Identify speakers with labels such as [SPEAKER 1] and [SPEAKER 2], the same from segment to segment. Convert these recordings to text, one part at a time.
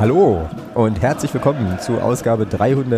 [SPEAKER 1] Hallo und herzlich willkommen zu Ausgabe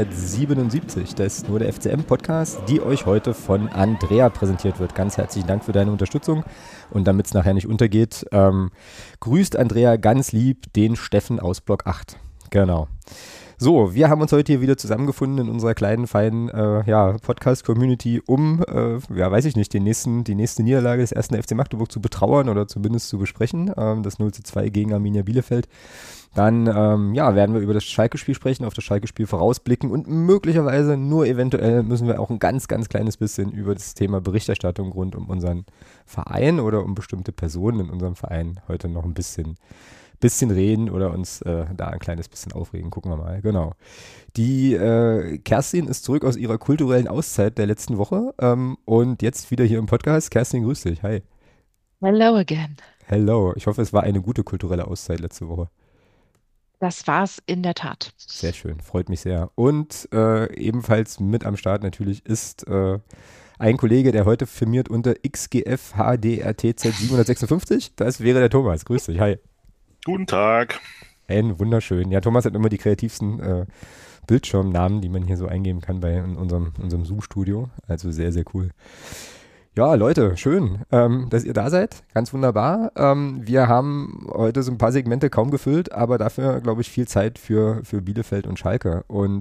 [SPEAKER 1] 377 des Nur der FCM Podcast, die euch heute von Andrea präsentiert wird. Ganz herzlichen Dank für deine Unterstützung und damit es nachher nicht untergeht, grüßt Andrea ganz lieb den Steffen aus Block 8. Genau. So, wir haben uns heute hier wieder zusammengefunden in unserer kleinen, feinen Podcast-Community, um, weiß ich nicht, die nächste Niederlage des 1. FC Magdeburg zu betrauern oder zumindest zu besprechen, das 0:2 gegen Arminia Bielefeld. Dann werden wir über das Schalke-Spiel sprechen, auf das Schalke-Spiel vorausblicken und möglicherweise, nur eventuell, müssen wir auch ein ganz, ganz kleines bisschen über das Thema Berichterstattung rund um unseren Verein oder um bestimmte Personen in unserem Verein heute noch ein bisschen reden oder uns da ein kleines bisschen aufregen. Gucken wir mal. Genau. Die Kerstin ist zurück aus ihrer kulturellen Auszeit der letzten Woche und jetzt wieder hier im Podcast. Kerstin, grüß dich. Hi.
[SPEAKER 2] Hello again.
[SPEAKER 1] Hello. Ich hoffe, es war eine gute kulturelle Auszeit letzte Woche.
[SPEAKER 2] Das war's in der Tat.
[SPEAKER 1] Sehr schön. Freut mich sehr. Und ebenfalls mit am Start natürlich ist ein Kollege, der heute firmiert unter XGF HDRTZ 756. Das wäre der Thomas. Grüß dich. Hi.
[SPEAKER 3] Guten Tag.
[SPEAKER 1] Ein wunderschön. Ja, Thomas hat immer die kreativsten Bildschirmnamen, die man hier so eingeben kann in unserem Zoom-Studio. Also sehr, sehr cool. Ja, Leute, schön, dass ihr da seid. Ganz wunderbar. Wir haben heute so ein paar Segmente kaum gefüllt, aber dafür, glaube ich, viel Zeit für Bielefeld und Schalke. Und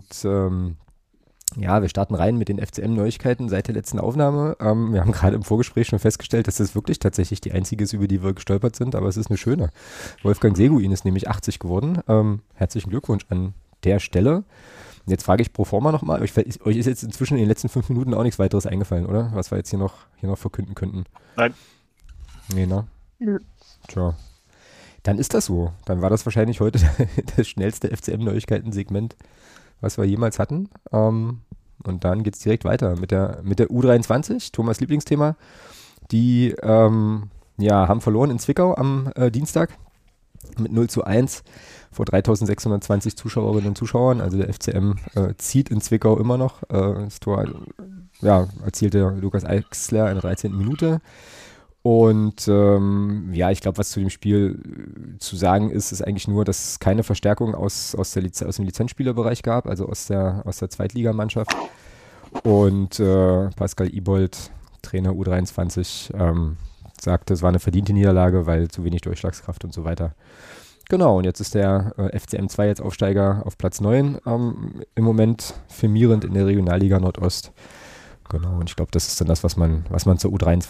[SPEAKER 1] wir starten rein mit den FCM-Neuigkeiten seit der letzten Aufnahme. Wir haben gerade im Vorgespräch schon festgestellt, dass das wirklich tatsächlich die einzige ist, über die wir gestolpert sind, aber es ist eine schöne. Wolfgang Seguin ist nämlich 80 geworden. Herzlichen Glückwunsch an der Stelle. Jetzt frage ich pro forma nochmal. Euch ist jetzt inzwischen in den letzten 5 Minuten auch nichts weiteres eingefallen, oder? Was wir jetzt hier noch verkünden könnten.
[SPEAKER 3] Nein,
[SPEAKER 1] Nee, ne?
[SPEAKER 2] Nö.
[SPEAKER 1] Tja. Dann ist das so. Dann war das wahrscheinlich heute das schnellste FCM-Neuigkeiten-Segment, was wir jemals hatten. Und dann geht es direkt weiter mit der U23, Thomas Lieblingsthema. Die haben verloren in Zwickau am Dienstag mit 0:1 vor 3620 Zuschauerinnen und Zuschauern. Also der FCM zieht in Zwickau immer noch. Das Tor erzielte Lukas Eichsler in der 13. Minute. Und ich glaube, was zu dem Spiel zu sagen ist eigentlich nur, dass es keine Verstärkung aus dem Lizenzspielerbereich gab, also aus der Zweitligamannschaft. Und Pascal Ibold, Trainer U23, sagte, es war eine verdiente Niederlage, weil zu wenig Durchschlagskraft und so weiter. Genau, und jetzt ist der FCM 2 jetzt Aufsteiger auf Platz 9 im Moment firmierend in der Regionalliga Nordost. Genau, und ich glaube, das ist dann das, was man zur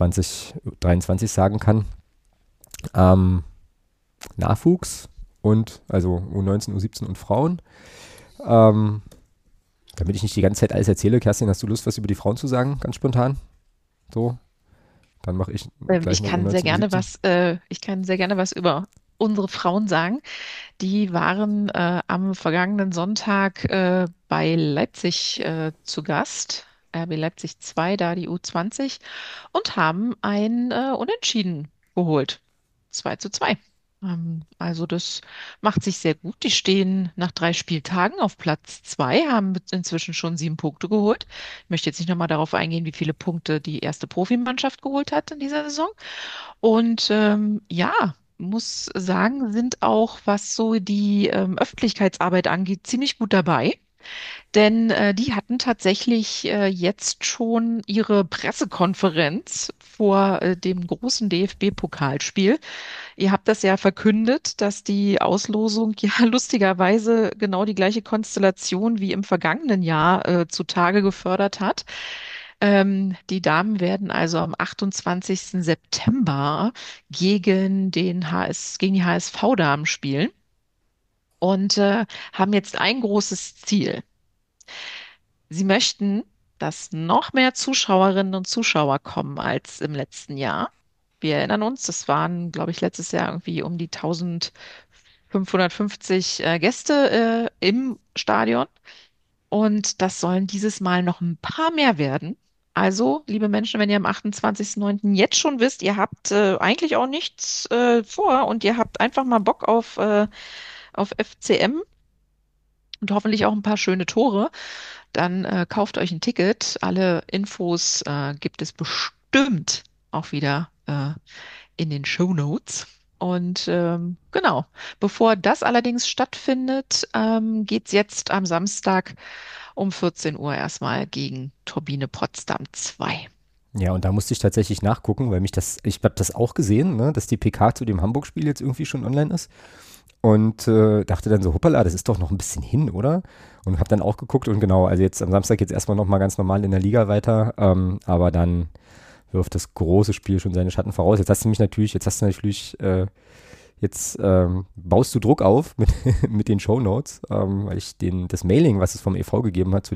[SPEAKER 1] U23 sagen kann. Nachwuchs und also U19, U17 und Frauen. Damit ich nicht die ganze Zeit alles erzähle, Kerstin, hast du Lust, was über die Frauen zu sagen, ganz spontan? So, dann mache ich gleich
[SPEAKER 2] Ich
[SPEAKER 1] noch
[SPEAKER 2] kann sehr
[SPEAKER 1] U19,
[SPEAKER 2] gerne
[SPEAKER 1] U17.
[SPEAKER 2] was über unsere Frauen sagen. Die waren am vergangenen Sonntag bei Leipzig zu Gast. RB Leipzig 2, da die U20, und haben ein Unentschieden geholt. 2:2. Also das macht sich sehr gut. Die stehen nach 3 Spieltagen auf Platz 2, haben inzwischen schon 7 Punkte geholt. Ich möchte jetzt nicht nochmal darauf eingehen, wie viele Punkte die erste Profimannschaft geholt hat in dieser Saison. Und muss sagen, sind auch, was so die Öffentlichkeitsarbeit angeht, ziemlich gut dabei. Denn die hatten tatsächlich jetzt schon ihre Pressekonferenz vor dem großen DFB-Pokalspiel. Ihr habt das ja verkündet, dass die Auslosung ja lustigerweise genau die gleiche Konstellation wie im vergangenen Jahr zutage gefördert hat. Die Damen werden also am 28. September gegen die HSV-Damen spielen und haben jetzt ein großes Ziel. Sie möchten, dass noch mehr Zuschauerinnen und Zuschauer kommen als im letzten Jahr. Wir erinnern uns, das waren, glaube ich, letztes Jahr irgendwie um die 1550 Gäste im Stadion. Und das sollen dieses Mal noch ein paar mehr werden. Also, liebe Menschen, wenn ihr am 28.09. jetzt schon wisst, ihr habt eigentlich auch nichts vor und ihr habt einfach mal Bock auf FCM und hoffentlich auch ein paar schöne Tore, dann kauft euch ein Ticket. Alle Infos gibt es bestimmt auch wieder in den Shownotes. Und genau, bevor das allerdings stattfindet, geht es jetzt am Samstag um 14 Uhr erstmal gegen Turbine Potsdam 2.
[SPEAKER 1] Ja, und da musste ich tatsächlich nachgucken, weil ich habe das auch gesehen, ne, dass die PK zu dem Hamburg-Spiel jetzt irgendwie schon online ist. Und dachte dann so, hoppala, das ist doch noch ein bisschen hin, oder? Und habe dann auch geguckt und genau, also jetzt am Samstag geht es erstmal nochmal ganz normal in der Liga weiter, aber dann wirft das große Spiel schon seine Schatten voraus. Jetzt baust du Druck auf mit, mit den Shownotes, weil ich das Mailing, was es vom EV gegeben hat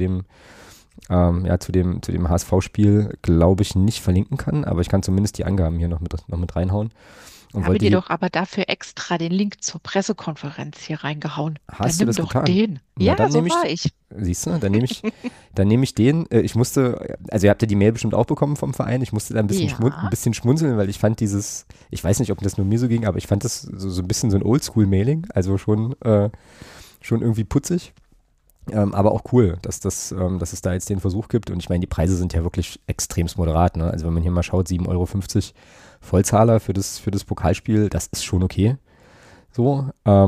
[SPEAKER 1] zu dem HSV-Spiel, glaube ich, nicht verlinken kann, aber ich kann zumindest die Angaben hier noch mit reinhauen. Und
[SPEAKER 2] Habe
[SPEAKER 1] wollte
[SPEAKER 2] dir
[SPEAKER 1] hier,
[SPEAKER 2] doch aber dafür extra den Link zur Pressekonferenz hier reingehauen. Dann
[SPEAKER 1] hast du
[SPEAKER 2] nimm
[SPEAKER 1] das
[SPEAKER 2] doch
[SPEAKER 1] getan?
[SPEAKER 2] den.
[SPEAKER 1] Na,
[SPEAKER 2] Ja,
[SPEAKER 1] dann
[SPEAKER 2] so
[SPEAKER 1] nehme
[SPEAKER 2] war
[SPEAKER 1] ich,
[SPEAKER 2] ich.
[SPEAKER 1] siehst du, dann nehme ich den. Ich musste, also ihr habt ja die Mail bestimmt auch bekommen vom Verein. Ich musste da ein
[SPEAKER 2] Ja.
[SPEAKER 1] bisschen schmunzeln, weil ich fand ich weiß nicht, ob das nur mir so ging, aber ich fand das so ein bisschen so ein Oldschool-Mailing, also schon irgendwie putzig. Aber auch cool, dass es da jetzt den Versuch gibt. Und ich meine, die Preise sind ja wirklich extremst moderat. Ne? Also wenn man hier mal schaut, 7,50 € Vollzahler für das Pokalspiel, das ist schon okay. So.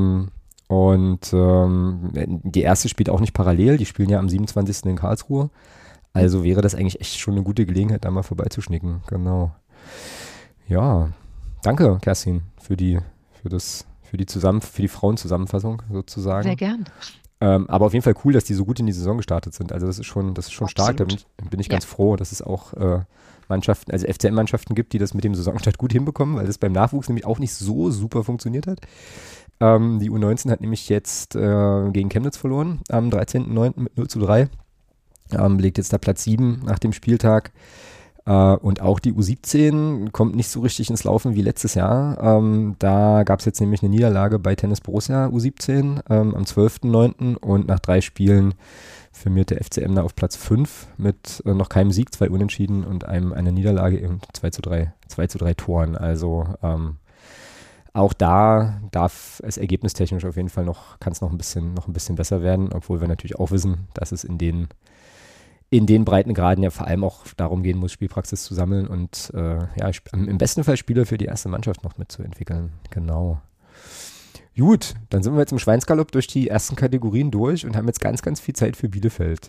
[SPEAKER 1] Die erste spielt auch nicht parallel, die spielen ja am 27. in Karlsruhe. Also wäre das eigentlich echt schon eine gute Gelegenheit, da mal vorbeizuschnicken. Genau. Ja, danke, Kerstin, für die Frauenzusammenfassung
[SPEAKER 2] Sehr
[SPEAKER 1] sozusagen.
[SPEAKER 2] gern.
[SPEAKER 1] Aber auf jeden Fall cool, dass die so gut in die Saison gestartet sind. Also das ist schon stark.
[SPEAKER 2] Absolut.
[SPEAKER 1] Bin ich
[SPEAKER 2] Ja.
[SPEAKER 1] ganz froh, dass es auch Mannschaften, also FCM-Mannschaften gibt, die das mit dem Saisonstart gut hinbekommen, weil das beim Nachwuchs nämlich auch nicht so super funktioniert hat. Die U19 hat nämlich jetzt gegen Chemnitz verloren am 13.09. mit 0:3. Belegt jetzt da Platz 7 nach dem Spieltag. Und auch die U17 kommt nicht so richtig ins Laufen wie letztes Jahr. Da gab es jetzt nämlich eine Niederlage bei Tennis Borussia U17 am 12.09. Und nach 3 Spielen firmiert der FCM da auf Platz 5 mit noch keinem Sieg, 2 Unentschieden und einer Niederlage in 2:3 Toren. Also auch da darf es ergebnistechnisch auf jeden Fall kann es noch ein bisschen besser werden, obwohl wir natürlich auch wissen, dass es in den Breitengraden ja vor allem auch darum gehen muss, Spielpraxis zu sammeln und im besten Fall Spieler für die erste Mannschaft noch mitzuentwickeln. Genau. Gut, dann sind wir jetzt im Schweinsgalopp durch die ersten Kategorien durch und haben jetzt ganz, ganz viel Zeit für Bielefeld.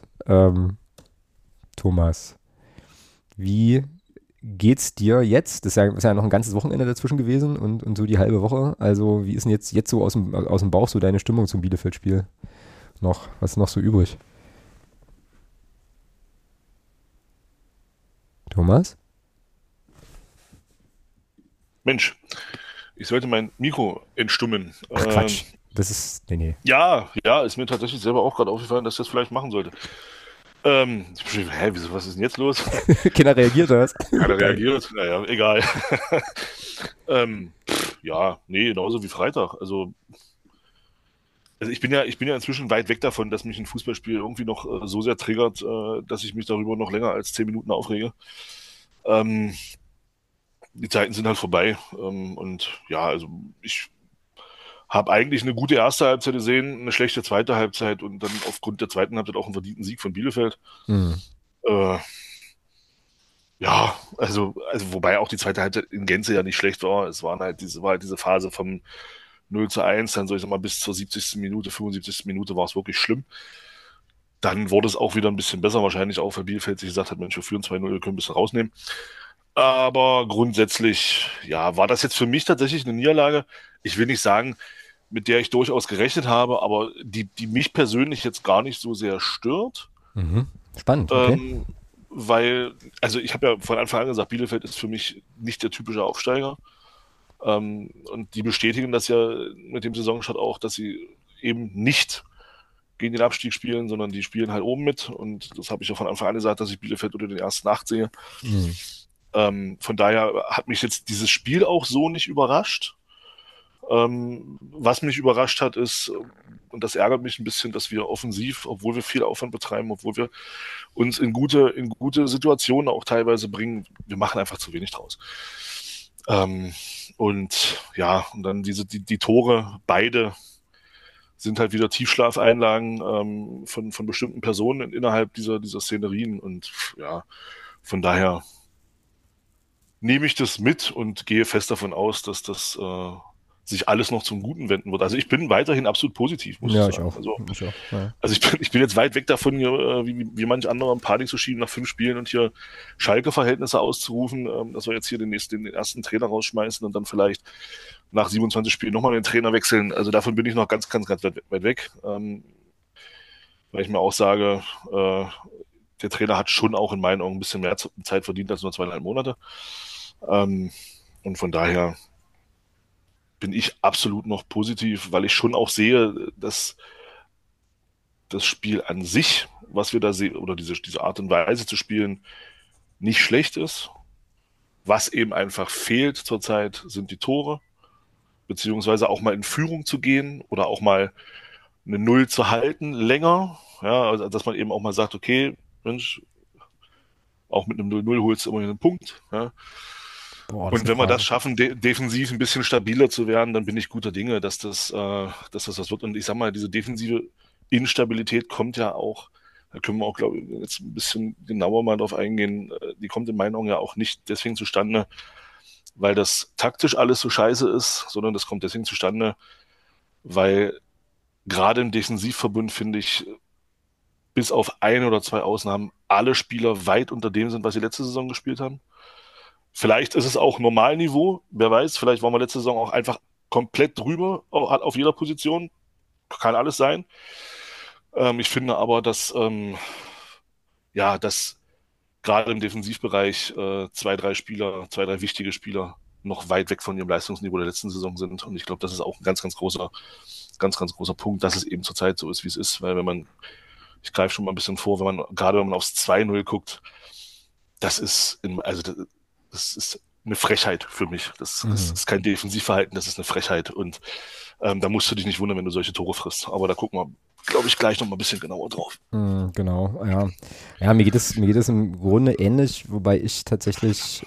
[SPEAKER 1] Thomas, wie geht's dir jetzt? Ist ja noch ein ganzes Wochenende dazwischen gewesen und so die halbe Woche. Also wie ist denn jetzt so aus dem Bauch so deine Stimmung zum Bielefeld-Spiel noch? Was ist noch so übrig? Thomas?
[SPEAKER 3] Mensch, ich sollte mein Mikro entstummen.
[SPEAKER 1] Ach Quatsch. Das ist, nee.
[SPEAKER 3] Ja, ist mir tatsächlich selber auch gerade aufgefallen, dass ich das vielleicht machen sollte. Was ist denn jetzt los?
[SPEAKER 1] Keiner reagiert das.
[SPEAKER 3] Keiner reagiert. Naja, egal. Ja, nee, genauso wie Freitag. Also ich bin ja inzwischen weit weg davon, dass mich ein Fußballspiel irgendwie noch so sehr triggert, dass ich mich darüber noch länger als 10 Minuten aufrege. Ähm, Die Zeiten sind halt vorbei. Und ja, also ich habe eigentlich eine gute erste Halbzeit gesehen, eine schlechte zweite Halbzeit und dann aufgrund der zweiten Halbzeit auch einen verdienten Sieg von Bielefeld.
[SPEAKER 1] Hm.
[SPEAKER 3] Äh, ja, also wobei auch die zweite Halbzeit in Gänze ja nicht schlecht war. War halt diese Phase vom 0:1, dann soll ich sag mal bis zur 70. Minute, 75. Minute war es wirklich schlimm. Dann wurde es auch wieder ein bisschen besser, wahrscheinlich auch, weil Bielefeld sich gesagt hat, Mensch, wir führen 2:0, wir können ein bisschen rausnehmen. Aber grundsätzlich, ja, war das jetzt für mich tatsächlich eine Niederlage. Ich will nicht sagen, mit der ich durchaus gerechnet habe, aber die mich persönlich jetzt gar nicht so sehr stört.
[SPEAKER 1] Mhm. Spannend, okay.
[SPEAKER 3] Ähm, Weil, also ich habe ja von Anfang an gesagt, Bielefeld ist für mich nicht der typische Aufsteiger. Und die bestätigen das ja mit dem Saisonstart auch, dass sie eben nicht gegen den Abstieg spielen, sondern die spielen halt oben mit. Und das habe ich ja von Anfang an gesagt, dass ich Bielefeld unter den ersten 8 sehe.
[SPEAKER 1] Hm.
[SPEAKER 3] Von daher hat mich jetzt dieses Spiel auch so nicht überrascht. Was mich überrascht hat, ist, und das ärgert mich ein bisschen, dass wir offensiv, obwohl wir viel Aufwand betreiben, obwohl wir uns in gute Situationen auch teilweise bringen, wir machen einfach zu wenig draus. Und ja, und dann die Tore, beide sind halt wieder Tiefschlafeinlagen von bestimmten Personen innerhalb dieser Szenerien. Und ja, von daher nehme ich das mit und gehe fest davon aus, dass das sich alles noch zum Guten wenden wird. Also ich bin weiterhin absolut positiv, muss ich
[SPEAKER 1] Ja, ich
[SPEAKER 3] sagen.
[SPEAKER 1] auch. Ich auch. Ja.
[SPEAKER 3] Also ich bin jetzt weit weg davon, hier, wie manch anderer Panik zu schieben nach 5 Spielen und hier Schalke-Verhältnisse auszurufen, dass wir jetzt hier den ersten Trainer rausschmeißen und dann vielleicht nach 27 Spielen nochmal den Trainer wechseln. Also davon bin ich noch ganz, ganz, ganz weit weg. Weil ich mir auch sage, der Trainer hat schon auch in meinen Augen ein bisschen mehr Zeit verdient als nur 2,5 Monate. Ähm, und von daher bin ich absolut noch positiv, weil ich schon auch sehe, dass das Spiel an sich, was wir da sehen, oder diese Art und Weise zu spielen, nicht schlecht ist. Was eben einfach fehlt zurzeit, sind die Tore, beziehungsweise auch mal in Führung zu gehen oder auch mal eine Null zu halten, länger. Ja, also, dass man eben auch mal sagt, okay, Mensch, auch mit einem 0-0 holst du immerhin einen Punkt. Ja.
[SPEAKER 1] Boah, das ist
[SPEAKER 3] Und
[SPEAKER 1] eine
[SPEAKER 3] wenn wir das
[SPEAKER 1] Frage.
[SPEAKER 3] schaffen, defensiv ein bisschen stabiler zu werden, dann bin ich guter Dinge, dass das was wird. Und ich sag mal, diese defensive Instabilität kommt ja auch, da können wir auch, glaube ich, jetzt ein bisschen genauer mal drauf eingehen, die kommt in meinen Augen ja auch nicht deswegen zustande, weil das taktisch alles so scheiße ist, sondern das kommt deswegen zustande, weil gerade im Defensivverbund, finde ich, bis auf ein oder zwei Ausnahmen alle Spieler weit unter dem sind, was sie letzte Saison gespielt haben. Vielleicht ist es auch Normalniveau, wer weiß, vielleicht waren wir letzte Saison auch einfach komplett drüber auf jeder Position. Kann alles sein. Ich finde aber, dass gerade im Defensivbereich zwei, drei wichtige Spieler noch weit weg von ihrem Leistungsniveau der letzten Saison sind. Und ich glaube, das ist auch ein ganz, ganz großer Punkt, dass es eben zurzeit so ist, wie es ist. Weil ich greife schon mal ein bisschen vor, gerade wenn man aufs 2-0 guckt, also das ist eine Frechheit für mich. Das
[SPEAKER 1] Mhm.
[SPEAKER 3] ist kein Defensivverhalten, das ist eine Frechheit. Und da musst du dich nicht wundern, wenn du solche Tore frisst. Aber da gucken wir, glaube ich, gleich noch mal ein bisschen genauer drauf.
[SPEAKER 1] Genau, ja. Ja, mir geht es im Grunde ähnlich, wobei ich tatsächlich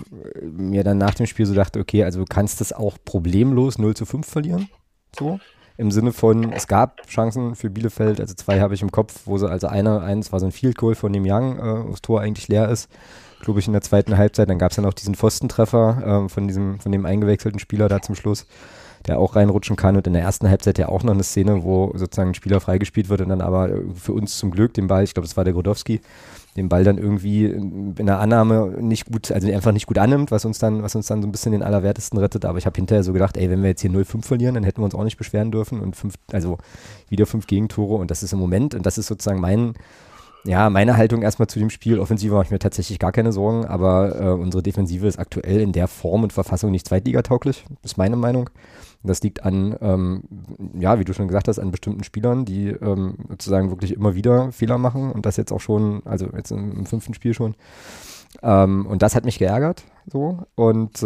[SPEAKER 1] mir dann nach dem Spiel so dachte, okay, also du kannst das auch problemlos 0:5 verlieren. So. Im Sinne von, es gab Chancen für Bielefeld, also zwei habe ich im Kopf, wo sie, also eins war so ein Field Goal von dem Young, wo das Tor eigentlich leer ist, glaube ich, in der zweiten Halbzeit. Dann gab es dann auch diesen Pfostentreffer von dem eingewechselten Spieler da zum Schluss, der auch reinrutschen kann. Und in der ersten Halbzeit ja auch noch eine Szene, wo sozusagen ein Spieler freigespielt wird und dann aber für uns zum Glück den Ball, ich glaube, das war der Grodowski, den Ball dann irgendwie in der Annahme nicht gut, also einfach nicht gut annimmt, was uns dann so ein bisschen den Allerwertesten rettet. Aber ich habe hinterher so gedacht, ey, wenn wir jetzt hier 0:5 verlieren, dann hätten wir uns auch nicht beschweren dürfen und also wieder 5 Gegentore und das ist im Moment, und das ist sozusagen meine Haltung erstmal zu dem Spiel. Offensive mache ich mir tatsächlich gar keine Sorgen, aber unsere Defensive ist aktuell in der Form und Verfassung nicht zweitligatauglich, ist meine Meinung. Das liegt an, wie du schon gesagt hast, an bestimmten Spielern, die sozusagen wirklich immer wieder Fehler machen und das jetzt auch schon, also jetzt im 5. Spiel schon. Und das hat mich geärgert, so. Und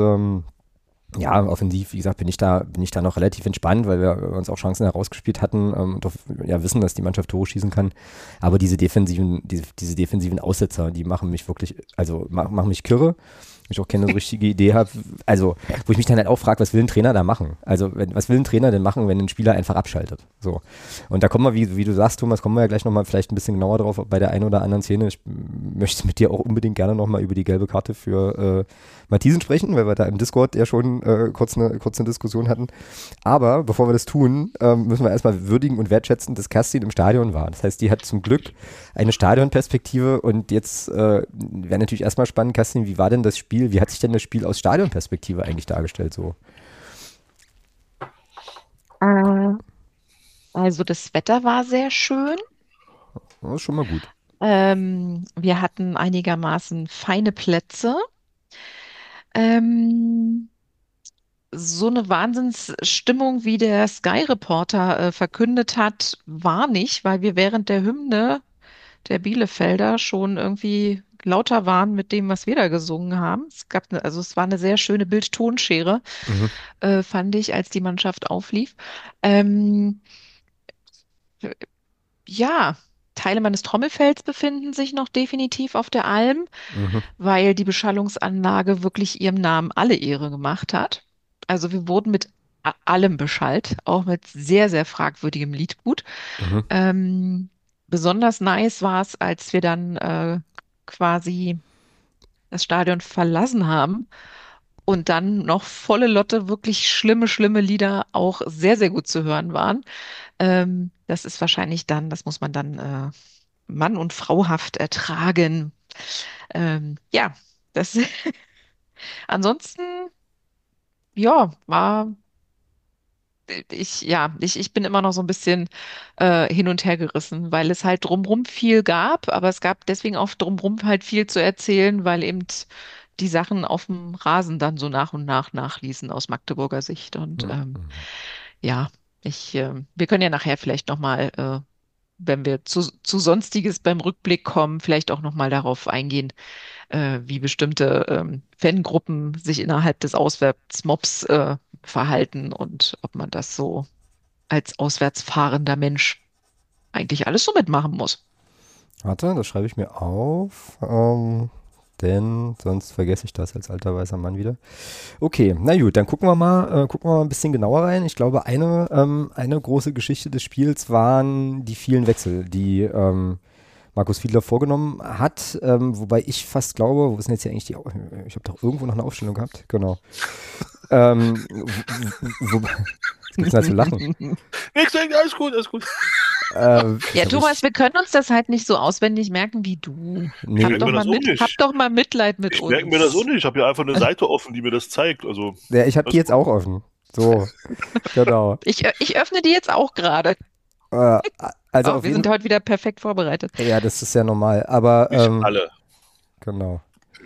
[SPEAKER 1] ja, offensiv, wie gesagt, bin ich da noch relativ entspannt, weil wir uns auch Chancen herausgespielt hatten und doch, ja, wissen, dass die Mannschaft Tore schießen kann. Aber diese defensiven Aussetzer, die machen mich wirklich, also machen mich kirre. Wo ich auch keine so richtige Idee habe. Also, wo ich mich dann halt auch frage, was will ein Trainer da machen? Also, was will ein Trainer denn machen, wenn ein Spieler einfach abschaltet? So. Und da kommen wir, wie du sagst, Thomas, kommen wir ja gleich nochmal vielleicht ein bisschen genauer drauf bei der einen oder anderen Szene. Ich möchte mit dir auch unbedingt gerne nochmal über die gelbe Karte für Matthiesen sprechen, weil wir da im Discord ja schon kurz eine Diskussion hatten. Aber bevor wir das tun, müssen wir erstmal würdigen und wertschätzen, dass Kerstin im Stadion war. Das heißt, die hat zum Glück eine Stadionperspektive und jetzt wäre natürlich erstmal spannend, Kerstin, wie war denn das Spiel? Wie hat sich denn das Spiel aus Stadionperspektive eigentlich dargestellt so?
[SPEAKER 2] Äh, Also das Wetter war sehr schön.
[SPEAKER 1] Das ist schon mal gut.
[SPEAKER 2] Wir hatten einigermaßen feine Plätze. Ähm, so eine Wahnsinnsstimmung, wie der Sky Reporter verkündet hat, war nicht, weil wir während der Hymne der Bielefelder schon irgendwie lauter waren mit dem, was wir da gesungen haben. Also es war eine sehr schöne Bild-Tonschere,
[SPEAKER 1] Mhm.
[SPEAKER 2] fand ich, als die Mannschaft auflief. Ähm, ja, Teile meines Trommelfells befinden sich noch definitiv auf der Alm,
[SPEAKER 1] Mhm.
[SPEAKER 2] weil die Beschallungsanlage wirklich ihrem Namen alle Ehre gemacht hat. Also wir wurden mit allem beschallt, auch mit sehr, sehr fragwürdigem Liedgut.
[SPEAKER 1] Mhm.
[SPEAKER 2] Ähm, besonders nice war es, als wir dann quasi das Stadion verlassen haben und dann noch volle Lotte wirklich schlimme, schlimme Lieder auch sehr, sehr gut zu hören waren. Das ist wahrscheinlich dann, das muss man dann Mann- und Frauhaft ertragen. Ja, das ansonsten, ja, ich bin immer noch so ein bisschen hin und her gerissen, weil es halt drumrum viel gab, aber es gab deswegen auch drumrum halt viel zu erzählen, weil eben die Sachen auf dem Rasen dann so nach und nach nachließen aus Magdeburger Sicht. Und
[SPEAKER 1] Ja.
[SPEAKER 2] ja, wir können ja nachher vielleicht nochmal, wenn wir zu Sonstiges beim Rückblick kommen, vielleicht auch nochmal darauf eingehen, wie bestimmte Fangruppen sich innerhalb des Auswärtsmobs verhalten und ob man das so als auswärts fahrender Mensch eigentlich alles so mitmachen muss.
[SPEAKER 1] Warte, das schreibe ich mir auf, denn sonst vergesse ich das als alter weißer Mann wieder. Okay, na gut, dann gucken wir mal ein bisschen genauer rein. Ich glaube, eine große Geschichte des Spiels waren die vielen Wechsel, die Markus Fiedler vorgenommen hat, wobei ich fast glaube, wo ist denn jetzt hier eigentlich ich habe doch irgendwo noch eine Aufstellung gehabt, genau. Was gibt's denn da zu lachen?
[SPEAKER 3] Nichts, alles gut, alles gut.
[SPEAKER 2] Ja, Thomas, wir können uns das halt nicht so auswendig merken wie du.
[SPEAKER 1] Nee,
[SPEAKER 3] merke mir das auch nicht.
[SPEAKER 2] Hab doch mal Mitleid mit
[SPEAKER 3] Ich
[SPEAKER 2] uns.
[SPEAKER 3] merke mir das auch nicht. Ich habe hier einfach eine Seite offen, die mir das zeigt. Also,
[SPEAKER 1] ja, ich habe die jetzt auch offen. So, genau.
[SPEAKER 2] Ich öffne die jetzt auch gerade.
[SPEAKER 1] Also
[SPEAKER 2] Oh,
[SPEAKER 1] auf
[SPEAKER 2] wir
[SPEAKER 1] jeden
[SPEAKER 2] sind heute wieder perfekt vorbereitet.
[SPEAKER 1] Ja, das ist ja normal, aber
[SPEAKER 3] nicht alle.
[SPEAKER 1] genau.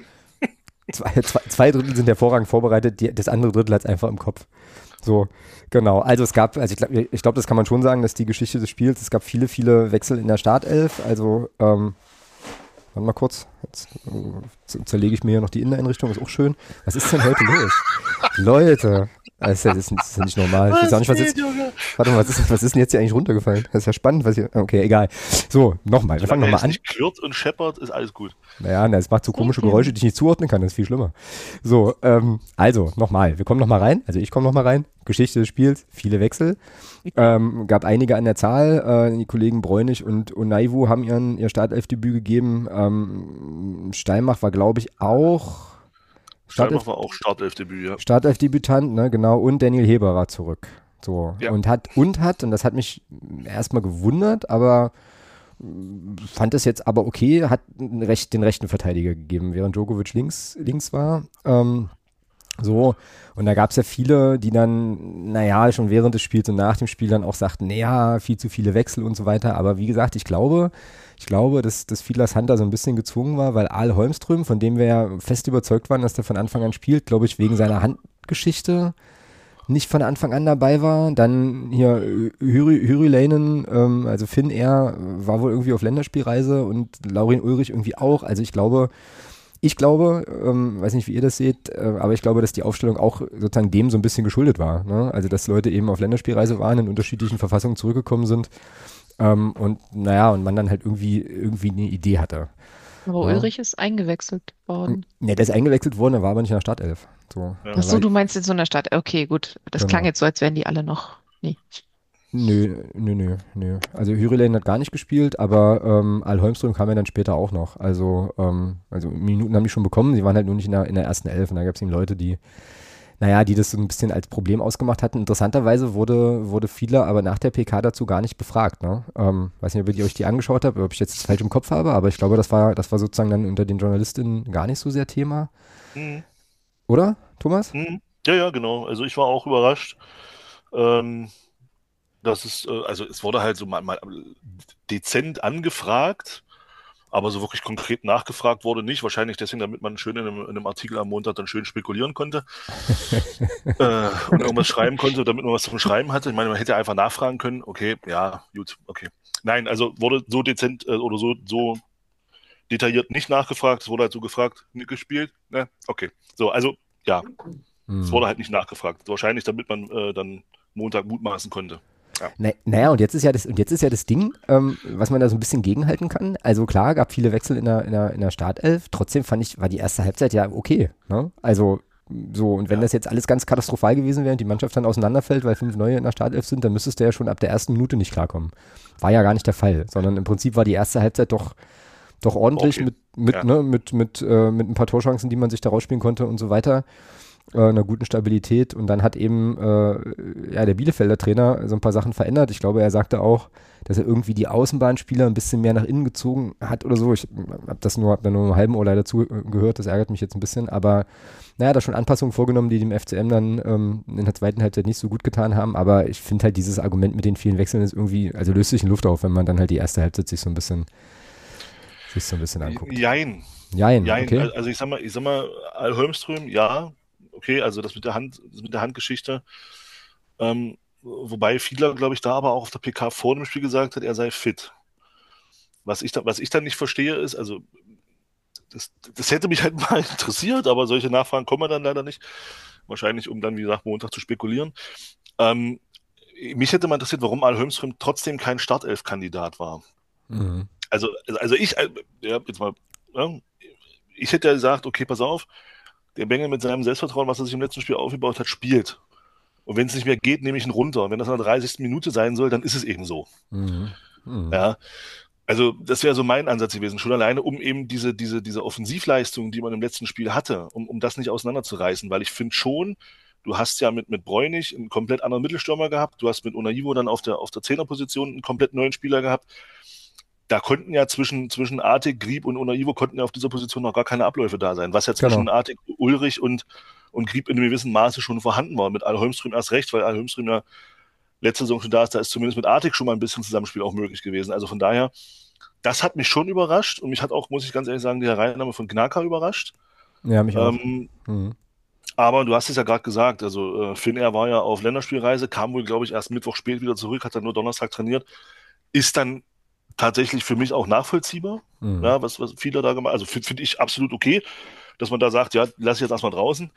[SPEAKER 1] Zwei Drittel sind hervorragend vorbereitet, das andere Drittel hat es einfach im Kopf. So, genau. Also ich glaube, das kann man schon sagen, dass die Geschichte des Spiels, es gab viele, viele Wechsel in der Startelf. Also, warte mal kurz, jetzt zerlege ich mir hier noch die Inneneinrichtung, ist auch schön. Was ist denn heute los? Leute, das ist ja nicht normal. Ich weiß auch nicht, warte mal, was ist denn jetzt hier eigentlich runtergefallen? Das ist ja spannend, okay, egal. So, nochmal, wir fangen nochmal an.
[SPEAKER 3] Nicht klirrt und scheppert, ist alles gut.
[SPEAKER 1] Naja, es macht so komische Geräusche, die ich nicht zuordnen kann, das ist viel schlimmer. So, also, nochmal, wir kommen nochmal rein, also ich komme nochmal rein, Geschichte des Spiels, viele Wechsel, gab einige an der Zahl, die Kollegen Bräunig und Onaiwu haben ihr Startelfdebüt gegeben, Steinmach war, glaube ich, auch
[SPEAKER 3] Steinmach war auch Startelfdebüt, ja.
[SPEAKER 1] Startelfdebütant, ne, genau, und Daniel Heber war zurück. So,
[SPEAKER 3] ja.
[SPEAKER 1] und das hat mich erstmal gewundert, aber fand es jetzt aber okay, hat den rechten Verteidiger gegeben, während Djokovic links war. So, und da gab es ja viele, die dann, naja, schon während des Spiels und nach dem Spiel dann auch sagten, naja, viel zu viele Wechsel und so weiter. Aber wie gesagt, ich glaube, dass Fiedlers Hand da so ein bisschen gezwungen war, weil Al Holmström, von dem wir ja fest überzeugt waren, dass der von Anfang an spielt, glaube ich, wegen seiner Handgeschichte nicht von Anfang an dabei war. Dann hier Hyryläinen, also Finn war wohl irgendwie auf Länderspielreise und Laurin Ulrich irgendwie auch. Also ich glaube, weiß nicht, wie ihr das seht, aber ich glaube, dass die Aufstellung auch sozusagen dem so ein bisschen geschuldet war. Ne? Also dass Leute eben auf Länderspielreise waren, in unterschiedlichen Verfassungen zurückgekommen sind und man dann halt irgendwie eine Idee hatte.
[SPEAKER 2] Aber Ulrich ist eingewechselt worden.
[SPEAKER 1] Ja, der ist eingewechselt worden, er war aber nicht in der Startelf. So.
[SPEAKER 3] Ja.
[SPEAKER 2] Ach so, du meinst in so einer Stadt. Okay, gut. Das klang jetzt so, als wären die alle noch. Nee.
[SPEAKER 1] Nö. Also Hyryläinen hat gar nicht gespielt, aber Al Holmström kam ja dann später auch noch. Also Minuten haben die schon bekommen, sie waren halt nur nicht in der ersten Elf und da gab es eben Leute, die das so ein bisschen als Problem ausgemacht hatten. Interessanterweise wurde Fiedler aber nach der PK dazu gar nicht befragt. Ne? Weiß nicht, ob ihr euch die angeschaut habt, ob ich jetzt das falsch im Kopf habe, aber ich glaube, das war sozusagen dann unter den JournalistInnen gar nicht so sehr Thema.
[SPEAKER 3] Mhm.
[SPEAKER 1] Oder, Thomas?
[SPEAKER 3] Mhm. Ja, genau. Also ich war auch überrascht. Es wurde halt so mal dezent angefragt, aber so wirklich konkret nachgefragt wurde nicht. Wahrscheinlich deswegen, damit man schön in einem Artikel am Montag dann schön spekulieren konnte und irgendwas schreiben konnte, damit man was zum Schreiben hatte. Ich meine, man hätte einfach nachfragen können. Okay, ja, gut, okay. Nein, also wurde so dezent oder so detailliert nicht nachgefragt. Es wurde halt so gefragt, gespielt. Ne? Okay, so, also ja, es wurde halt nicht nachgefragt. Wahrscheinlich, damit man dann Montag mutmaßen konnte. Ja.
[SPEAKER 1] Naja, und jetzt ist ja das Ding, was man da so ein bisschen gegenhalten kann. Also klar, gab viele Wechsel in der Startelf. Trotzdem war die erste Halbzeit ja okay. Ne? Also so, und wenn das jetzt alles ganz katastrophal gewesen wäre und die Mannschaft dann auseinanderfällt, weil 5 Neue in der Startelf sind, dann müsstest du ja schon ab der ersten Minute nicht klarkommen. War ja gar nicht der Fall, sondern im Prinzip war die erste Halbzeit doch ordentlich okay. mit ein paar Torchancen, die man sich da rausspielen konnte und so weiter. einer guten Stabilität und dann hat eben der Bielefelder Trainer so ein paar Sachen verändert. Ich glaube, er sagte auch, dass er irgendwie die Außenbahnspieler ein bisschen mehr nach innen gezogen hat oder so. Ich habe hab da nur einen halben Ohr leider zugehört, das ärgert mich jetzt ein bisschen, aber naja, da schon Anpassungen vorgenommen, die dem FCM dann in der zweiten Halbzeit nicht so gut getan haben, aber ich finde halt dieses Argument mit den vielen Wechseln ist irgendwie, also löst sich in Luft auf, wenn man dann halt die erste Halbzeit sich so ein bisschen anguckt.
[SPEAKER 3] Jein.
[SPEAKER 1] Jein, okay.
[SPEAKER 3] Also ich sag mal, Al Holmström, ja, okay, also das mit der Handgeschichte. Wobei Fiedler, glaube ich, da aber auch auf der PK vor dem Spiel gesagt hat, er sei fit. Was ich dann nicht verstehe, ist, also das hätte mich halt mal interessiert, aber solche Nachfragen kommen dann leider nicht. Wahrscheinlich, um dann, wie gesagt, Montag zu spekulieren. Ähm, Mich hätte mal interessiert, warum Al Holmström trotzdem kein Startelf-Kandidat war.
[SPEAKER 1] Mhm.
[SPEAKER 3] Also ich, ja, jetzt mal, ja, ich hätte ja gesagt, okay, pass auf, der Bengel mit seinem Selbstvertrauen, was er sich im letzten Spiel aufgebaut hat, spielt. Und wenn es nicht mehr geht, nehme ich ihn runter. Und wenn das in der 30. Minute sein soll, dann ist es eben so.
[SPEAKER 1] Mhm. Mhm.
[SPEAKER 3] Ja, also das wäre so mein Ansatz gewesen, schon alleine, um eben diese Offensivleistung, die man im letzten Spiel hatte, um das nicht auseinanderzureißen, weil ich finde schon, du hast ja mit Bräunig einen komplett anderen Mittelstürmer gehabt, du hast mit Onaivo dann auf der Zehnerposition einen komplett neuen Spieler gehabt. Da konnten ja zwischen Artig, Grieb und Onaivo konnten ja auf dieser Position noch gar keine Abläufe da sein, was ja zwischen
[SPEAKER 1] Genau.
[SPEAKER 3] Artig, Ulrich und Grieb in einem gewissen Maße schon vorhanden war. Mit Al Holmström erst recht, weil Al Holmström ja letzte Saison schon da ist, da ist zumindest mit Artig schon mal ein bisschen Zusammenspiel auch möglich gewesen. Also von daher, das hat mich schon überrascht und mich hat auch, muss ich ganz ehrlich sagen, die Hereinnahme von Gnaka überrascht.
[SPEAKER 1] Ja, mich auch.
[SPEAKER 3] Ähm,
[SPEAKER 1] Mhm.
[SPEAKER 3] aber du hast es ja gerade gesagt, also Finnair war ja auf Länderspielreise, kam wohl, glaube ich, erst Mittwoch spät wieder zurück, hat dann nur Donnerstag trainiert, ist dann tatsächlich für mich auch nachvollziehbar,
[SPEAKER 1] Mhm.
[SPEAKER 3] ja, was viele da gemacht haben. Also finde ich absolut okay, dass man da sagt, ja, lass ich jetzt erstmal draußen.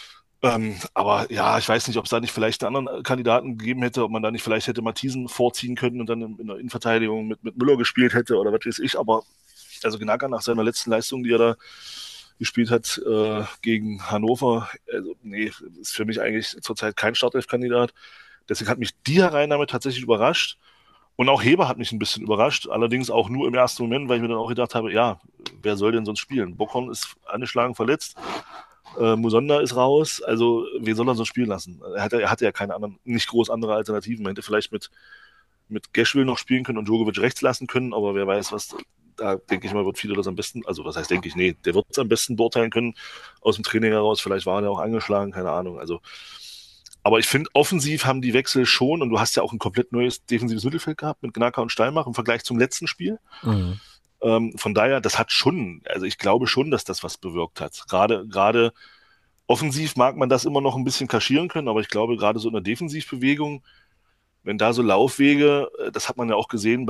[SPEAKER 3] Aber ja, ich weiß nicht, ob es da nicht vielleicht einen anderen Kandidaten gegeben hätte, ob man da nicht vielleicht hätte Matthiesen vorziehen können und dann in der Innenverteidigung mit Müller gespielt hätte oder was weiß ich. Aber also Gnaka nach seiner letzten Leistung, die er da gespielt hat gegen Hannover, also nee, ist für mich eigentlich zurzeit kein Startelf-Kandidat. Deswegen hat mich die Hereinnahme tatsächlich überrascht. Und auch Heber hat mich ein bisschen überrascht, allerdings auch nur im ersten Moment, weil ich mir dann auch gedacht habe, ja, wer soll denn sonst spielen? Bockhorn ist angeschlagen, verletzt. Musonda ist raus, also wen soll er so spielen lassen? Er hatte ja keine anderen, nicht groß andere Alternativen. Man hätte vielleicht mit Geschwil noch spielen können und Djokovic rechts lassen können, aber wer weiß, was, da denke ich mal, wird Fiedler das am besten, also was heißt, denke ich, nee, der wird es am besten beurteilen können aus dem Training heraus, vielleicht war er auch angeschlagen, keine Ahnung, also aber ich finde, offensiv haben die Wechsel schon, und du hast ja auch ein komplett neues defensives Mittelfeld gehabt mit Gnaka und Steinmach im Vergleich zum letzten Spiel.
[SPEAKER 1] Mhm.
[SPEAKER 3] Von daher, das hat schon, also ich glaube schon, dass das was bewirkt hat. Gerade offensiv mag man das immer noch ein bisschen kaschieren können, aber ich glaube, gerade so in der Defensivbewegung, wenn da so Laufwege, das hat man ja auch gesehen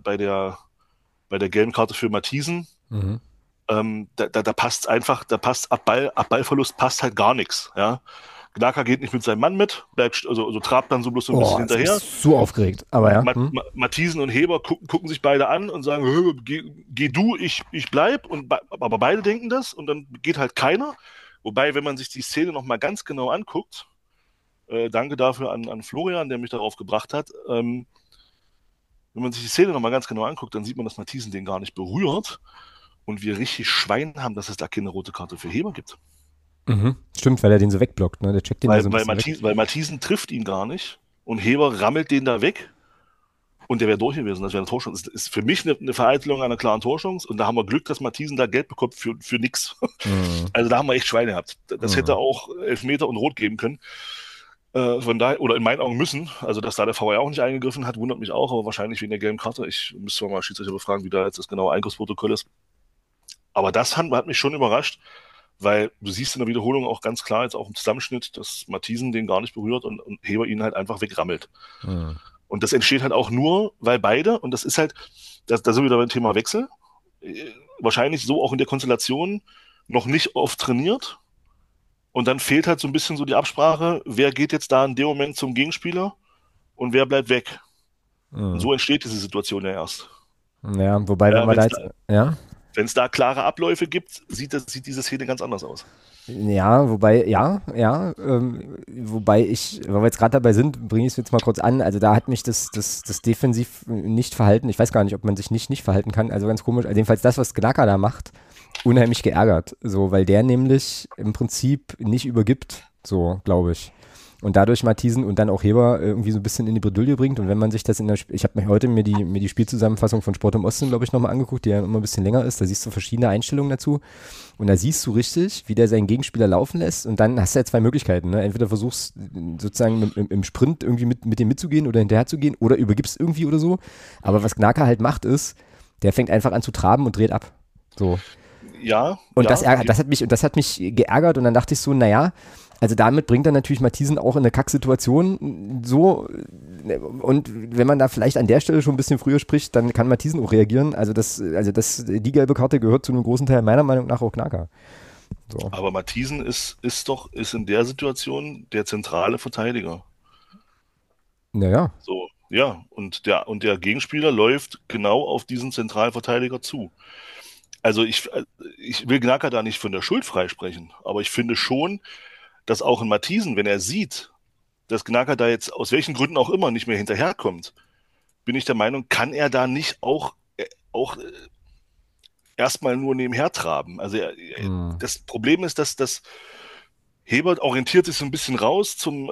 [SPEAKER 3] bei der gelben Karte für Matthiesen,
[SPEAKER 1] Mhm.
[SPEAKER 3] da passt einfach, da passt ab Ballverlust passt halt gar nichts, ja. Gnaka geht nicht mit seinem Mann mit, bleibt, also trabt dann so bloß so ein bisschen
[SPEAKER 1] Oh, es
[SPEAKER 3] hinterher.
[SPEAKER 1] ist so aufgeregt. Aber ja. Hm?
[SPEAKER 3] Matthiesen und Heber gucken sich beide an und sagen, geh du, ich bleib. Aber beide denken das und dann geht halt keiner. Wobei, wenn man sich die Szene nochmal ganz genau anguckt, danke dafür an Florian, der mich darauf gebracht hat, wenn man sich die Szene nochmal ganz genau anguckt, dann sieht man, dass Matthiesen den gar nicht berührt und wir richtig Schwein haben, dass es da keine rote Karte für Heber gibt.
[SPEAKER 1] Mhm. Stimmt, weil er den so wegblockt, ne? Der checkt den ja so ein bisschen weg.
[SPEAKER 3] Weil Matthiesen trifft ihn gar nicht und Heber rammelt den da weg und der wäre durch gewesen. Das wäre eine Torchance. Das ist für mich eine Vereitelung einer klaren Torchance und da haben wir Glück, dass Matthiesen da Geld bekommt für nix.
[SPEAKER 1] Mhm.
[SPEAKER 3] Also da haben wir echt Schweine gehabt. Das hätte
[SPEAKER 1] Mhm.
[SPEAKER 3] auch Elfmeter und Rot geben können. Von daher, oder in meinen Augen müssen, also dass da der VAR auch nicht eingegriffen hat, wundert mich auch, aber wahrscheinlich wegen der gelben Karte. Ich müsste mal Schiedsrichter befragen, wie da jetzt das genaue Eingriffsprotokoll ist. Aber das hat mich schon überrascht, weil du siehst in der Wiederholung auch ganz klar, jetzt auch im Zusammenschnitt, dass Matthiesen den gar nicht berührt und Heber ihn halt einfach wegrammelt.
[SPEAKER 1] Mhm.
[SPEAKER 3] Und das entsteht halt auch nur, weil beide, und das ist halt, da sind wir wieder beim Thema Wechsel, wahrscheinlich so auch in der Konstellation noch nicht oft trainiert. Und dann fehlt halt so ein bisschen so die Absprache, wer geht jetzt da in dem Moment zum Gegenspieler und wer bleibt weg. Und
[SPEAKER 1] Mhm.
[SPEAKER 3] so entsteht diese Situation ja erst.
[SPEAKER 1] Ja, wobei, wenn
[SPEAKER 3] Ja,
[SPEAKER 1] wir da
[SPEAKER 3] wenn's
[SPEAKER 1] jetzt, ja,
[SPEAKER 3] Wenn es da klare Abläufe gibt, sieht diese Szene ganz anders aus.
[SPEAKER 1] Ja, wobei weil wir jetzt gerade dabei sind, bringe ich es jetzt mal kurz an. Also da hat mich das defensiv nicht verhalten. Ich weiß gar nicht, ob man sich nicht verhalten kann. Also ganz komisch. Also jedenfalls das, was Gnaka da macht, unheimlich geärgert. So, weil der nämlich im Prinzip nicht übergibt. So, glaube ich. Und dadurch Matthiesen und dann auch Heber irgendwie so ein bisschen in die Bredouille bringt. Und wenn man sich das ich habe mir heute mir die Spielzusammenfassung von Sport im Osten, glaube ich, nochmal angeguckt, die ja immer ein bisschen länger ist. Da siehst du verschiedene Einstellungen dazu. Und da siehst du richtig, wie der seinen Gegenspieler laufen lässt. Und dann hast du ja zwei Möglichkeiten. Ne? Entweder versuchst sozusagen im Sprint irgendwie mit dem mitzugehen oder hinterher zu gehen oder übergibst irgendwie oder so. Aber was Gnaka halt macht, ist, der fängt einfach an zu traben und dreht ab. So.
[SPEAKER 3] Ja.
[SPEAKER 1] Und das hat mich geärgert. Und dann dachte ich so, naja, also damit bringt er natürlich Matthiesen auch in eine Kacksituation so, und wenn man da vielleicht an der Stelle schon ein bisschen früher spricht, dann kann Matthiesen auch reagieren. Die gelbe Karte gehört zu einem großen Teil meiner Meinung nach auch Gnaka. So.
[SPEAKER 3] Aber Matthiesen ist in der Situation der zentrale Verteidiger.
[SPEAKER 1] Naja.
[SPEAKER 3] So, ja, und der Gegenspieler läuft genau auf diesen Zentralverteidiger zu. Also ich will Gnaka da nicht von der Schuld freisprechen, aber ich finde schon, dass auch ein Matthiesen, wenn er sieht, dass Gnaka da jetzt aus welchen Gründen auch immer nicht mehr hinterherkommt, bin ich der Meinung, kann er da nicht auch erstmal nur nebenher traben. Also das Problem ist, dass Hebert orientiert sich so ein bisschen raus zum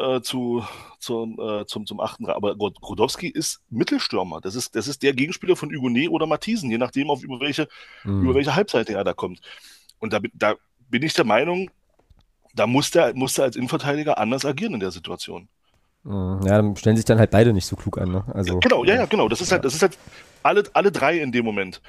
[SPEAKER 3] achten. Aber Grodowski ist Mittelstürmer. Das ist der Gegenspieler von Hugonet oder Matthiesen, je nachdem, über welche Halbseite er da kommt. Und da bin ich der Meinung, da muss der als Innenverteidiger anders agieren in der Situation.
[SPEAKER 1] Ja, dann stellen sich dann halt beide nicht so klug an. Ne? Also,
[SPEAKER 3] genau, genau. Das ist halt alle drei in dem Moment.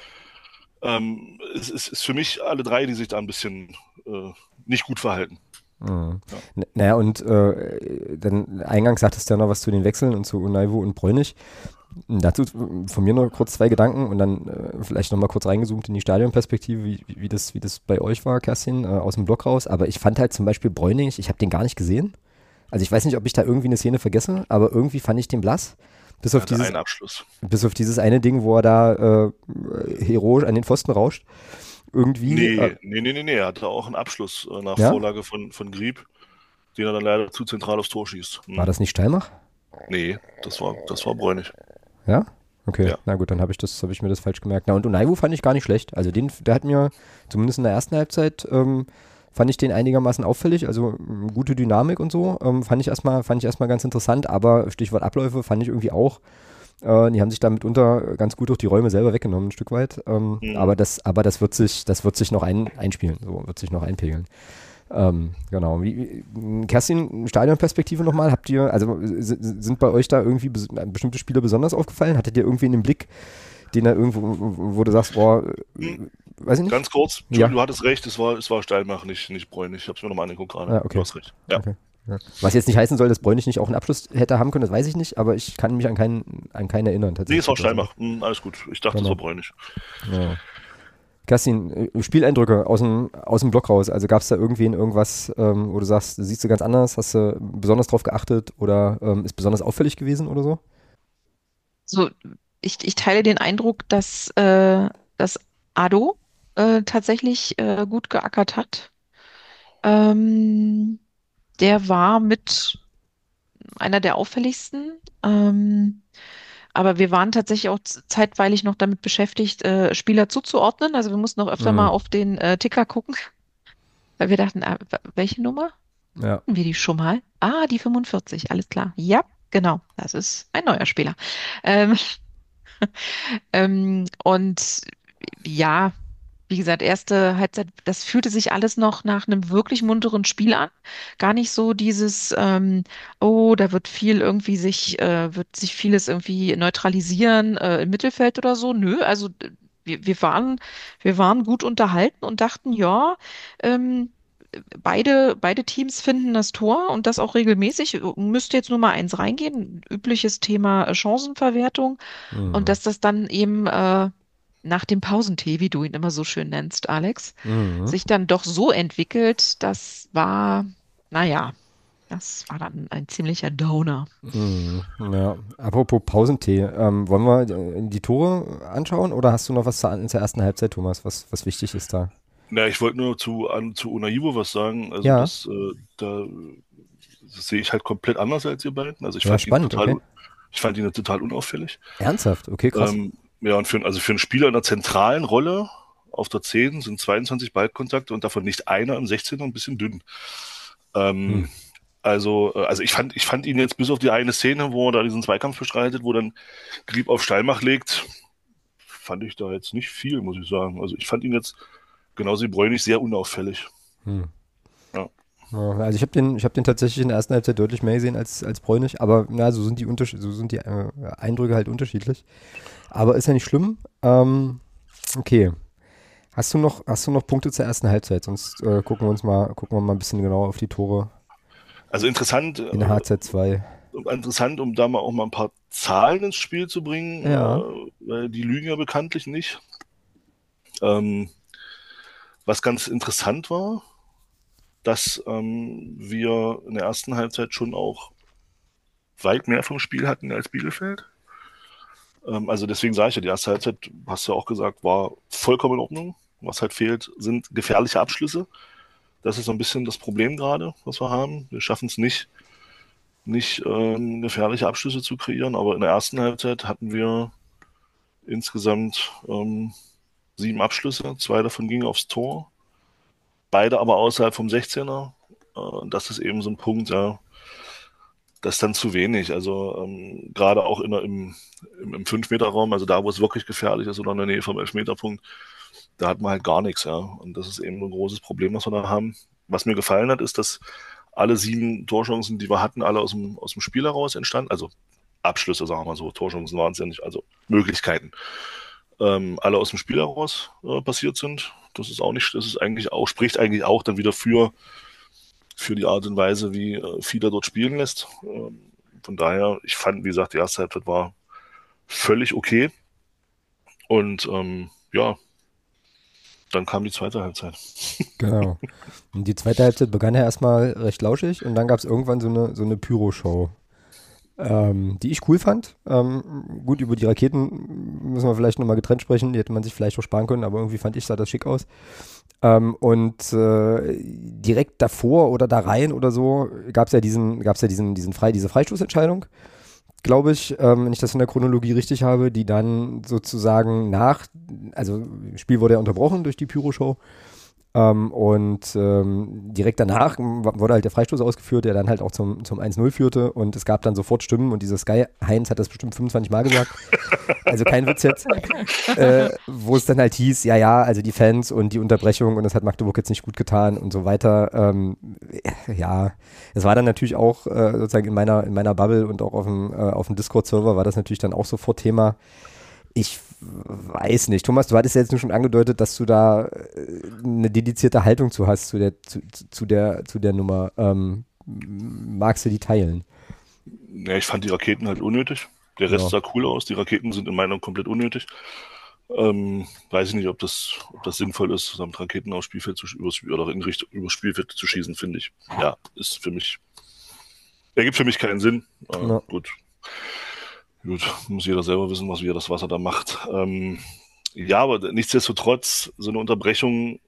[SPEAKER 3] Es ist für mich alle drei, die sich da ein bisschen nicht gut verhalten.
[SPEAKER 1] Ja. Naja, und dann eingangs sagtest du ja noch was zu den Wechseln und zu Unaiwo und Bräunig. Dazu von mir noch kurz zwei Gedanken und dann vielleicht nochmal kurz reingezoomt in die Stadionperspektive, wie das bei euch war, Kerstin, aus dem Block raus. Aber ich fand halt zum Beispiel Bräunig, ich habe den gar nicht gesehen. Also ich weiß nicht, ob ich da irgendwie eine Szene vergesse, aber irgendwie fand ich den blass. Bis auf dieses eine Ding, wo er da heroisch an den Pfosten rauscht. Irgendwie.
[SPEAKER 3] Nee. Er hatte auch einen Abschluss nach Vorlage von Grieb, den er dann leider zu zentral aufs Tor schießt.
[SPEAKER 1] War das nicht Steilmach?
[SPEAKER 3] Nee, das war Bräunig.
[SPEAKER 1] Ja? Okay,
[SPEAKER 3] ja.
[SPEAKER 1] Na gut, dann habe ich mir das falsch gemerkt. Na, und Unaiwo fand ich gar nicht schlecht. Also der hat mir, zumindest in der ersten Halbzeit, fand ich den einigermaßen auffällig, also gute Dynamik und so, fand ich erstmal ganz interessant, aber Stichwort Abläufe fand ich irgendwie auch, die haben sich da mitunter ganz gut durch die Räume selber weggenommen, ein Stück weit, aber das wird sich noch einspielen, so wird sich noch einpegeln. Genau. Kerstin, Stadionperspektive nochmal, sind bei euch da irgendwie bestimmte Spieler besonders aufgefallen? Hattet ihr irgendwie einen Blick, den da irgendwo, wo du sagst, boah, weiß ich nicht?
[SPEAKER 3] Ganz kurz, du hattest recht, es war Steilmach, nicht Bräunig. Ich habe es mir nochmal angeguckt gerade.
[SPEAKER 1] Ja, okay.
[SPEAKER 3] Du hast recht. Ja.
[SPEAKER 1] Okay. Ja. Was jetzt nicht heißen soll, dass Bräunig nicht auch einen Abschluss hätte haben können, das weiß ich nicht, aber ich kann mich an keinen erinnern.
[SPEAKER 3] Nee, es war Steilmach. Alles gut. Ich dachte, es war Bräunig.
[SPEAKER 1] Ja. Kerstin, Spieleindrücke aus dem Block raus. Also gab es da irgendwas, wo du sagst, siehst du ganz anders, hast du besonders drauf geachtet oder ist besonders auffällig gewesen oder so?
[SPEAKER 2] So, ich teile den Eindruck, dass Ado tatsächlich gut geackert hat. Der war mit einer der auffälligsten. Aber wir waren tatsächlich auch zeitweilig noch damit beschäftigt, Spieler zuzuordnen. Also wir mussten noch öfter mal auf den Ticker gucken, weil wir dachten, welche Nummer?
[SPEAKER 1] Ja.
[SPEAKER 2] Hatten wir die schon mal? Ah, die 45, alles klar. Ja, genau, das ist ein neuer Spieler. Und ja, wie gesagt, erste Halbzeit, das fühlte sich alles noch nach einem wirklich munteren Spiel an. Gar nicht so dieses, oh, da wird wird sich vieles irgendwie neutralisieren, im Mittelfeld oder so. Nö, also wir waren gut unterhalten und dachten, ja, beide Teams finden das Tor und das auch regelmäßig. Müsste jetzt nur mal eins reingehen. Übliches Thema Chancenverwertung. Und dass das dann eben nach dem Pausentee, wie du ihn immer so schön nennst, Alex, sich dann doch so entwickelt, das war, naja, Das war dann ein ziemlicher Downer.
[SPEAKER 1] Ja, apropos Pausentee, wollen wir die Tore anschauen oder hast du noch was zur ersten Halbzeit, Thomas, was wichtig ist da?
[SPEAKER 3] Na, ich wollte nur zu Unaiwo was sagen. Also
[SPEAKER 1] Ja,
[SPEAKER 3] das sehe ich halt komplett anders als ihr beiden. Also
[SPEAKER 1] ja, spannend, okay.
[SPEAKER 3] ich fand ihn total unauffällig.
[SPEAKER 1] Ernsthaft, okay, krass.
[SPEAKER 3] Ja, und für einen Spieler in der zentralen Rolle auf der 10 sind 22 Ballkontakte und davon nicht einer im 16er, ein bisschen dünn.
[SPEAKER 1] Hm.
[SPEAKER 3] Ähm, also ich fand ihn jetzt bis auf die eine Szene, wo er da diesen Zweikampf bestreitet, wo dann Grieb auf Steinmach legt, fand ich da jetzt nicht viel, muss ich sagen. Also ich fand ihn jetzt genauso wie Bräunig sehr unauffällig.
[SPEAKER 1] Hm.
[SPEAKER 3] Ja.
[SPEAKER 1] Ja, also ich hab den tatsächlich in der ersten Halbzeit deutlich mehr gesehen als Bräunig, aber na, so sind die Eindrücke halt unterschiedlich. Aber ist ja nicht schlimm. Okay. Hast du noch Punkte zur ersten Halbzeit? Sonst gucken wir mal ein bisschen genauer auf die Tore
[SPEAKER 3] Also interessant,
[SPEAKER 1] in der HZ2.
[SPEAKER 3] um da mal auch mal ein paar Zahlen ins Spiel zu bringen,
[SPEAKER 1] Ja,
[SPEAKER 3] weil die lügen ja bekanntlich nicht. Ähm, Was ganz interessant war, dass wir in der ersten Halbzeit schon auch weit mehr vom Spiel hatten als Bielefeld. Also deswegen sage ich ja, die erste Halbzeit, hast du ja auch gesagt, war vollkommen in Ordnung. Was halt fehlt, sind gefährliche Abschlüsse. Das ist so ein bisschen das Problem gerade, was wir haben. Wir schaffen es nicht gefährliche Abschlüsse zu kreieren, aber in der ersten Halbzeit hatten wir insgesamt 7 Abschlüsse, 2 davon gingen aufs Tor, beide aber außerhalb vom 16er. Das ist eben so ein Punkt, ja, das ist dann zu wenig. Also gerade auch im 5-Meter-Raum, also da, wo es wirklich gefährlich ist oder in der Nähe vom Elfmeterpunkt, da hat man halt gar nichts, ja. Und das ist eben ein großes Problem, was wir da haben. Was mir gefallen hat, ist, dass alle 7 Torchancen, die wir hatten, alle aus dem Spiel heraus entstanden. Also Abschlüsse, sagen wir mal so. Torchancen waren es ja nicht, also Möglichkeiten. Alle aus dem Spiel heraus passiert sind. Das ist eigentlich auch, spricht eigentlich auch dann wieder für die Art und Weise, wie Fiedler dort spielen lässt. Von daher, ich fand, wie gesagt, die erste Halbzeit war völlig okay. Und ja, dann kam die zweite Halbzeit.
[SPEAKER 1] genau. Und die zweite Halbzeit begann ja erstmal recht lauschig und dann gab es irgendwann so eine Pyro-Show, die ich cool fand. Gut, über die Raketen müssen wir vielleicht nochmal getrennt sprechen, die hätte man sich vielleicht auch sparen können, aber irgendwie fand ich, sah das schick aus. Direkt davor oder da rein oder so gab's ja diese Freistoßentscheidung, glaube ich, wenn ich das in der Chronologie richtig habe, die dann sozusagen also das Spiel wurde ja unterbrochen durch die Pyro-Show. Direkt danach wurde halt der Freistoß ausgeführt, der dann halt auch zum 1:0 führte und es gab dann sofort Stimmen und dieser Sky Heinz hat das bestimmt 25 Mal gesagt, also kein Witz jetzt, wo es dann halt hieß, ja, also die Fans und die Unterbrechung und das hat Magdeburg jetzt nicht gut getan und so weiter. Ja, es war dann natürlich auch sozusagen in meiner Bubble und auch auf dem Discord-Server war das natürlich dann auch sofort Thema. Ich weiß nicht. Thomas, du hattest ja jetzt nur schon angedeutet, dass du da eine dedizierte Haltung zu hast, zu der Nummer. Magst du die teilen?
[SPEAKER 3] Ja, ich fand die Raketen halt unnötig. Der Rest
[SPEAKER 1] Ja.
[SPEAKER 3] sah cool aus. Die Raketen sind in meiner Meinung komplett unnötig. Weiß ich nicht, ob das sinnvoll ist, samt Raketen aufs Spielfeld oder in Richtung übers Spielfeld zu schießen, finde ich. Ja, ergibt für mich keinen Sinn.
[SPEAKER 1] Ja.
[SPEAKER 3] Gut, muss jeder selber wissen, was er da macht. Ja, aber nichtsdestotrotz, so eine Unterbrechung,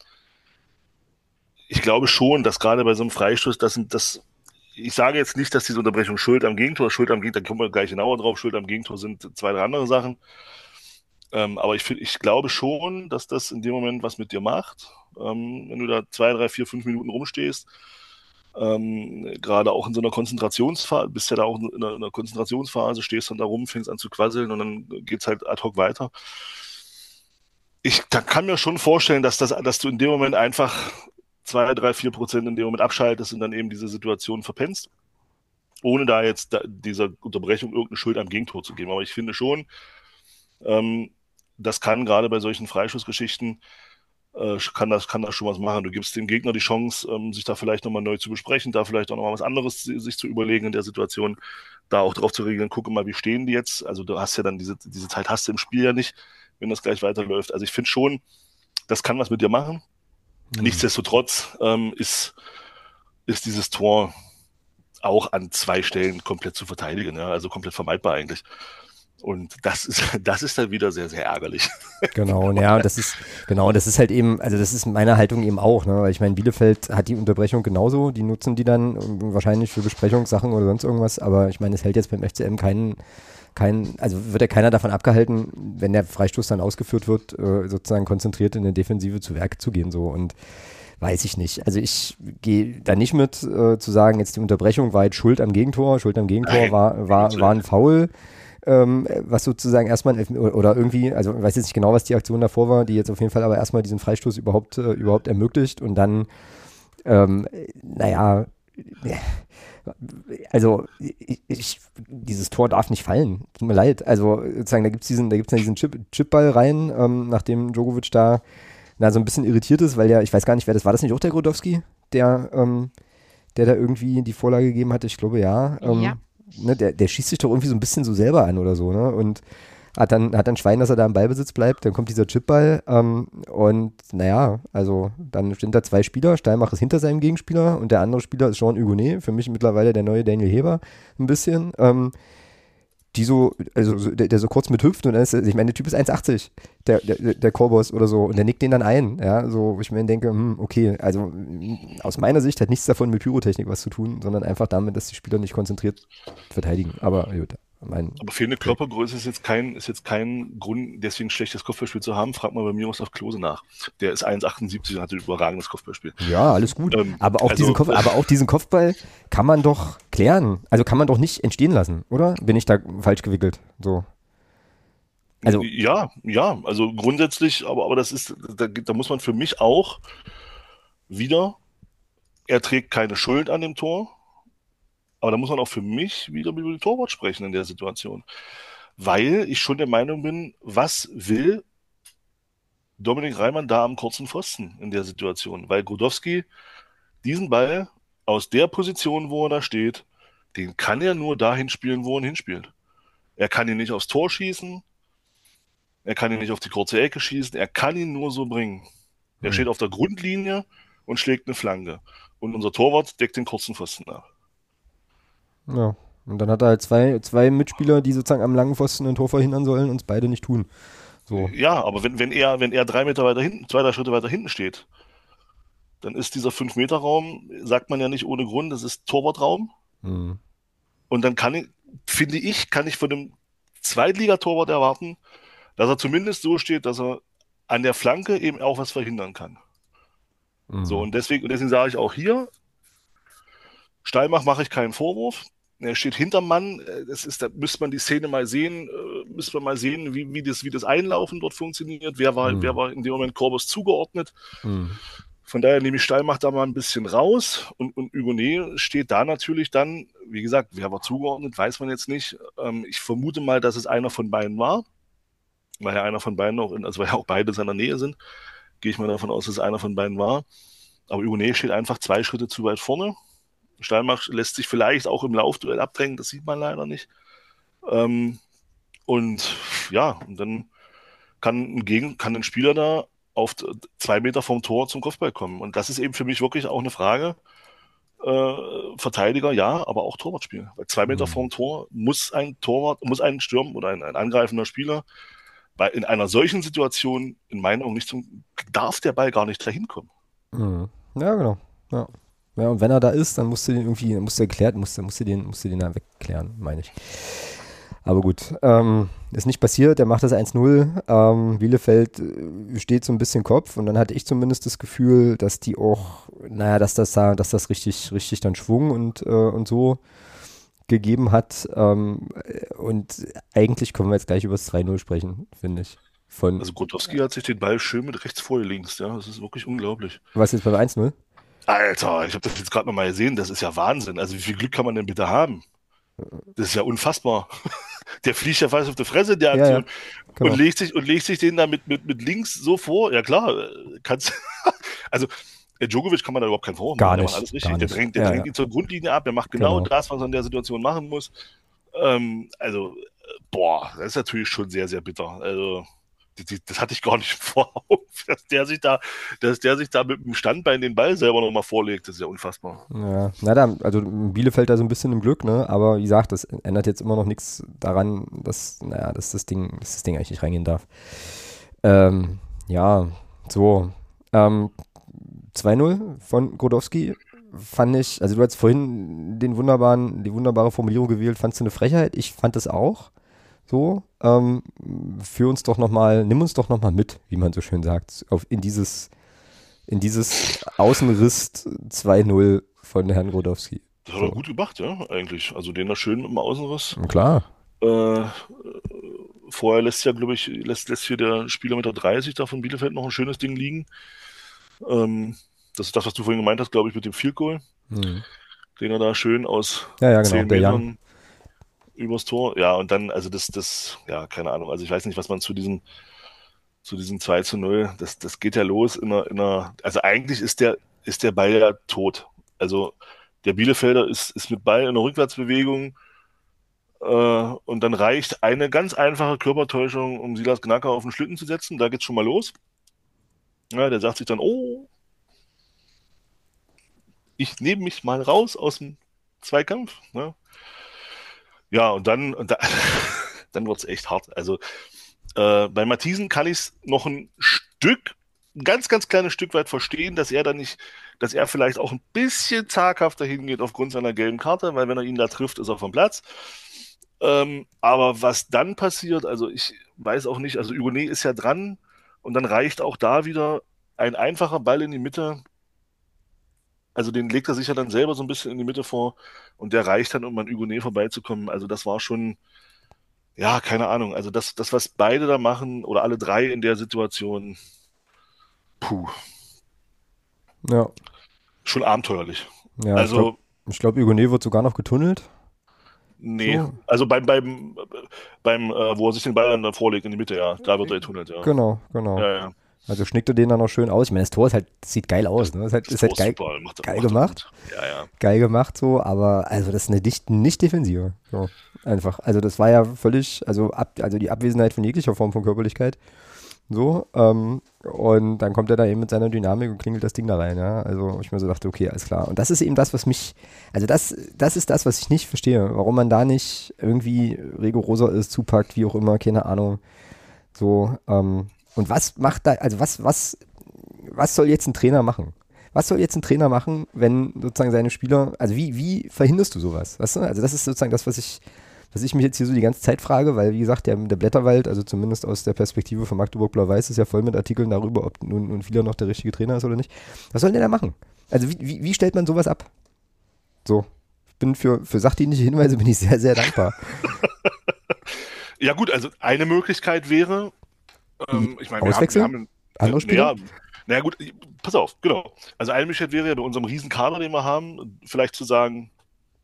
[SPEAKER 3] ich glaube schon, dass gerade bei so einem Freistoß, ich sage jetzt nicht, dass diese Unterbrechung Schuld am Gegentor, da kommen wir gleich genauer drauf, Schuld am Gegentor sind 2, 3 andere Sachen. Aber ich glaube schon, dass das in dem Moment was mit dir macht. Wenn du da 2, 3, 4, 5 Minuten rumstehst, gerade auch in so einer Konzentrationsphase, bist ja da auch in einer Konzentrationsphase, stehst dann da rum, fängst an zu quasseln und dann geht's halt ad hoc weiter. Kann mir schon vorstellen, dass du in dem Moment einfach 2, 3, 4% in dem Moment abschaltest und dann eben diese Situation verpennst, ohne da jetzt dieser Unterbrechung irgendeine Schuld am Gegentor zu geben. Aber ich finde schon, das kann gerade bei solchen Freischussgeschichten kann das schon was machen. Du gibst dem Gegner die Chance, sich da vielleicht nochmal neu zu besprechen, da vielleicht auch nochmal was anderes sich zu überlegen in der Situation, da auch drauf zu regeln, gucke mal, wie stehen die jetzt. Also du hast ja dann diese Zeit hast du im Spiel ja nicht, wenn das gleich weiterläuft. Also ich finde schon, das kann was mit dir machen. Nichtsdestotrotz ist dieses Tor auch an 2 Stellen komplett zu verteidigen, ja, also komplett vermeidbar eigentlich. Und das ist dann wieder sehr, sehr ärgerlich.
[SPEAKER 1] Genau, ja, das ist halt eben, also das ist meine Haltung eben auch, ne? Weil ich meine, Bielefeld hat die Unterbrechung genauso, die nutzen die dann wahrscheinlich für Besprechungssachen oder sonst irgendwas, aber ich meine, es hält jetzt beim FCM also wird ja keiner davon abgehalten, wenn der Freistoß dann ausgeführt wird, sozusagen konzentriert in der Defensive zu Werke zu gehen, so, und weiß ich nicht. Also ich gehe da nicht mit, zu sagen, jetzt die Unterbrechung war jetzt Schuld am Gegentor
[SPEAKER 3] Nein,
[SPEAKER 1] war ein Foul, was sozusagen erstmal oder irgendwie, also ich weiß jetzt nicht genau, was die Aktion davor war, die jetzt auf jeden Fall aber erstmal diesen Freistoß überhaupt ermöglicht und dann, naja, also dieses Tor darf nicht fallen. Tut mir leid. Also sozusagen, da gibt's dann diesen Chipball rein, nachdem Djokovic da so ein bisschen irritiert ist, weil ich weiß gar nicht, wer das war. Das nicht auch der Grodowski, der da irgendwie die Vorlage gegeben hatte? Ich glaube, ja.
[SPEAKER 2] Ja.
[SPEAKER 1] Ne, der schießt sich doch irgendwie so ein bisschen so selber an oder so, ne? Und hat dann Schwein, dass er da im Ballbesitz bleibt. Dann kommt dieser Chipball und naja, also dann stehen da 2 Spieler. Steinmach ist hinter seinem Gegenspieler und der andere Spieler ist Jean Hugonet, für mich mittlerweile der neue Daniel Heber ein bisschen. Die so, also der so kurz mit hüpft und dann ich meine, der Typ ist 1,80, der Korbos oder so, und der nickt den dann ein, ja, so, wo ich mir denke, okay, also aus meiner Sicht hat nichts davon mit Pyrotechnik was zu tun, sondern einfach damit, dass die Spieler nicht konzentriert verteidigen, aber gut,
[SPEAKER 3] Aber fehlende Körpergröße ist jetzt kein Grund, deswegen schlechtes Kopfballspiel zu haben. Frag mal bei Miroslav Klose nach. Der ist 1,78 und hat ein überragendes Kopfballspiel.
[SPEAKER 1] Ja, alles gut. Aber auch diesen Kopfball kann man doch klären. Also kann man doch nicht entstehen lassen, oder? Bin ich da falsch gewickelt? So. Also,
[SPEAKER 3] ja, also grundsätzlich, aber das ist, da muss man für mich auch wieder, er trägt keine Schuld an dem Tor, aber da muss man auch für mich wieder über die Torwart sprechen in der Situation. Weil ich schon der Meinung bin, was will Dominik Reimann da am kurzen Pfosten in der Situation? Weil Grodowski diesen Ball aus der Position, wo er da steht, den kann er nur dahin spielen, wo er ihn hinspielt. Er kann ihn nicht aufs Tor schießen, er kann ihn nicht auf die kurze Ecke schießen, er kann ihn nur so bringen. Er steht auf der Grundlinie und schlägt eine Flanke. Und unser Torwart deckt den kurzen Pfosten ab.
[SPEAKER 1] ja. Und dann hat er halt zwei Mitspieler, die sozusagen am langen Pfosten ein Tor verhindern sollen und es beide nicht tun. So.
[SPEAKER 3] Ja, aber wenn er 3 Meter weiter hinten, 2, 3 Schritte weiter hinten steht, dann ist dieser 5-Meter-Raum, sagt man ja nicht ohne Grund, das ist Torwartraum.
[SPEAKER 1] Mhm.
[SPEAKER 3] Und dann kann ich von dem Zweitligatorwart erwarten, dass er zumindest so steht, dass er an der Flanke eben auch was verhindern kann.
[SPEAKER 1] Mhm.
[SPEAKER 3] So, und deswegen sage ich auch hier, Steinmach mache ich keinen Vorwurf. Er steht hinterm Mann. Da müsste man die Szene mal sehen, wie das Einlaufen dort funktioniert. Wer war in dem Moment Korbos zugeordnet? Von daher nehme ich Steinmach da mal ein bisschen raus und Hugonet steht da natürlich dann, wie gesagt, wer war zugeordnet, weiß man jetzt nicht. Ich vermute mal, dass es einer von beiden war, weil ja einer von beiden weil ja auch beide in seiner Nähe sind, gehe ich mal davon aus, dass es einer von beiden war. Aber Hugonet steht einfach 2 Schritte zu weit vorne. Steinmach lässt sich vielleicht auch im Laufduell abdrängen, das sieht man leider nicht. Und dann kann ein Spieler da auf 2 Meter vom Tor zum Kopfball kommen. Und das ist eben für mich wirklich auch eine Frage. Verteidiger, ja, aber auch Torwartspiel. Weil 2 Meter vom Tor muss ein Stürmer oder ein angreifender Spieler in einer solchen Situation in meinen Augen darf der Ball gar nicht dahin kommen.
[SPEAKER 1] Ja, genau. Ja. Ja, und wenn er da ist, dann musst du den irgendwie, musst du den da wegklären, meine ich. Aber gut, ist nicht passiert, der macht das 1-0. Bielefeld steht so ein bisschen Kopf und dann hatte ich zumindest das Gefühl, dass die auch, dass das richtig dann Schwung und so gegeben hat. Und eigentlich können wir jetzt gleich über das 3-0 sprechen, finde ich.
[SPEAKER 3] Also Grodowski hat sich den Ball schön mit rechts vorgelinkt, ja, das ist wirklich unglaublich.
[SPEAKER 1] Was jetzt beim 1-0?
[SPEAKER 3] Alter, ich habe das jetzt gerade nochmal gesehen, das ist ja Wahnsinn. Also wie viel Glück kann man denn bitte haben? Das ist ja unfassbar. Der fliegt ja fast auf die Fresse, der Aktion. Ja, genau. und legt sich den da mit links so vor. Ja klar, also Djokovic kann man da überhaupt keinen Vorwurf machen. Der macht alles richtig. Der drängt ihn zur Grundlinie ab, der macht genau das, was er in der Situation machen muss. Das ist natürlich schon sehr, sehr bitter. Also das hatte ich gar nicht vor Augen, dass der sich da mit dem Standbein den Ball selber nochmal vorlegt. Das ist ja unfassbar.
[SPEAKER 1] Ja, also Bielefeld da so ein bisschen im Glück, ne? Aber wie gesagt, das ändert jetzt immer noch nichts daran, dass das Ding eigentlich nicht reingehen darf. Ja, so. 2-0 von Grodowski fand ich, also du hast vorhin die wunderbare Formulierung gewählt, fandst du eine Frechheit? Ich fand es auch. So, nimm uns doch noch mal mit, wie man so schön sagt, in dieses Außenriss 2-0 von Herrn Grodowski.
[SPEAKER 3] Das hat er gut gemacht, ja, eigentlich. Also den da schön mit dem Außenriss.
[SPEAKER 1] Klar.
[SPEAKER 3] Vorher lässt hier der Spieler mit der 30 da von Bielefeld noch ein schönes Ding liegen. Das ist das, was du vorhin gemeint hast, glaube ich, mit dem Field Goal. Den er da schön aus
[SPEAKER 1] Ja,
[SPEAKER 3] 10
[SPEAKER 1] genau, der
[SPEAKER 3] Metern übers Tor. Ja, und dann, also ja, keine Ahnung. Also ich weiß nicht, was man zu diesem 2-0, das geht ja los also eigentlich ist der Ball ja tot. Also der Bielefelder ist mit Ball in einer Rückwärtsbewegung und dann reicht eine ganz einfache Körpertäuschung, um Silas Gnaka auf den Schlitten zu setzen. Da geht's schon mal los. Ja, der sagt sich dann, oh, ich nehme mich mal raus aus dem Zweikampf. Ne? Ja, und dann wird's echt hart. Also bei Matthiesen kann ich es noch ein ganz, ganz kleines Stück weit verstehen, dass er vielleicht auch ein bisschen zaghafter hingeht aufgrund seiner gelben Karte, weil wenn er ihn da trifft, ist er vom Platz. Aber was dann passiert, also ich weiß auch nicht, also Hugonet ist ja dran und dann reicht auch da wieder ein einfacher Ball in die Mitte. Also den legt er sich ja dann selber so ein bisschen in die Mitte vor und der reicht dann, um an Hugonet vorbeizukommen. Also das war schon, ja, keine Ahnung. Also das, was beide da machen oder alle drei in der Situation, puh.
[SPEAKER 1] Ja.
[SPEAKER 3] Schon abenteuerlich.
[SPEAKER 1] Ja,
[SPEAKER 3] also
[SPEAKER 1] ich glaube, Hugonet wird sogar noch getunnelt.
[SPEAKER 3] Nee,
[SPEAKER 1] So.
[SPEAKER 3] also wo er sich den Ball dann vorlegt in die Mitte, ja, da wird er getunnelt, ja.
[SPEAKER 1] Genau.
[SPEAKER 3] Ja.
[SPEAKER 1] Also schnickt er den dann noch schön aus. Ich meine, das Tor sieht geil aus, ne? Ist halt geil,
[SPEAKER 3] super,
[SPEAKER 1] geil gemacht.
[SPEAKER 3] Ja.
[SPEAKER 1] Geil gemacht so, aber also das ist nicht Defensive. So, einfach. Also das war ja völlig, also die Abwesenheit von jeglicher Form von Körperlichkeit. So, und dann kommt er da eben mit seiner Dynamik und klingelt das Ding da rein, ja. Also ich mir so dachte, okay, alles klar. Und das ist eben das, was mich, also das ist das, was ich nicht verstehe, warum man da nicht irgendwie rigoroser ist, zupackt, wie auch immer, keine Ahnung. So, und was macht da, also was soll jetzt ein Trainer machen? Was soll jetzt ein Trainer machen, wenn sozusagen seine Spieler, also wie verhinderst du sowas? Weißt du? Also das ist sozusagen das, was ich mich jetzt hier so die ganze Zeit frage, weil wie gesagt, der Blätterwald, also zumindest aus der Perspektive von Magdeburg Blau-Weiß, ist ja voll mit Artikeln darüber, ob nun Fiedler noch der richtige Trainer ist oder nicht. Was soll denn der da machen? Also wie stellt man sowas ab? So, ich bin für sachdienliche Hinweise bin ich sehr, sehr dankbar.
[SPEAKER 3] Ja gut, also eine Möglichkeit wäre, ich meine,
[SPEAKER 1] Auswechseln?
[SPEAKER 3] wir haben
[SPEAKER 1] Andere Spieler?
[SPEAKER 3] naja gut, pass auf, genau. Also eine Möglichkeit wäre ja bei unserem riesen Kader, den wir haben, vielleicht zu sagen,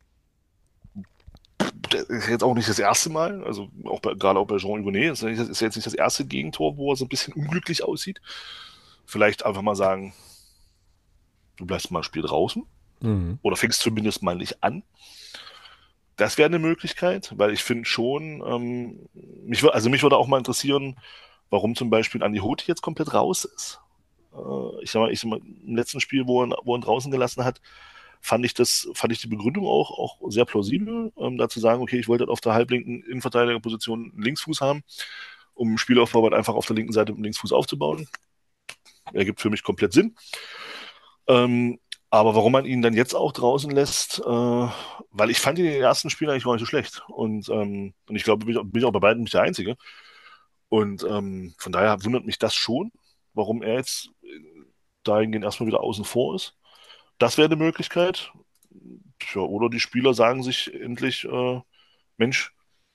[SPEAKER 3] das ist jetzt auch nicht das erste Mal, also gerade auch bei Jean Hugonet, ist jetzt nicht das erste Gegentor, wo er so ein bisschen unglücklich aussieht. Vielleicht einfach mal sagen, du bleibst mal ein Spiel draußen oder fängst zumindest mal nicht an. Das wäre eine Möglichkeit, weil ich finde schon, mich würde auch mal interessieren, warum zum Beispiel Andi Hoth jetzt komplett raus ist. Ich sag mal, im letzten Spiel, wo er ihn draußen gelassen hat, fand ich die Begründung auch sehr plausibel, da zu sagen, okay, ich wollte auf der halblinken Innenverteidigerposition einen Linksfuß haben, um einen Spielaufbau einfach auf der linken Seite mit dem Linksfuß aufzubauen. Ergibt für mich komplett Sinn. Aber warum man ihn dann jetzt auch draußen lässt, weil ich fand ihn in den ersten Spielen eigentlich gar nicht so schlecht. Und ich glaube, bin ich auch bei beiden nicht der Einzige. Und von daher wundert mich das schon, warum er jetzt dahingehend erstmal wieder außen vor ist. Das wäre eine Möglichkeit. Tja, oder die Spieler sagen sich endlich, Mensch,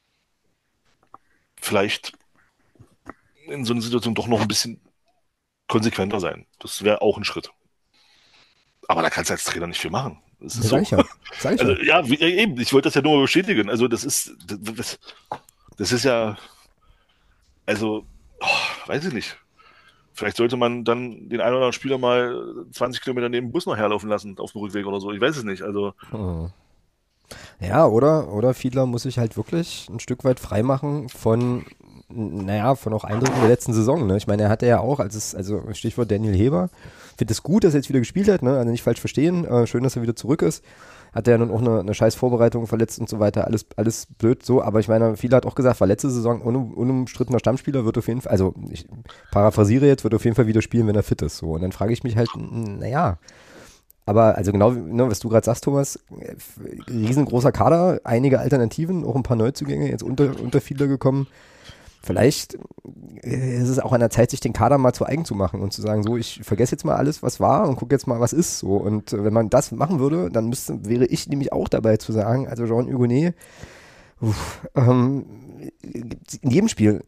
[SPEAKER 3] vielleicht in so einer Situation doch noch ein bisschen konsequenter sein. Das wäre auch ein Schritt. Aber da kannst du als Trainer nicht viel machen. Das ist
[SPEAKER 1] Sag ich ja.
[SPEAKER 3] Also, ja, eben, ich wollte das ja nur mal bestätigen. Also das ist ja, also, weiß ich nicht. Vielleicht sollte man dann den einen oder anderen Spieler mal 20 Kilometer neben dem Bus noch herlaufen lassen auf dem Rückweg oder so. Ich weiß es nicht. Also.
[SPEAKER 1] Ja, oder Fiedler muss sich halt wirklich ein Stück weit freimachen von naja, von auch Eindrücken der letzten Saison. Ne? Ich meine, er hatte ja auch, also Stichwort Daniel Heber, finde es gut, dass er jetzt wieder gespielt hat, ne? Also nicht falsch verstehen, schön, dass er wieder zurück ist. Hat er ja nun auch eine scheiß Vorbereitung verletzt und so weiter, alles blöd so, aber ich meine, viele hat auch gesagt, war letzte Saison unumstrittener Stammspieler, wird auf jeden Fall, also ich paraphrasiere jetzt, wird auf jeden Fall wieder spielen, wenn er fit ist. So. Und dann frage ich mich halt, naja, aber also genau, ne, was du gerade sagst, Thomas, riesengroßer Kader, einige Alternativen, auch ein paar Neuzugänge, jetzt unter viele gekommen. Vielleicht ist es auch an der Zeit, sich den Kader mal zu eigen zu machen und zu sagen, so, ich vergesse jetzt mal alles, was war und gucke jetzt mal, was ist. So. Und wenn man das machen würde, dann wäre ich nämlich auch dabei zu sagen, also Jean Hugonet, in jedem Spiel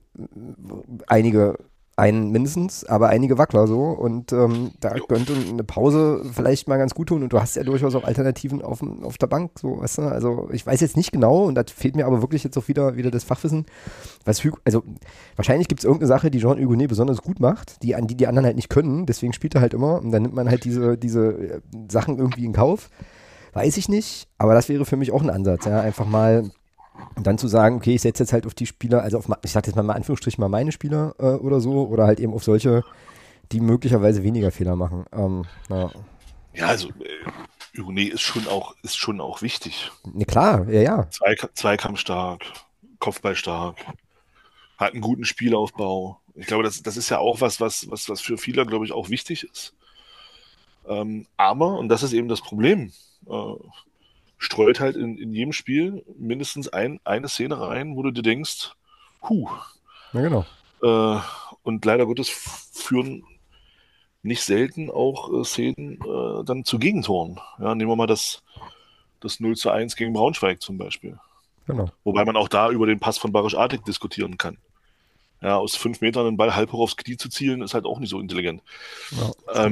[SPEAKER 1] einen mindestens, aber einige Wackler so und da könnte eine Pause vielleicht mal ganz gut tun und du hast ja durchaus auch Alternativen auf der Bank, so, weißt du, also ich weiß jetzt nicht genau und da fehlt mir aber wirklich jetzt auch wieder das Fachwissen, also wahrscheinlich gibt es irgendeine Sache, die Jean Hugonet besonders gut macht, die anderen halt nicht können, deswegen spielt er halt immer und dann nimmt man halt diese Sachen irgendwie in Kauf, weiß ich nicht, aber das wäre für mich auch ein Ansatz, ja, einfach mal und dann zu sagen, okay, ich setze jetzt halt auf die Spieler, also ich sage jetzt mal in Anführungsstrichen mal meine Spieler oder so, oder halt eben auf solche, die möglicherweise weniger Fehler machen. Ja.
[SPEAKER 3] Ja, also Hugonet ist schon auch wichtig.
[SPEAKER 1] Ne, klar, ja.
[SPEAKER 3] Zweikampfstark, Kopfballstark, hat einen guten Spielaufbau. Ich glaube, das ist ja auch was für viele, glaube ich, auch wichtig ist. Aber, und das ist eben das Problem, streut halt in jedem Spiel mindestens eine Szene rein, wo du dir denkst,
[SPEAKER 1] Ja, genau.
[SPEAKER 3] Und leider Gottes führen nicht selten auch Szenen dann zu Gegentoren. Ja, nehmen wir mal das 0:1 gegen Braunschweig zum Beispiel.
[SPEAKER 1] Genau.
[SPEAKER 3] Wobei man auch da über den Pass von Barisch Artig diskutieren kann. Ja, aus 5 Metern den Ball halb hoch aufs Knie zu zielen, ist halt auch nicht so intelligent.
[SPEAKER 1] Ja,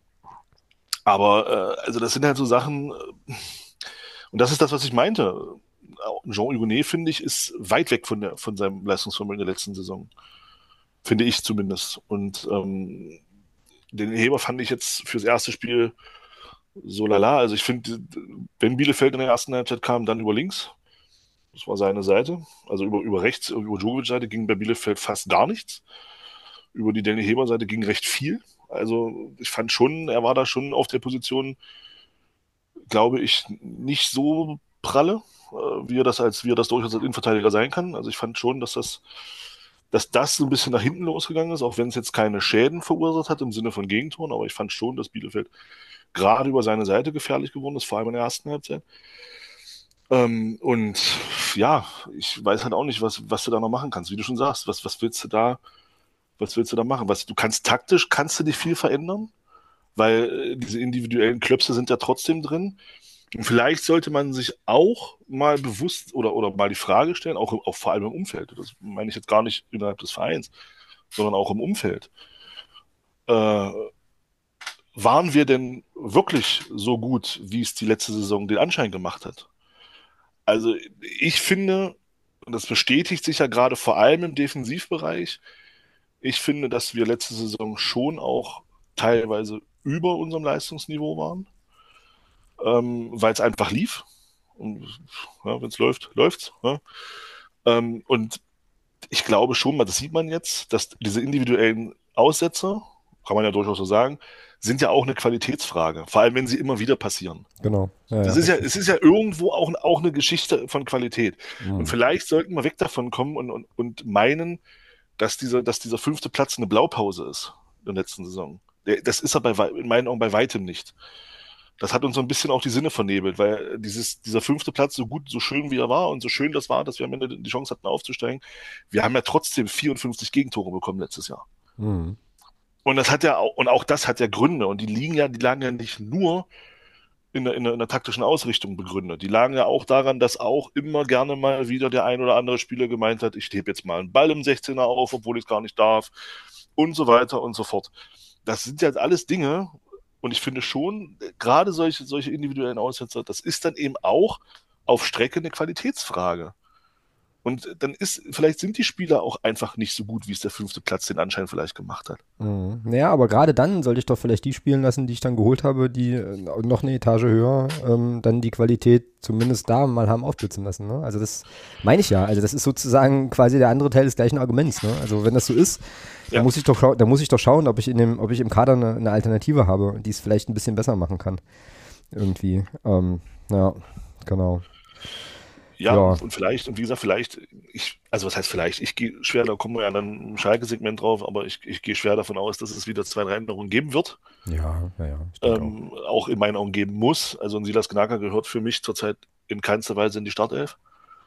[SPEAKER 3] aber also das sind halt so Sachen, und das ist das, was ich meinte. Jean Hugonet, finde ich, ist weit weg von seinem Leistungsvermögen der letzten Saison. Finde ich zumindest. Und den Heber fand ich jetzt fürs erste Spiel so lala. Also ich finde, wenn Bielefeld in der ersten Halbzeit kam, dann über links. Das war seine Seite. Also über rechts, über Djokovic-Seite ging bei Bielefeld fast gar nichts. Über die Danny Heber-Seite ging recht viel. Also ich fand schon, er war da schon auf der Position, glaube ich, nicht so pralle, wie er das durchaus als Innenverteidiger sein kann. Also ich fand schon, dass das so ein bisschen nach hinten losgegangen ist, auch wenn es jetzt keine Schäden verursacht hat im Sinne von Gegentoren, aber ich fand schon, dass Bielefeld gerade über seine Seite gefährlich geworden ist, vor allem in der ersten Halbzeit. Und ja, ich weiß halt auch nicht, was du da noch machen kannst. Wie du schon sagst, was willst du da machen? Kannst du nicht viel verändern, weil diese individuellen Klöpse sind ja trotzdem drin. Und vielleicht sollte man sich auch mal bewusst oder mal die Frage stellen, auch vor allem im Umfeld, das meine ich jetzt gar nicht innerhalb des Vereins, sondern auch im Umfeld. Waren wir denn wirklich so gut, wie es die letzte Saison den Anschein gemacht hat? Also ich finde, und das bestätigt sich ja gerade vor allem im Defensivbereich, ich finde, dass wir letzte Saison schon auch teilweise über unserem Leistungsniveau waren, weil es einfach lief. Und ja, wenn es läuft, läuft's. Ja. Und ich glaube schon, das sieht man jetzt, dass diese individuellen Aussetzer, kann man ja durchaus so sagen, sind ja auch eine Qualitätsfrage, vor allem wenn sie immer wieder passieren.
[SPEAKER 1] Genau. Ja,
[SPEAKER 3] Es ist ja irgendwo auch eine Geschichte von Qualität. Und vielleicht sollten wir weg davon kommen und meinen, dass dieser 5. Platz eine Blaupause ist in der letzten Saison. Das ist er in meinen Augen bei weitem nicht. Das hat uns so ein bisschen auch die Sinne vernebelt, weil dieser 5. Platz, so gut, so schön wie er war und so schön das war, dass wir am Ende die Chance hatten aufzusteigen, wir haben ja trotzdem 54 Gegentore bekommen letztes Jahr.
[SPEAKER 1] Mhm.
[SPEAKER 3] Und auch das hat ja Gründe und die lagen ja nicht nur in der taktischen Ausrichtung begründet. Die lagen ja auch daran, dass auch immer gerne mal wieder der ein oder andere Spieler gemeint hat, ich hebe jetzt mal einen Ball im 16er auf, obwohl ich es gar nicht darf und so weiter und so fort. Das sind ja alles Dinge und ich finde schon, gerade solche individuellen Aussetzer, das ist dann eben auch auf Strecke eine Qualitätsfrage. Und dann vielleicht sind die Spieler auch einfach nicht so gut, wie es der 5. Platz den Anschein vielleicht gemacht hat.
[SPEAKER 1] Mhm. Naja, aber gerade dann sollte ich doch vielleicht die spielen lassen, die ich dann geholt habe, die noch eine Etage höher dann die Qualität zumindest da mal haben aufblitzen lassen. Ne? Also das meine ich ja. Also das ist sozusagen quasi der andere Teil des gleichen Arguments. Ne? Also wenn das so ist, dann
[SPEAKER 3] Ja.
[SPEAKER 1] muss ich doch schauen, ob ich im Kader eine Alternative habe, die es vielleicht ein bisschen besser machen kann. Irgendwie. Ja, genau.
[SPEAKER 3] Ja,
[SPEAKER 1] Ja.
[SPEAKER 3] und vielleicht, und wie gesagt, also was heißt vielleicht, ich gehe schwer, da kommen wir ja dann im Schalke-Segment drauf, aber ich gehe schwer davon aus, dass es wieder 2, 3 Änderungen geben wird.
[SPEAKER 1] Ja. Ich denke auch.
[SPEAKER 3] Auch in meinen Augen geben muss. Also ein Silas Gnaka gehört für mich zurzeit in keinster Weise in die Startelf.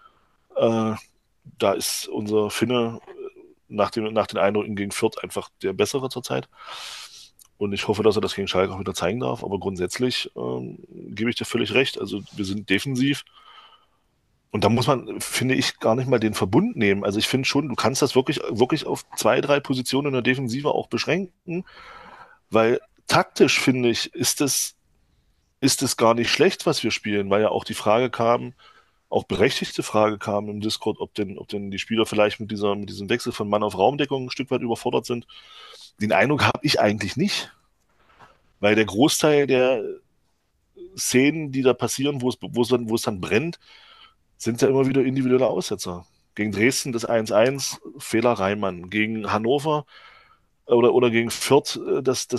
[SPEAKER 3] Da ist unser Finne nach den Eindrücken gegen Fürth einfach der bessere zurzeit. Und ich hoffe, dass er das gegen Schalke auch wieder zeigen darf. Aber grundsätzlich gebe ich dir völlig recht. Also wir sind defensiv. Und da muss man, finde ich, gar nicht mal den Verbund nehmen. Also ich finde schon, du kannst das wirklich auf 2, 3 Positionen in der Defensive auch beschränken, weil taktisch, finde ich, ist es gar nicht schlecht, was wir spielen, weil ja auch die Frage kam, auch berechtigte Frage kam im Discord, ob denn die Spieler vielleicht mit diesem Wechsel von Mann auf Raumdeckung ein Stück weit überfordert sind. Den Eindruck habe ich eigentlich nicht, weil der Großteil der Szenen, die da passieren, wo es dann brennt, sind ja immer wieder individuelle Aussetzer. Gegen Dresden das 1-1, Fehler Reimann. Gegen Hannover oder gegen Fürth das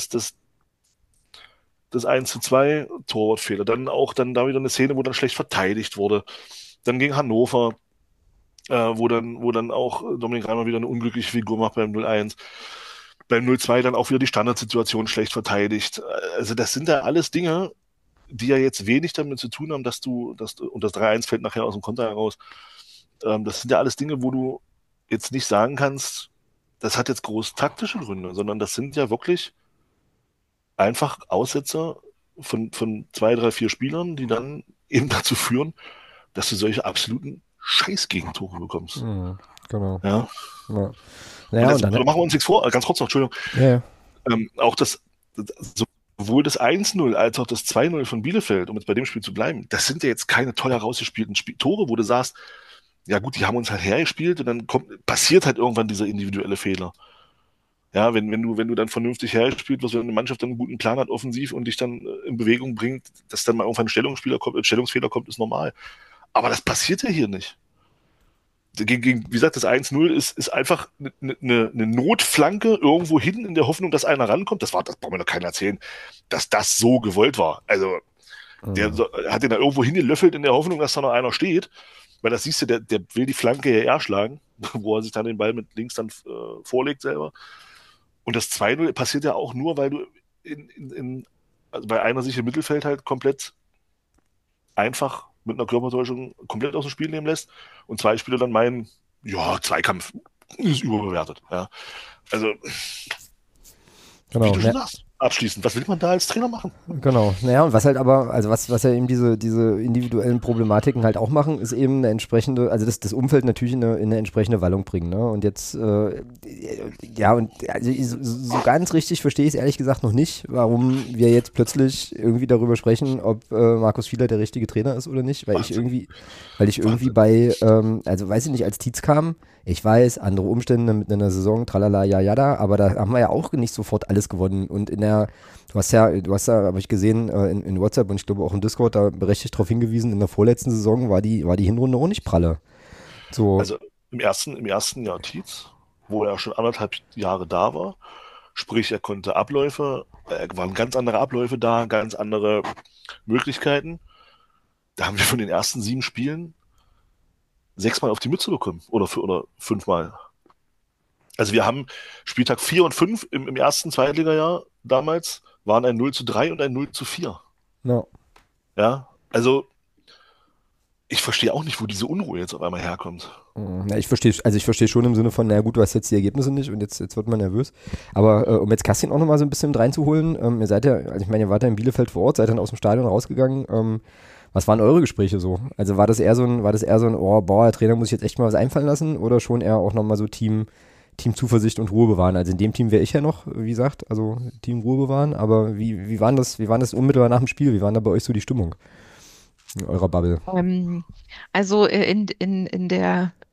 [SPEAKER 3] 1-2, Torwartfehler. Dann da wieder eine Szene, wo dann schlecht verteidigt wurde. Dann gegen Hannover, wo dann auch Dominik Reimann wieder eine unglückliche Figur macht beim 0-1. Beim 0-2 dann auch wieder die Standardsituation schlecht verteidigt. Also das sind ja alles Dinge, die ja jetzt wenig damit zu tun haben, und das 3-1 fällt nachher aus dem Konter heraus. Das sind ja alles Dinge, wo du jetzt nicht sagen kannst, das hat jetzt groß taktische Gründe, sondern das sind ja wirklich einfach Aussetzer von 2, 3, 4 Spielern, die dann eben dazu führen, dass du solche absoluten Scheiß-Gegentore bekommst.
[SPEAKER 1] Genau.
[SPEAKER 3] Ja.
[SPEAKER 1] Ja.
[SPEAKER 3] Und machen wir uns nichts vor, ganz kurz noch, Entschuldigung.
[SPEAKER 1] Ja.
[SPEAKER 3] Auch sowohl das 1-0 als auch das 2-0 von Bielefeld, um jetzt bei dem Spiel zu bleiben, das sind ja jetzt keine toll herausgespielten Tore, wo du sagst, ja gut, die haben uns halt hergespielt und dann passiert halt irgendwann dieser individuelle Fehler. Ja, wenn du dann vernünftig herspielst, was wenn eine Mannschaft dann einen guten Plan hat, offensiv und dich dann in Bewegung bringt, dass dann mal irgendwann ein Stellungsfehler kommt, ist normal. Aber das passiert ja hier nicht. Wie gesagt, das 1-0 ist einfach eine Notflanke irgendwo hin in der Hoffnung, dass einer rankommt. Das braucht mir doch keiner erzählen, dass das so gewollt war. Also, der hat den da irgendwo hingelöffelt in der Hoffnung, dass da noch einer steht. Weil das siehst du, der will die Flanke ja eher schlagen, wo er sich dann den Ball mit links dann vorlegt selber. Und das 2-0 passiert ja auch nur, weil du also bei einer sich im Mittelfeld halt komplett einfach mit einer Körpertäuschung komplett aus dem Spiel nehmen lässt und 2 Spieler dann meinen, ja, Zweikampf ist überbewertet. Ja. Also,
[SPEAKER 1] genau.
[SPEAKER 3] Wie du schon sagst, abschließend, was will man da als Trainer machen?
[SPEAKER 1] Genau, naja, und was halt aber, also was ja eben diese individuellen Problematiken halt auch machen, ist eben eine entsprechende, also das Umfeld natürlich in eine entsprechende Wallung bringen, ne? Und jetzt, ja, und also so ganz richtig verstehe ich es ehrlich gesagt noch nicht, warum wir jetzt plötzlich irgendwie darüber sprechen, ob Markus Fieler der richtige Trainer ist oder nicht, weil ich irgendwie bei, also weiß ich nicht, als Tietz kam, ich weiß, andere Umstände mit einer Saison, tralala, ja, jada, aber da haben wir ja auch nicht sofort alles gewonnen. Und du hast ja, habe ich gesehen, in WhatsApp und ich glaube auch im Discord, da berechtigt darauf hingewiesen, in der vorletzten Saison war die Hinrunde auch nicht pralle. So.
[SPEAKER 3] Also im ersten Jahr Tietz, wo er schon 1,5 Jahre da war, sprich, er konnte waren ganz andere Abläufe da, ganz andere Möglichkeiten. Da haben wir von den ersten 7 Spielen 6-mal auf die Mütze bekommen oder 5-mal. Also wir haben Spieltag 4 und 5 im ersten Zweitligajahr damals waren ein 0-3 und ein 0-4.
[SPEAKER 1] No.
[SPEAKER 3] Ja, also ich verstehe auch nicht, wo diese Unruhe jetzt auf einmal herkommt.
[SPEAKER 1] Ja, ich verstehe schon im Sinne von, naja gut, du hast jetzt die Ergebnisse nicht und jetzt wird man nervös. Aber um jetzt Kassin auch nochmal so ein bisschen mit reinzuholen, ihr seid ja, also ich meine, ihr wart ja in Bielefeld vor Ort, seid dann aus dem Stadion rausgegangen. Was waren eure Gespräche so? Also war das eher so ein, oh, boah, der Trainer muss sich jetzt echt mal was einfallen lassen oder schon eher auch nochmal so Team Zuversicht und Ruhe bewahren? Also in dem Team wäre ich ja noch, wie gesagt, also Team Ruhe bewahren, aber wie waren das unmittelbar nach dem Spiel? Wie war da bei euch so die Stimmung in eurer Bubble?
[SPEAKER 2] Also in der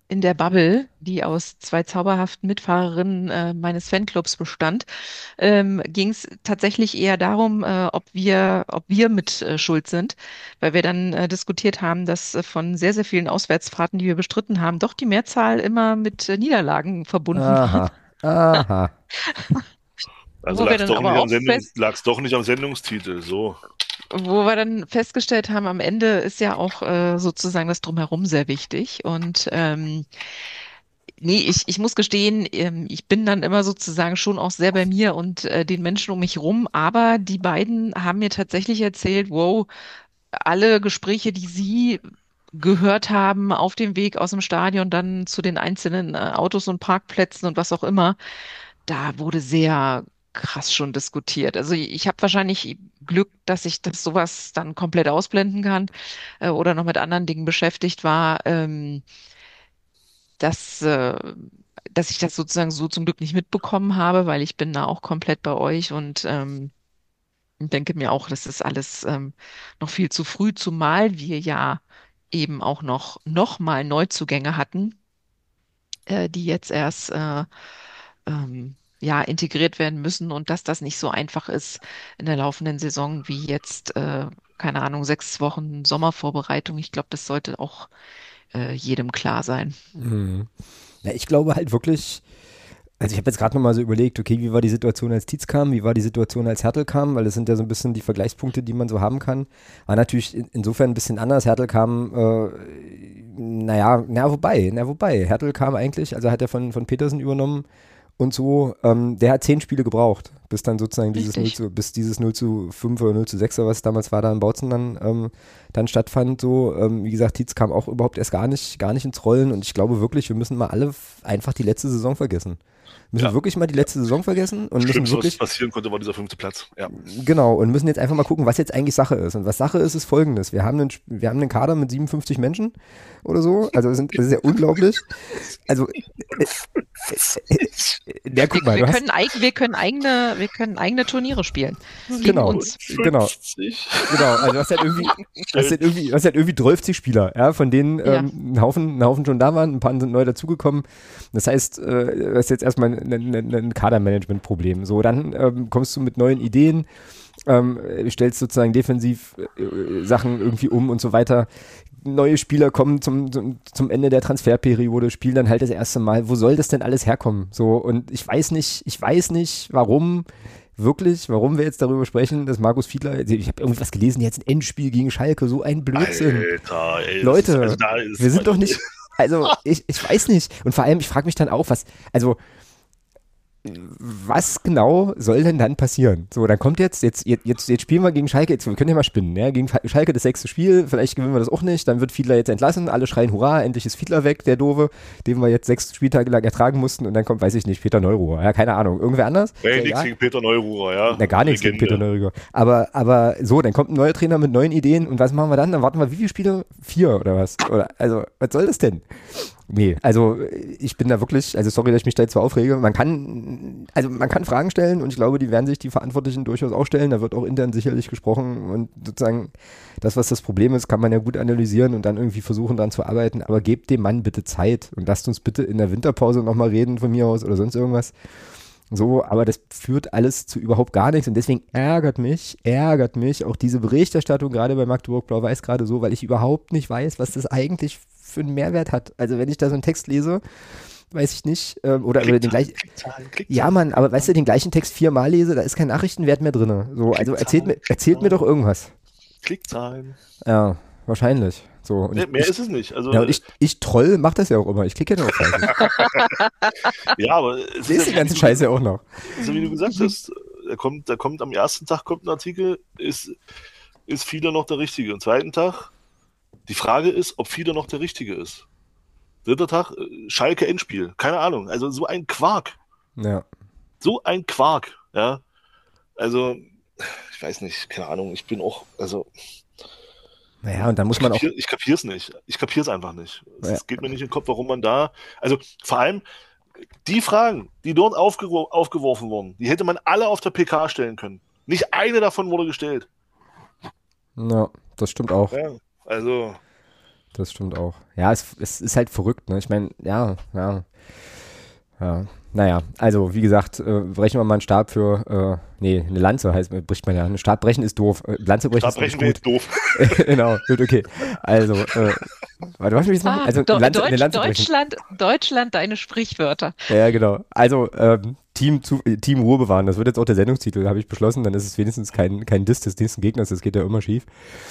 [SPEAKER 2] in der Bubble, die aus zwei zauberhaften Mitfahrerinnen meines Fanclubs bestand, ging es tatsächlich eher darum, ob wir mit schuld sind, weil wir dann diskutiert haben, dass von sehr, sehr vielen Auswärtsfahrten, die wir bestritten haben, doch die Mehrzahl immer mit Niederlagen verbunden war.
[SPEAKER 1] Aha, aha.
[SPEAKER 3] Also
[SPEAKER 2] Wo wir dann aber auch
[SPEAKER 3] lag's doch nicht am Sendungstitel, so.
[SPEAKER 2] wo wir dann festgestellt haben, am Ende ist ja auch sozusagen das Drumherum sehr wichtig. Und nee, ich muss gestehen, ich bin dann immer sozusagen schon auch sehr bei mir und den Menschen um mich rum. Aber die beiden haben mir tatsächlich erzählt, wow, alle Gespräche, die sie gehört haben auf dem Weg aus dem Stadion dann zu den einzelnen Autos und Parkplätzen und was auch immer, da wurde sehr krass schon diskutiert. Also ich habe wahrscheinlich Glück, dass ich das sowas dann komplett ausblenden kann oder noch mit anderen Dingen beschäftigt war, dass, dass ich das sozusagen so zum Glück nicht mitbekommen habe, weil ich bin da auch komplett bei euch und denke mir auch, das ist alles noch viel zu früh, zumal wir ja eben auch noch mal Neuzugänge hatten, die jetzt erst ja, integriert werden müssen und dass das nicht so einfach ist in der laufenden Saison wie jetzt, keine Ahnung, 6 Wochen Sommervorbereitung. Ich glaube, das sollte auch jedem klar sein.
[SPEAKER 1] Mhm. Ja, ich glaube halt wirklich, also ich habe jetzt gerade nochmal so überlegt, okay, wie war die Situation, als Tietz kam, wie war die Situation, als Hertel kam, weil das sind ja so ein bisschen die Vergleichspunkte, die man so haben kann. War natürlich insofern ein bisschen anders. Hertel kam, naja, wobei. Hertel kam eigentlich, also hat er von Petersen übernommen und so, der hat 10 Spiele gebraucht, bis dann sozusagen
[SPEAKER 2] Richtig.
[SPEAKER 1] bis dieses 0:5 oder 0:6 oder was damals war da in Bautzen dann stattfand. So, wie gesagt, Tietz kam auch überhaupt erst gar nicht ins Rollen und ich glaube wirklich, wir müssen mal alle einfach die letzte Saison vergessen. Müssen
[SPEAKER 3] Ja.
[SPEAKER 1] wirklich mal die letzte Saison vergessen und müssen
[SPEAKER 3] Schlimmste, was
[SPEAKER 1] wirklich,
[SPEAKER 3] passieren konnte, war dieser 5. Platz. Ja.
[SPEAKER 1] genau, und müssen jetzt einfach mal gucken, was jetzt eigentlich Sache ist. Und was Sache ist, ist folgendes. Wir haben einen Kader mit 57 Menschen oder so. Also das ist ja unglaublich. Also, ja, guck mal, du hast,
[SPEAKER 2] Wir können eigene Turniere spielen. Gegen
[SPEAKER 1] genau,
[SPEAKER 2] uns.
[SPEAKER 1] genau.
[SPEAKER 3] 50.
[SPEAKER 1] Genau, also du hast halt irgendwie 12 Spieler, ja, von denen
[SPEAKER 2] Ja.
[SPEAKER 1] ein Haufen schon da waren, ein paar sind neu dazugekommen. Das heißt, das ist jetzt erstmal ein Kadermanagement-Problem. So, dann kommst du mit neuen Ideen, stellst sozusagen defensiv Sachen irgendwie um und so weiter. Neue Spieler kommen zum Ende der Transferperiode, spielen dann halt das erste Mal. Wo soll das denn alles herkommen? So, und ich weiß nicht, warum wir jetzt darüber sprechen, dass Markus Fiedler, ich habe irgendwas gelesen, jetzt ein Endspiel gegen Schalke, so ein Blödsinn.
[SPEAKER 3] Alter, ey,
[SPEAKER 1] Leute,
[SPEAKER 3] also
[SPEAKER 1] wir sind doch nicht, also ich weiß nicht. Und vor allem, ich frage mich dann auch, was genau soll denn dann passieren? So, dann kommt jetzt spielen wir gegen Schalke, wir können ja mal spinnen, ja, gegen Schalke das 6. Spiel, vielleicht gewinnen wir das auch nicht, dann wird Fiedler jetzt entlassen, alle schreien Hurra, endlich ist Fiedler weg, der Doofe, den wir jetzt 6 Spieltage lang ertragen mussten und dann kommt, weiß ich nicht, Peter Neururer, ja, keine Ahnung, irgendwer anders?
[SPEAKER 3] Hey,
[SPEAKER 1] Ja,
[SPEAKER 3] nichts
[SPEAKER 1] ja.
[SPEAKER 3] gegen Peter Neururer, ja.
[SPEAKER 1] Na, gar nichts gegen Peter Neururer. Aber so, dann kommt ein neuer Trainer mit neuen Ideen und was machen wir dann? Dann warten wir, wie viele Spiele? 4 oder was? Oder, also, was soll das denn? Nee, also ich bin da wirklich, also sorry, dass ich mich da jetzt zwar aufrege, man kann Fragen stellen und ich glaube, die werden sich die Verantwortlichen durchaus auch stellen, da wird auch intern sicherlich gesprochen und sozusagen das, was das Problem ist, kann man ja gut analysieren und dann irgendwie versuchen dran zu arbeiten, aber gebt dem Mann bitte Zeit und lasst uns bitte in der Winterpause nochmal reden von mir aus oder sonst irgendwas. So, aber das führt alles zu überhaupt gar nichts und deswegen ärgert mich auch diese Berichterstattung gerade bei Magdeburg Blau-Weiß gerade so, weil ich überhaupt nicht weiß, was das eigentlich für einen Mehrwert hat. Also wenn ich da so einen Text lese, weiß ich nicht, oder den gleichen, ja Mann, aber weißt du, den gleichen Text 4-mal lese, da ist kein Nachrichtenwert mehr drin. So, also erzählt mir doch irgendwas.
[SPEAKER 3] Klickzahlen.
[SPEAKER 1] Ja, wahrscheinlich. So, und
[SPEAKER 3] Nee, mehr ist es nicht. Also,
[SPEAKER 1] ja, und ich Troll mach das ja auch immer. Ich klicke ja nur auf Scheiße.
[SPEAKER 3] ja, aber es
[SPEAKER 1] Ich lese die ganze Scheiße auch noch.
[SPEAKER 3] So wie du gesagt hast, da kommt am ersten Tag kommt ein Artikel, ist Fiedler noch der Richtige? Am zweiten Tag, die Frage ist, ob Fiedler noch der Richtige ist. Dritter Tag, Schalke Endspiel. Keine Ahnung. Also so ein Quark.
[SPEAKER 1] Ja.
[SPEAKER 3] So ein Quark. Ja. Also, ich weiß nicht, keine Ahnung. Ich bin auch, also.
[SPEAKER 1] Naja, und dann muss man auch.
[SPEAKER 3] Ich kapier's nicht. Ich kapier's einfach nicht. Es
[SPEAKER 1] Ja.
[SPEAKER 3] geht mir nicht in den Kopf, warum man da. Also vor allem die Fragen, die dort aufgeworfen wurden, die hätte man alle auf der PK stellen können. Nicht eine davon wurde gestellt.
[SPEAKER 1] Ja, das stimmt auch.
[SPEAKER 3] Ja, also.
[SPEAKER 1] Das stimmt auch. Ja, es ist halt verrückt, ne? Ich meine, ja. Naja, also wie gesagt, brechen wir mal einen Stab für, eine Lanze bricht man ja. Ein Stab brechen ist doof. Lanze brechen ist nicht gut.
[SPEAKER 3] Doof.
[SPEAKER 1] Genau, gut, okay. Also, warte, was mich jetzt machen? Also, eine Lanze brechen.
[SPEAKER 2] Deutschland, deine Sprichwörter.
[SPEAKER 1] Ja, genau. Also, Team Ruhe bewahren, das wird jetzt auch der Sendungstitel, habe ich beschlossen, dann ist es wenigstens kein Diss des nächsten Gegners, das geht ja immer schief.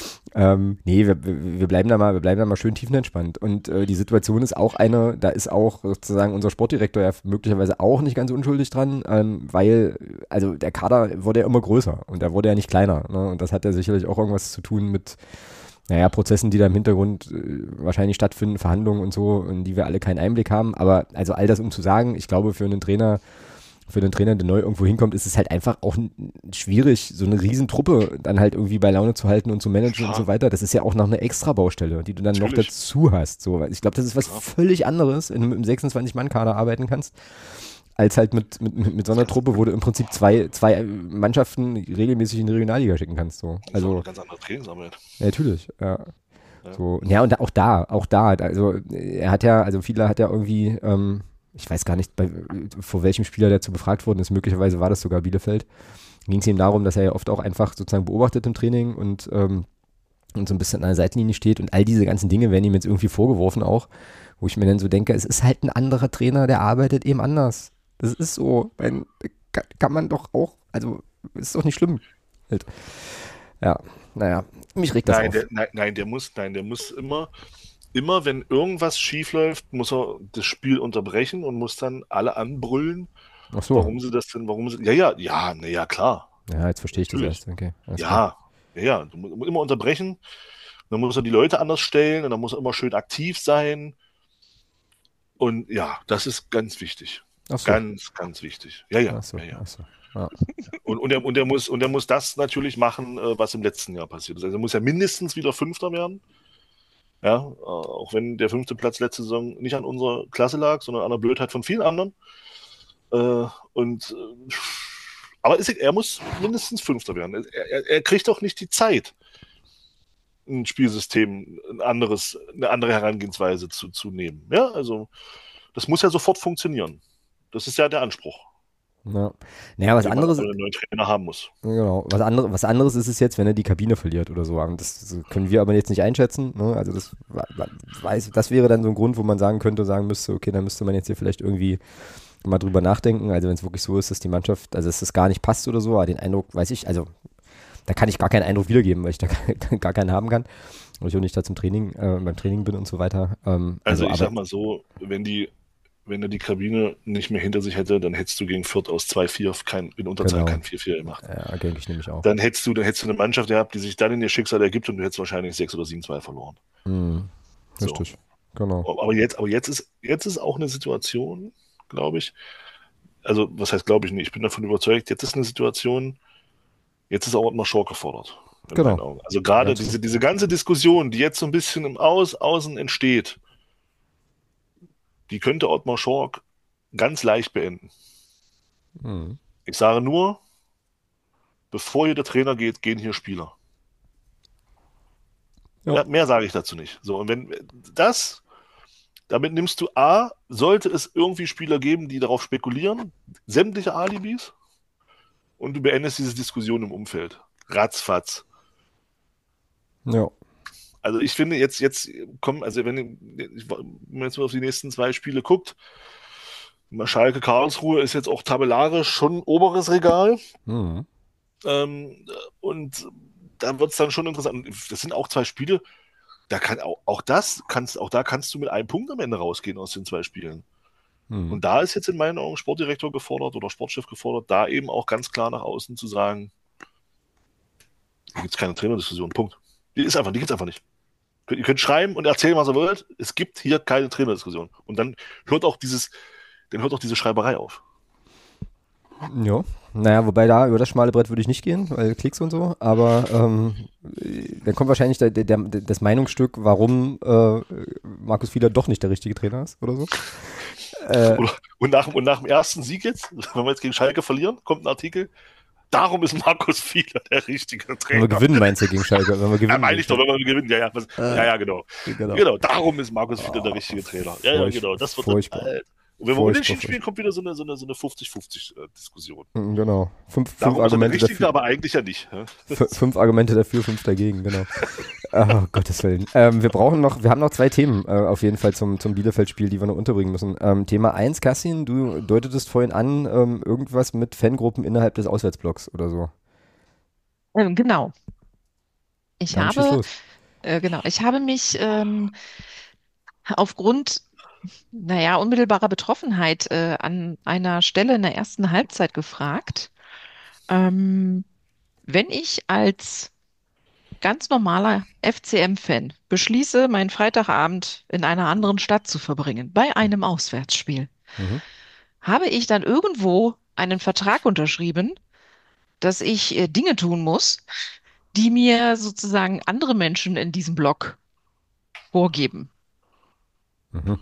[SPEAKER 1] Wir bleiben da mal schön tiefenentspannt. Und die Situation ist auch eine, da ist auch sozusagen unser Sportdirektor ja möglicherweise auch nicht ganz unschuldig dran, weil, also der Kader wurde ja immer größer und der wurde ja nicht kleiner. Ne? Und das hat ja sicherlich auch irgendwas zu tun mit Prozessen, die da im Hintergrund wahrscheinlich stattfinden, Verhandlungen und so, in die wir alle keinen Einblick haben. Aber also all das, um zu sagen, ich glaube, für einen Trainer, der neu irgendwo hinkommt, ist es halt einfach auch schwierig, so eine Riesentruppe dann halt irgendwie bei Laune zu halten und zu managen und so weiter. Das ist ja auch noch eine Extra-Baustelle, die du dann noch dazu hast. So, ich glaube, das ist was völlig anderes, wenn du mit einem 26-Mann-Kader arbeiten kannst, als halt mit so einer Truppe, wo du im Prinzip zwei Mannschaften regelmäßig in die Regionalliga schicken kannst. So. Also
[SPEAKER 3] eine ganz andere Trainingsarbeit.
[SPEAKER 1] Ja, natürlich, ja. So, ja, und auch da, also Fiedler hat ja irgendwie, ich weiß gar nicht, vor welchem Spieler der zu befragt worden ist, möglicherweise war das sogar Bielefeld, ging es ihm darum, dass er ja oft auch einfach sozusagen beobachtet im Training und so ein bisschen an der Seitenlinie steht und all diese ganzen Dinge werden ihm jetzt irgendwie vorgeworfen auch, wo ich mir dann so denke, es ist halt ein anderer Trainer, der arbeitet eben anders. Das ist so, kann man doch auch, also ist doch nicht schlimm. Halt. Ja, naja, mich regt das auf.
[SPEAKER 3] Der muss immer, wenn irgendwas schief läuft, muss er das Spiel unterbrechen und muss dann alle anbrüllen.
[SPEAKER 1] Ach so.
[SPEAKER 3] Ja, klar.
[SPEAKER 1] Ja, jetzt verstehe ich das erst, okay.
[SPEAKER 3] Du musst immer unterbrechen, dann muss er die Leute anders stellen und dann muss er immer schön aktiv sein. Und ja, das ist ganz wichtig.
[SPEAKER 1] Ach so.
[SPEAKER 3] Ganz, ganz wichtig. Ja.
[SPEAKER 1] Ach so. Ja.
[SPEAKER 3] Und er muss das natürlich machen, was im letzten Jahr passiert ist. Also er muss ja mindestens wieder Fünfter werden. Ja, auch wenn der 5. Platz letzte Saison nicht an unserer Klasse lag, sondern an der Blödheit von vielen anderen. Aber er muss mindestens Fünfter werden. Er kriegt doch nicht die Zeit, ein Spielsystem, eine andere Herangehensweise zu nehmen. Ja, also das muss ja sofort funktionieren. Das ist ja der Anspruch.
[SPEAKER 1] Ja. Naja, was anderes.
[SPEAKER 3] Einen neuen Trainer haben muss.
[SPEAKER 1] Genau. Was anderes ist es jetzt, wenn er die Kabine verliert oder so. Das können wir aber jetzt nicht einschätzen. Ne? Also das wäre dann so ein Grund, wo man sagen müsste, okay, dann müsste man jetzt hier vielleicht irgendwie mal drüber nachdenken. Also wenn es wirklich so ist, dass die Mannschaft, also dass das gar nicht passt oder so, aber den Eindruck, weiß ich, also da kann ich gar keinen Eindruck wiedergeben, weil ich da gar keinen haben kann. Und ich auch nicht da beim Training bin und so weiter.
[SPEAKER 3] Ich sag mal so, wenn er die Kabine nicht mehr hinter sich hätte, dann hättest du gegen Fürth aus 2-4 in Unterzahl kein 4-4 gemacht.
[SPEAKER 1] Ja, denke ich nämlich auch.
[SPEAKER 3] Dann hättest du eine Mannschaft gehabt, die sich dann in ihr Schicksal ergibt und du hättest wahrscheinlich 6 oder 7-2 verloren.
[SPEAKER 1] Richtig,
[SPEAKER 3] so.
[SPEAKER 1] Genau.
[SPEAKER 3] Aber jetzt ist auch eine Situation, glaube ich, also was heißt glaube ich nicht, ich bin davon überzeugt, jetzt ist eine Situation, jetzt ist auch Ottmar Schork gefordert.
[SPEAKER 1] Genau.
[SPEAKER 3] Also gerade diese ganze Diskussion, die jetzt so ein bisschen im Außen entsteht, die könnte Ottmar Schork ganz leicht beenden. Ich sage nur, bevor hier der Trainer geht, gehen hier Spieler. Ja, mehr sage ich dazu nicht. So, und damit nimmst du sollte es irgendwie Spieler geben, die darauf spekulieren, sämtliche Alibis, und du beendest diese Diskussion im Umfeld. Ratzfatz.
[SPEAKER 1] Ja.
[SPEAKER 3] Also ich finde, jetzt kommen, also wenn man jetzt mal auf die nächsten 2 Spiele guckt, Schalke Karlsruhe ist jetzt auch tabellarisch schon oberes Regal. Und da wird es dann schon interessant. Das sind auch 2 Spiele, da kannst du mit einem Punkt am Ende rausgehen aus den 2 Spielen. Und da ist jetzt in meinen Augen Sportdirektor gefordert oder Sportchef gefordert, da eben auch ganz klar nach außen zu sagen, hier gibt es keine Trainerdiskussion, Punkt. Die gibt es einfach nicht. Ihr könnt schreiben und erzählen, was ihr wollt. Es gibt hier keine Trainerdiskussion. Und dann hört auch diese Schreiberei auf.
[SPEAKER 1] Ja, naja, wobei über das schmale Brett würde ich nicht gehen, weil Klicks und so, aber dann kommt wahrscheinlich das Meinungsstück, warum Markus Fiedler doch nicht der richtige Trainer ist oder so.
[SPEAKER 3] Und nach dem ersten Sieg jetzt, wenn wir jetzt gegen Schalke verlieren, kommt ein Artikel, darum ist Markus Fiedler der richtige
[SPEAKER 1] Wenn
[SPEAKER 3] Trainer.
[SPEAKER 1] wir gewinnen, meinst du, gegen Schalke? Wenn wir gewinnen.
[SPEAKER 3] Meine ich doch, wenn wir gewinnen. Ja, genau. Genau, darum ist Markus Fiedler der richtige Trainer. Ja, genau. Das wird
[SPEAKER 1] furchtbar.
[SPEAKER 3] Und wenn wir unentschieden spielen, kommt wieder so eine 50-50-Diskussion.
[SPEAKER 1] Genau. Fünf
[SPEAKER 3] Darum
[SPEAKER 1] Argumente
[SPEAKER 3] ist er der Richtige,
[SPEAKER 1] dafür.
[SPEAKER 3] aber eigentlich ja nicht.
[SPEAKER 1] 5 Argumente dafür, 5 dagegen, genau. Oh, Gottes Willen. Wir haben noch 2 Themen auf jeden Fall zum Bielefeld-Spiel, die wir noch unterbringen müssen. Thema 1, Kassin, du deutetest vorhin an, irgendwas mit Fangruppen innerhalb des Auswärtsblocks oder so.
[SPEAKER 2] Genau. Ich
[SPEAKER 1] Dann schieß
[SPEAKER 2] habe,
[SPEAKER 1] los.
[SPEAKER 2] ich habe mich aufgrund, unmittelbarer Betroffenheit an einer Stelle in der ersten Halbzeit gefragt, ähm, wenn ich als ganz normaler FCM-Fan beschließe, meinen Freitagabend in einer anderen Stadt zu verbringen, bei einem Auswärtsspiel,
[SPEAKER 1] Mhm.
[SPEAKER 2] habe ich dann irgendwo einen Vertrag unterschrieben, dass ich Dinge tun muss, die mir sozusagen andere Menschen in diesem Blog vorgeben.
[SPEAKER 1] Mhm.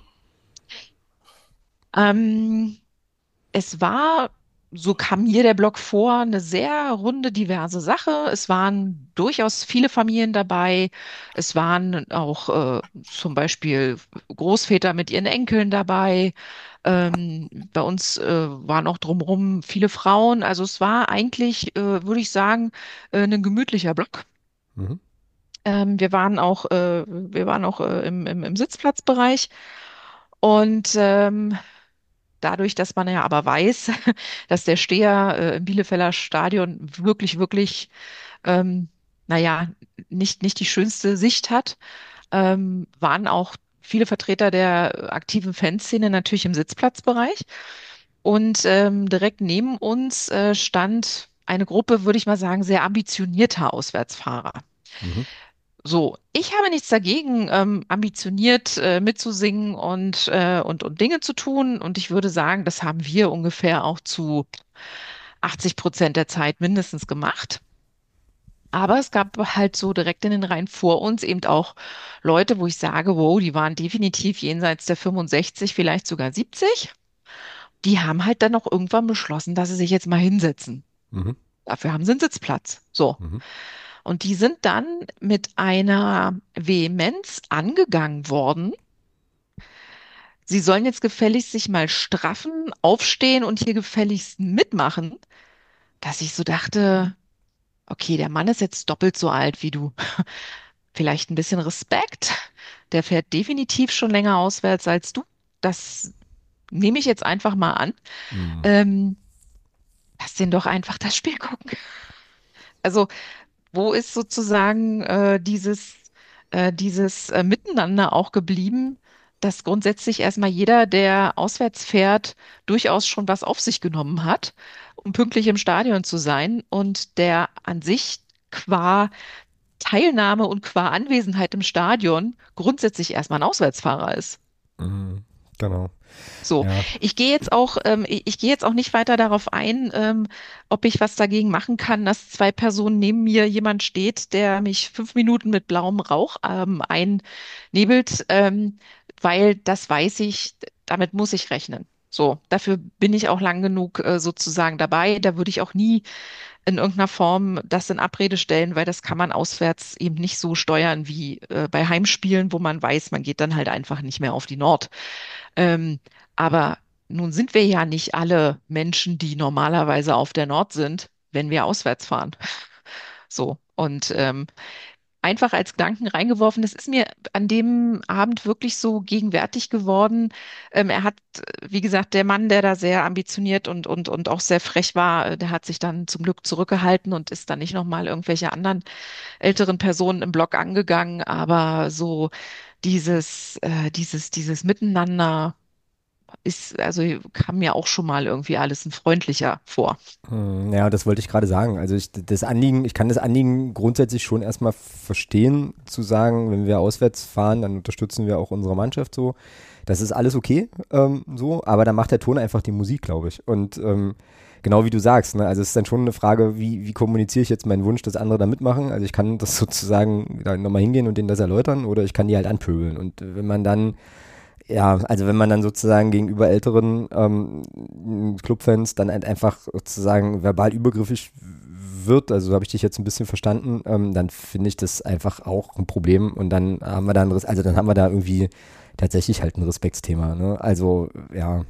[SPEAKER 2] Ähm, Es war, so kam mir der Blog vor, eine sehr runde, diverse Sache. Es waren durchaus viele Familien dabei. Es waren auch zum Beispiel Großväter mit ihren Enkeln dabei. Bei uns waren auch drumherum viele Frauen. Also es war eigentlich, würde ich sagen, ein gemütlicher Blog.
[SPEAKER 1] Mhm.
[SPEAKER 2] Wir waren auch im Sitzplatzbereich. Und dadurch, dass man ja aber weiß, dass der Steher im Bielefelder Stadion wirklich, wirklich, ähm, naja, nicht die schönste Sicht hat, waren auch viele Vertreter der aktiven Fanszene natürlich im Sitzplatzbereich. Und direkt neben uns stand eine Gruppe, würde ich mal sagen, sehr ambitionierter Auswärtsfahrer.
[SPEAKER 1] Mhm.
[SPEAKER 2] So, ich habe nichts dagegen, ambitioniert mitzusingen und Dinge zu tun. Und ich würde sagen, das haben wir ungefähr auch zu 80% der Zeit mindestens gemacht. Aber es gab halt so direkt in den Reihen vor uns eben auch Leute, wo ich sage, wow, die waren definitiv jenseits der 65, vielleicht sogar 70. Die haben halt dann auch irgendwann beschlossen, dass sie sich jetzt mal hinsetzen.
[SPEAKER 1] Mhm.
[SPEAKER 2] Dafür haben sie einen Sitzplatz. So.
[SPEAKER 1] Mhm.
[SPEAKER 2] Und die sind dann mit einer Vehemenz angegangen worden. Sie sollen jetzt gefälligst sich mal straffen, aufstehen und hier gefälligst mitmachen, dass ich so dachte, okay, der Mann ist jetzt doppelt so alt wie du. Vielleicht ein bisschen Respekt. Der fährt definitiv schon länger auswärts als du. Das nehme ich jetzt einfach mal an.
[SPEAKER 1] Mhm.
[SPEAKER 2] Ähm, Lass den doch einfach das Spiel gucken. Also wo ist sozusagen dieses Miteinander auch geblieben, dass grundsätzlich erstmal jeder, der auswärts fährt, durchaus schon was auf sich genommen hat, um pünktlich im Stadion zu sein und der an sich qua Teilnahme und qua Anwesenheit im Stadion grundsätzlich erstmal ein Auswärtsfahrer ist.
[SPEAKER 1] Mhm. Genau.
[SPEAKER 2] So,
[SPEAKER 1] Ja.
[SPEAKER 2] ich gehe jetzt auch nicht weiter darauf ein, ob ich was dagegen machen kann, dass 2 Personen neben mir jemand steht, der mich 5 Minuten mit blauem Rauch einnebelt, weil das weiß ich, damit muss ich rechnen. So, dafür bin ich auch lang genug sozusagen dabei. Da würde ich auch nie in irgendeiner Form das in Abrede stellen, weil das kann man auswärts eben nicht so steuern wie bei Heimspielen, wo man weiß, man geht dann halt einfach nicht mehr auf die Nord. Ähm, aber nun sind wir ja nicht alle Menschen, die normalerweise auf der Nord sind, wenn wir auswärts fahren. So. Und einfach als Gedanken reingeworfen, das ist mir an dem Abend wirklich so gegenwärtig geworden. Er hat, wie gesagt, der Mann, der da sehr ambitioniert und auch sehr frech war, der hat sich dann zum Glück zurückgehalten und ist dann nicht nochmal irgendwelche anderen älteren Personen im Block angegangen. Aber so dieses Miteinander also kam mir auch schon mal irgendwie alles ein freundlicher vor.
[SPEAKER 1] Ja, das wollte ich gerade sagen. Also ich kann das Anliegen grundsätzlich schon erstmal verstehen, zu sagen, wenn wir auswärts fahren, dann unterstützen wir auch unsere Mannschaft so. Das ist alles okay, so, aber dann macht der Ton einfach die Musik, glaube ich. Und genau wie du sagst, ne, also es ist dann schon eine Frage, wie kommuniziere ich jetzt meinen Wunsch, dass andere da mitmachen? Also ich kann das sozusagen da nochmal hingehen und denen das erläutern oder ich kann die halt anpöbeln. Und wenn man dann ja, also wenn man dann sozusagen gegenüber älteren Clubfans dann halt einfach sozusagen verbal übergriffig wird, also so habe ich dich jetzt ein bisschen verstanden, dann finde ich das einfach auch ein Problem und dann haben wir dann haben wir da irgendwie tatsächlich halt ein Respektsthema, ne? Also ja,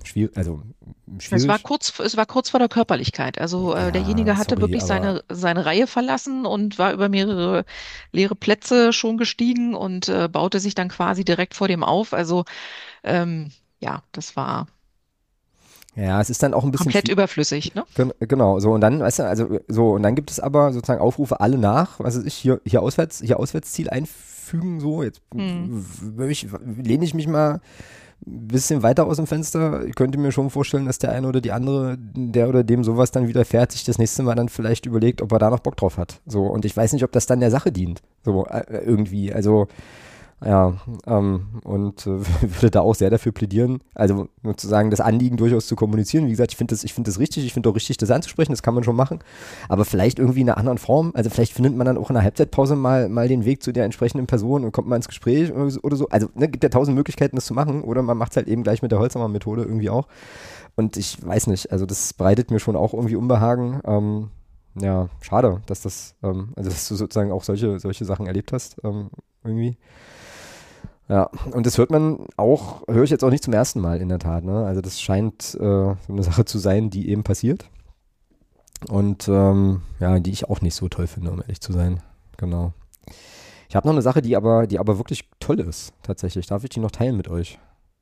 [SPEAKER 2] Es war
[SPEAKER 1] schwierig.
[SPEAKER 2] kurz vor der Körperlichkeit. Also
[SPEAKER 1] Ja,
[SPEAKER 2] derjenige hatte
[SPEAKER 1] sorry,
[SPEAKER 2] wirklich
[SPEAKER 1] aber
[SPEAKER 2] seine Reihe verlassen und war über mehrere leere Plätze schon gestiegen und baute sich dann quasi direkt vor dem auf. Also ähm, ja, das war
[SPEAKER 1] ja, es ist dann auch ein bisschen
[SPEAKER 2] komplett
[SPEAKER 1] schwierig.
[SPEAKER 2] überflüssig, ne?
[SPEAKER 1] Genau, so und dann, weißt du, also so, und dann gibt es aber sozusagen Aufrufe alle nach, was weiß ich, hier Auswärtsziel einfügen, so, jetzt
[SPEAKER 2] Hm.
[SPEAKER 1] lehne ich mich mal ein bisschen weiter aus dem Fenster. Ich könnte mir schon vorstellen, dass der eine oder die andere, der oder dem sowas dann widerfährt, sich das nächste Mal dann vielleicht überlegt, ob er da noch Bock drauf hat. So, und ich weiß nicht, ob das dann der Sache dient. So, irgendwie. Also, ja, und würde da auch sehr dafür plädieren, also sozusagen das Anliegen durchaus zu kommunizieren. Wie gesagt, ich finde das richtig, ich finde auch richtig, das anzusprechen, das kann man schon machen, aber vielleicht irgendwie in einer anderen Form, also vielleicht findet man dann auch in der Halbzeitpause mal den Weg zu der entsprechenden Person und kommt mal ins Gespräch oder so. Also ne, gibt ja tausend Möglichkeiten, das zu machen, oder man macht es halt eben gleich mit der Holzhammer-Methode irgendwie auch. Und ich weiß nicht, also das bereitet mir schon auch irgendwie Unbehagen. Ja, schade, also dass du sozusagen auch solche Sachen erlebt hast, irgendwie. Ja, und das höre ich jetzt auch nicht zum ersten Mal in der Tat, ne? Also das scheint so eine Sache zu sein, die eben passiert und ja, die ich auch nicht so toll finde, um ehrlich zu sein. Genau. Ich habe noch eine Sache, die aber wirklich toll ist, tatsächlich. Darf ich die noch teilen mit euch?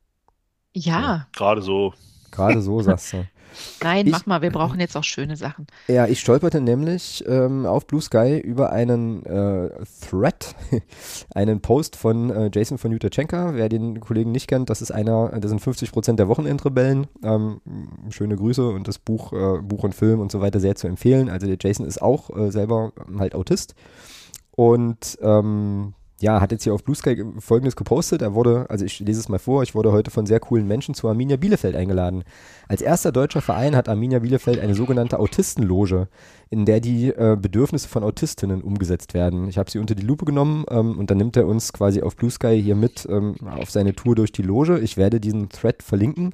[SPEAKER 1] So,
[SPEAKER 2] Ja,
[SPEAKER 3] Gerade so.
[SPEAKER 1] gerade so sagst du.
[SPEAKER 2] nein, mach
[SPEAKER 1] Ich,
[SPEAKER 2] mal, wir brauchen jetzt auch schöne Sachen.
[SPEAKER 1] ja, ich stolperte nämlich auf Blue Sky über einen Thread, einen Post von Jason von Jutachenka. Wer den Kollegen nicht kennt, das sind 50% der Wochenendrebellen. Schöne Grüße und das Buch und Film und so weiter sehr zu empfehlen. Also der Jason ist auch selber halt Autist und ja, hat jetzt hier auf Blue Sky Folgendes gepostet. Also ich lese es mal vor, ich wurde heute von sehr coolen Menschen zu Arminia Bielefeld eingeladen. Als erster deutscher Verein hat Arminia Bielefeld eine sogenannte Autistenloge, in der die Bedürfnisse von Autistinnen umgesetzt werden. Ich habe sie unter die Lupe genommen und dann nimmt er uns quasi auf Blue Sky hier mit auf seine Tour durch die Loge. Ich werde diesen Thread verlinken.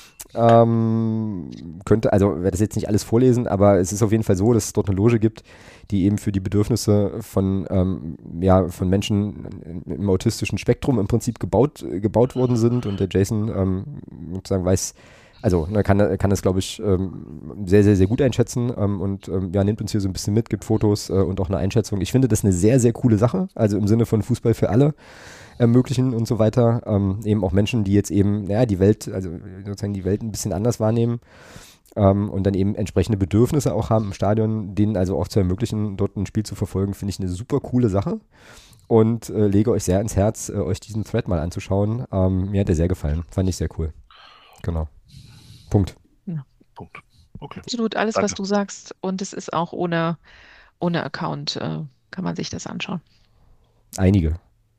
[SPEAKER 1] Also werde das jetzt nicht alles vorlesen, aber es ist auf jeden Fall so, dass es dort eine Loge gibt, die eben für die Bedürfnisse von Menschen im autistischen Spektrum im Prinzip gebaut worden sind und der Jason sozusagen weiß, also kann das, glaube ich, sehr, sehr, sehr gut einschätzen und ja, nimmt uns hier so ein bisschen mit, gibt Fotos und auch eine Einschätzung. Ich finde das eine sehr, sehr coole Sache, also im Sinne von Fußball für alle ermöglichen und so weiter. Eben auch Menschen, die jetzt eben, naja, die Welt ein bisschen anders wahrnehmen und dann eben entsprechende Bedürfnisse auch haben im Stadion, denen also auch zu ermöglichen, dort ein Spiel zu verfolgen, finde ich eine super coole Sache und lege euch sehr ins Herz, euch diesen Thread mal anzuschauen. Mir hat der sehr gefallen, fand ich sehr cool. Genau. Punkt.
[SPEAKER 2] Ja,
[SPEAKER 3] Punkt. Okay,
[SPEAKER 2] absolut alles, was
[SPEAKER 3] danke.
[SPEAKER 2] du sagst. Und es ist auch ohne Account, kann man sich das anschauen.
[SPEAKER 1] Einige.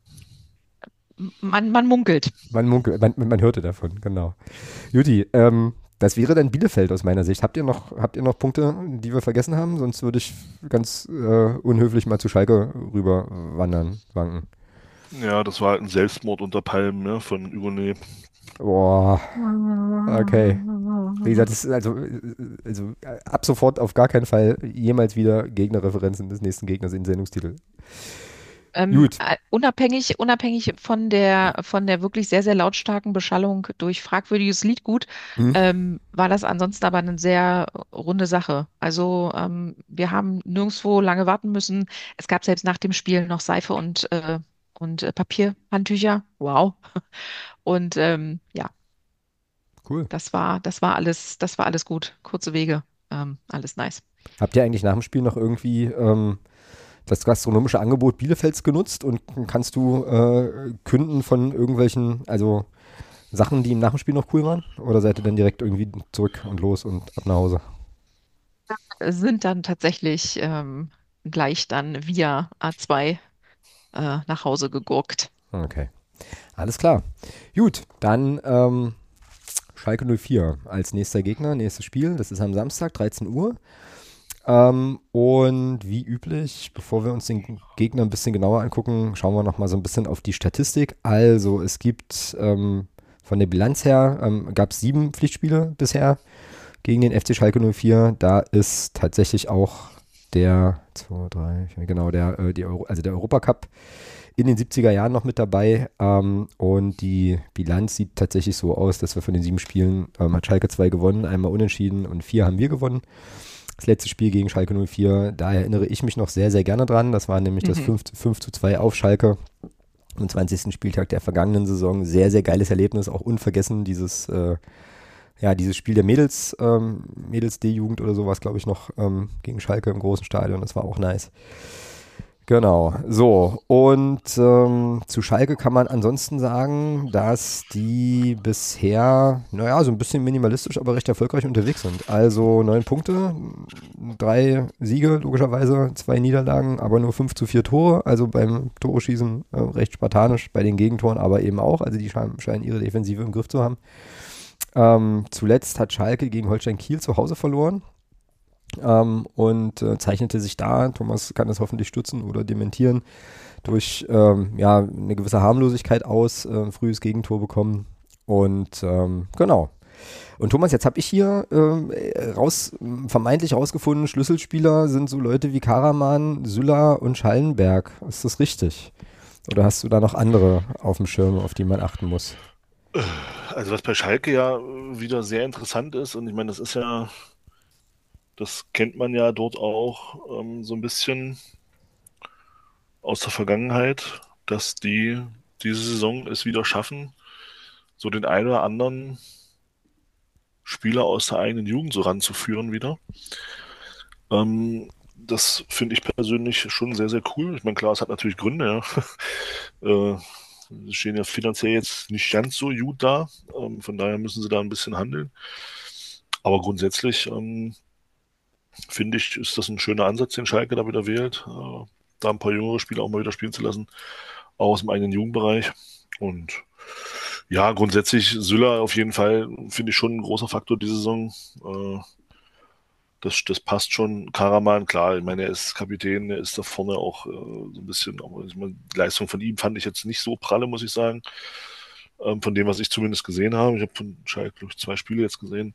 [SPEAKER 2] Man munkelt.
[SPEAKER 1] Man hörte davon, genau. Juti, das wäre dann Bielefeld aus meiner Sicht. Habt ihr noch Punkte, die wir vergessen haben? Sonst würde ich ganz unhöflich mal zu Schalke rüber wanken.
[SPEAKER 3] Ja, das war halt ein Selbstmord unter Palmen, ne, von Übernäh.
[SPEAKER 1] Boah, okay. Wie gesagt, das ist also ab sofort auf gar keinen Fall jemals wieder Gegnerreferenzen des nächsten Gegners in Sendungstitel. Gut.
[SPEAKER 2] Unabhängig von der wirklich sehr, sehr lautstarken Beschallung durch fragwürdiges Liedgut,
[SPEAKER 1] Hm?
[SPEAKER 2] war das ansonsten aber eine sehr runde Sache. Also wir haben nirgendwo lange warten müssen. Es gab selbst nach dem Spiel noch Seife und Papierhandtücher. Wow. Und ja,
[SPEAKER 1] Cool.
[SPEAKER 2] das war alles gut. Kurze Wege, alles nice.
[SPEAKER 1] Habt ihr eigentlich nach dem Spiel noch irgendwie das gastronomische Angebot Bielefelds genutzt und kannst du künden von irgendwelchen, also Sachen, die im Nachspiel noch cool waren? Oder seid ihr dann direkt irgendwie zurück und los und ab nach Hause?
[SPEAKER 2] Sind dann tatsächlich gleich dann via A2 nach Hause gegurkt.
[SPEAKER 1] Okay, alles klar. Gut, dann Schalke 04 als nächster Gegner, nächstes Spiel. Das ist am Samstag, 13 Uhr. Und wie üblich, bevor wir uns den Gegner ein bisschen genauer angucken, schauen wir nochmal so ein bisschen auf die Statistik. Also es gibt Von der Bilanz her gab es 7 Pflichtspiele bisher gegen den FC Schalke 04. Da ist tatsächlich auch der der Europacup in den 70er Jahren noch mit dabei. Und die Bilanz sieht tatsächlich so aus, dass wir von den 7 Spielen hat Schalke 2 gewonnen, einmal unentschieden und 4 haben wir gewonnen. Das letzte Spiel gegen Schalke 04, da erinnere ich mich noch sehr, sehr gerne dran. Das war nämlich das 5:2 auf Schalke am 20. Spieltag der vergangenen Saison. Sehr, sehr geiles Erlebnis, auch unvergessen, dieses Spiel der Mädels D-Jugend oder sowas, glaube ich, noch gegen Schalke im großen Stadion. Das war auch nice. Genau, so, und zu Schalke kann man ansonsten sagen, dass die bisher, so ein bisschen minimalistisch, aber recht erfolgreich unterwegs sind. Also 9 Punkte, 3 Siege logischerweise, 2 Niederlagen, aber nur 5:4 Tore, also beim Tore-Schießen recht spartanisch, bei den Gegentoren aber eben auch, also die scheinen ihre Defensive im Griff zu haben. Zuletzt hat Schalke gegen Holstein Kiel zu Hause verloren. Und zeichnete sich da, Thomas kann das hoffentlich stützen oder dementieren, durch eine gewisse Harmlosigkeit aus, frühes Gegentor bekommen und genau. Und Thomas, jetzt habe ich hier vermeintlich rausgefunden, Schlüsselspieler sind so Leute wie Karaman, Süller und Schallenberg. Ist das richtig? Oder hast du da noch andere auf dem Schirm, auf die man achten muss?
[SPEAKER 3] Also was bei Schalke ja wieder sehr interessant ist, und ich meine, das kennt man ja dort auch so ein bisschen aus der Vergangenheit, dass die diese Saison es wieder schaffen, so den einen oder anderen Spieler aus der eigenen Jugend so ranzuführen wieder. Das finde ich persönlich schon sehr, sehr cool. Ich meine, klar, es hat natürlich Gründe, ja. Sie stehen ja finanziell jetzt nicht ganz so gut da. Von daher müssen sie da ein bisschen handeln. Aber grundsätzlich finde ich, ist das ein schöner Ansatz, den Schalke da wieder wählt, da ein paar jüngere Spieler auch mal wieder spielen zu lassen, auch aus dem eigenen Jugendbereich. Und ja, grundsätzlich Süller auf jeden Fall, finde ich schon ein großer Faktor diese Saison. Das passt schon. Karaman, klar, ich meine, er ist Kapitän, er ist da vorne auch so ein bisschen, ich meine, die Leistung von ihm fand ich jetzt nicht so pralle, muss ich sagen. Von dem, was ich zumindest gesehen habe. Ich habe von Schalke, glaube ich, 2 Spiele jetzt gesehen.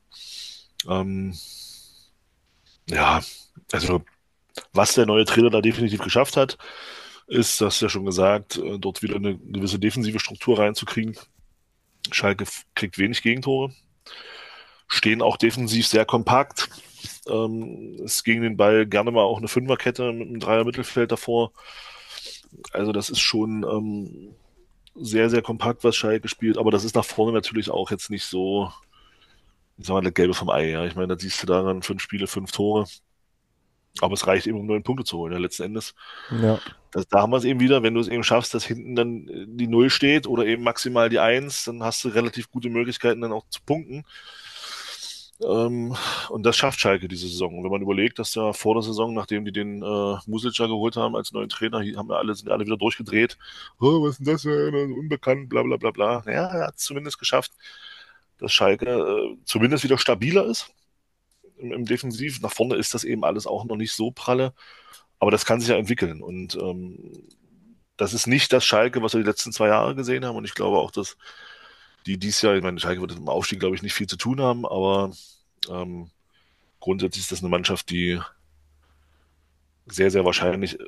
[SPEAKER 3] Ja, also was der neue Trainer da definitiv geschafft hat, ist, das ja schon gesagt, dort wieder eine gewisse defensive Struktur reinzukriegen. Schalke kriegt wenig Gegentore, stehen auch defensiv sehr kompakt. Ist gegen den Ball gerne mal auch eine Fünferkette mit einem Dreier-Mittelfeld davor. Also das ist schon sehr, sehr kompakt, was Schalke spielt, aber das ist nach vorne natürlich auch jetzt nicht so, ich sag mal, der Gelbe vom Ei. Ja. Ich meine, da siehst du daran 5 Spiele, 5 Tore. Aber es reicht eben, um 9 Punkte zu holen, ja, letzten Endes.
[SPEAKER 1] Ja.
[SPEAKER 3] Da haben wir es eben wieder, wenn du es eben schaffst, dass hinten dann die 0 steht oder eben maximal die 1, dann hast du relativ gute Möglichkeiten, dann auch zu punkten. Und das schafft Schalke diese Saison. Und wenn man überlegt, dass ja vor der Saison, nachdem die den Musilca geholt haben als neuen Trainer, sind alle wieder durchgedreht. Oh, was ist denn das für unbekannt, bla bla bla bla. Ja, er hat es zumindest geschafft, dass Schalke zumindest wieder stabiler ist im Defensiv. Nach vorne ist das eben alles auch noch nicht so pralle, aber das kann sich ja entwickeln. Und das ist nicht das Schalke, was wir die letzten 2 Jahre gesehen haben. Und ich glaube auch, dass die dieses Jahr, ich meine, Schalke wird im Aufstieg, glaube ich, nicht viel zu tun haben, aber grundsätzlich ist das eine Mannschaft, die sehr, sehr wahrscheinlich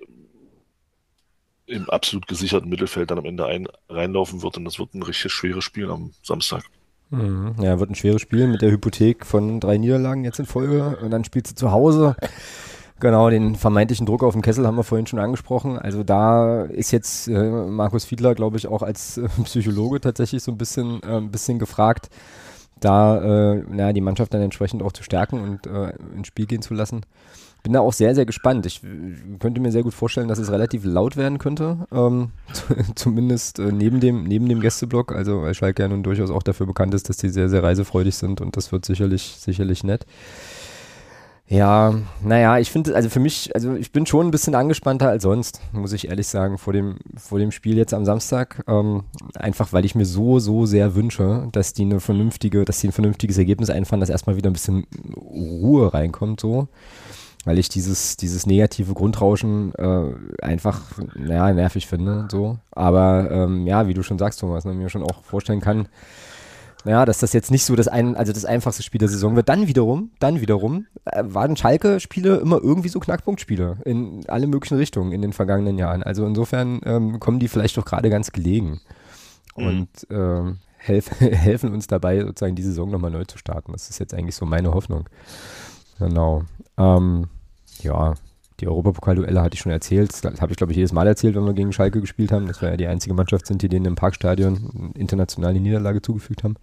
[SPEAKER 3] im absolut gesicherten Mittelfeld dann am Ende reinlaufen wird. Und das wird ein richtig schweres Spiel am Samstag.
[SPEAKER 1] Ja, wird ein schweres Spiel mit der Hypothek von 3 Niederlagen jetzt in Folge. Und dann spielt sie zu Hause. Genau, den vermeintlichen Druck auf dem Kessel haben wir vorhin schon angesprochen. Also da ist jetzt Markus Fiedler, glaube ich, auch als Psychologe tatsächlich so ein bisschen gefragt, da die Mannschaft dann entsprechend auch zu stärken und ins Spiel gehen zu lassen. Bin da auch sehr, sehr gespannt. Ich könnte mir sehr gut vorstellen, dass es relativ laut werden könnte, zumindest neben dem Gästeblock, also weil Schalke ja nun durchaus auch dafür bekannt ist, dass die sehr, sehr reisefreudig sind und das wird sicherlich nett. Ja, ich finde, also für mich, also ich bin schon ein bisschen angespannter als sonst, muss ich ehrlich sagen, vor dem Spiel jetzt am Samstag, einfach weil ich mir so sehr wünsche, dass die ein vernünftiges Ergebnis einfahren, dass erstmal wieder ein bisschen Ruhe reinkommt, so. Weil ich dieses negative Grundrauschen einfach, nervig finde, so. Aber wie du schon sagst, Thomas, mir schon auch vorstellen kann, Ja, dass das jetzt nicht so das einfachste Spiel der Saison wird. Dann wiederum waren Schalke-Spiele immer irgendwie so Knackpunktspiele in alle möglichen Richtungen in den vergangenen Jahren. Also insofern kommen die vielleicht doch gerade ganz gelegen und helfen uns dabei, sozusagen die Saison nochmal neu zu starten. Das ist jetzt eigentlich so meine Hoffnung. Genau. Ja, die Europapokalduelle hatte ich schon erzählt. Das habe ich, glaube ich, jedes Mal erzählt, wenn wir gegen Schalke gespielt haben. Das war ja die einzige Mannschaft sind, die denen im Parkstadion international die Niederlage zugefügt haben.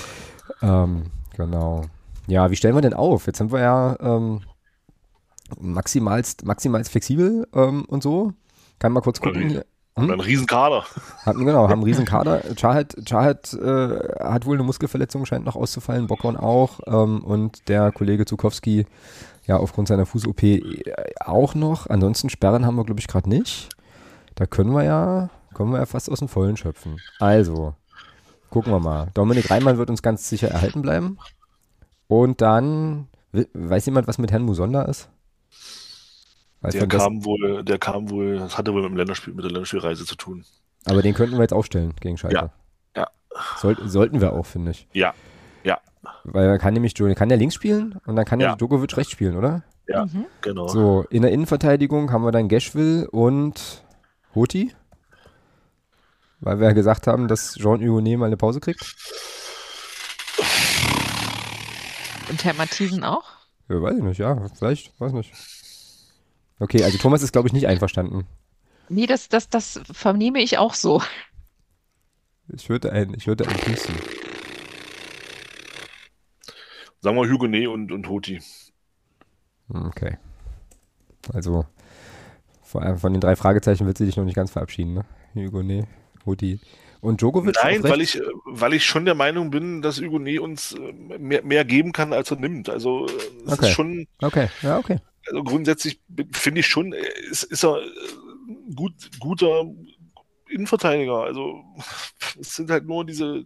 [SPEAKER 1] Genau. Ja, wie stellen wir denn auf? Jetzt haben wir ja maximalst flexibel und so. Kann mal kurz gucken. Hier.
[SPEAKER 3] Haben einen riesen Kader.
[SPEAKER 1] Haben einen riesen Kader. Chahat hat wohl eine Muskelverletzung, scheint noch auszufallen. Bockhorn auch. Und der Kollege Zukowski ja aufgrund seiner Fuß-OP auch noch. Ansonsten Sperren haben wir, glaube ich, gerade nicht. Da können wir ja fast aus dem Vollen schöpfen. Also, gucken wir mal. Dominik Reimann wird uns ganz sicher erhalten bleiben. Und dann, weiß jemand, was mit Herrn Musonda ist?
[SPEAKER 3] Der kam wohl, das hatte wohl mit der Länderspielreise zu tun.
[SPEAKER 1] Aber den könnten wir jetzt aufstellen gegen Schalke.
[SPEAKER 3] Ja.
[SPEAKER 1] Sollten wir auch, finde ich.
[SPEAKER 3] Ja.
[SPEAKER 1] Weil er kann der links spielen und dann kann ja Djokovic rechts spielen, oder?
[SPEAKER 3] Ja, genau.
[SPEAKER 1] So, in der Innenverteidigung haben wir dann Geschwil und Hoti. Weil wir ja gesagt haben, dass Jean Hugonet mal eine Pause kriegt.
[SPEAKER 2] Und Herr Matthiesen auch?
[SPEAKER 1] Ja, weiß ich nicht, ja, vielleicht, weiß nicht. Okay, also Thomas ist, glaube ich, nicht einverstanden.
[SPEAKER 2] Nee, das vernehme ich auch so.
[SPEAKER 1] Ich würde einen pusten.
[SPEAKER 3] Sagen wir Hugonet und Hoti.
[SPEAKER 1] Okay. Also, vor allem von den 3 Fragezeichen wird sie dich noch nicht ganz verabschieden, ne? Hugonet, Hoti und Djokovic?
[SPEAKER 3] Nein, weil ich schon der Meinung bin, dass Hugonet uns mehr geben kann, als er nimmt. Also, es ist schon...
[SPEAKER 1] Okay, ja, okay.
[SPEAKER 3] Also grundsätzlich finde ich schon, ist er guter Innenverteidiger. Also es sind halt nur diese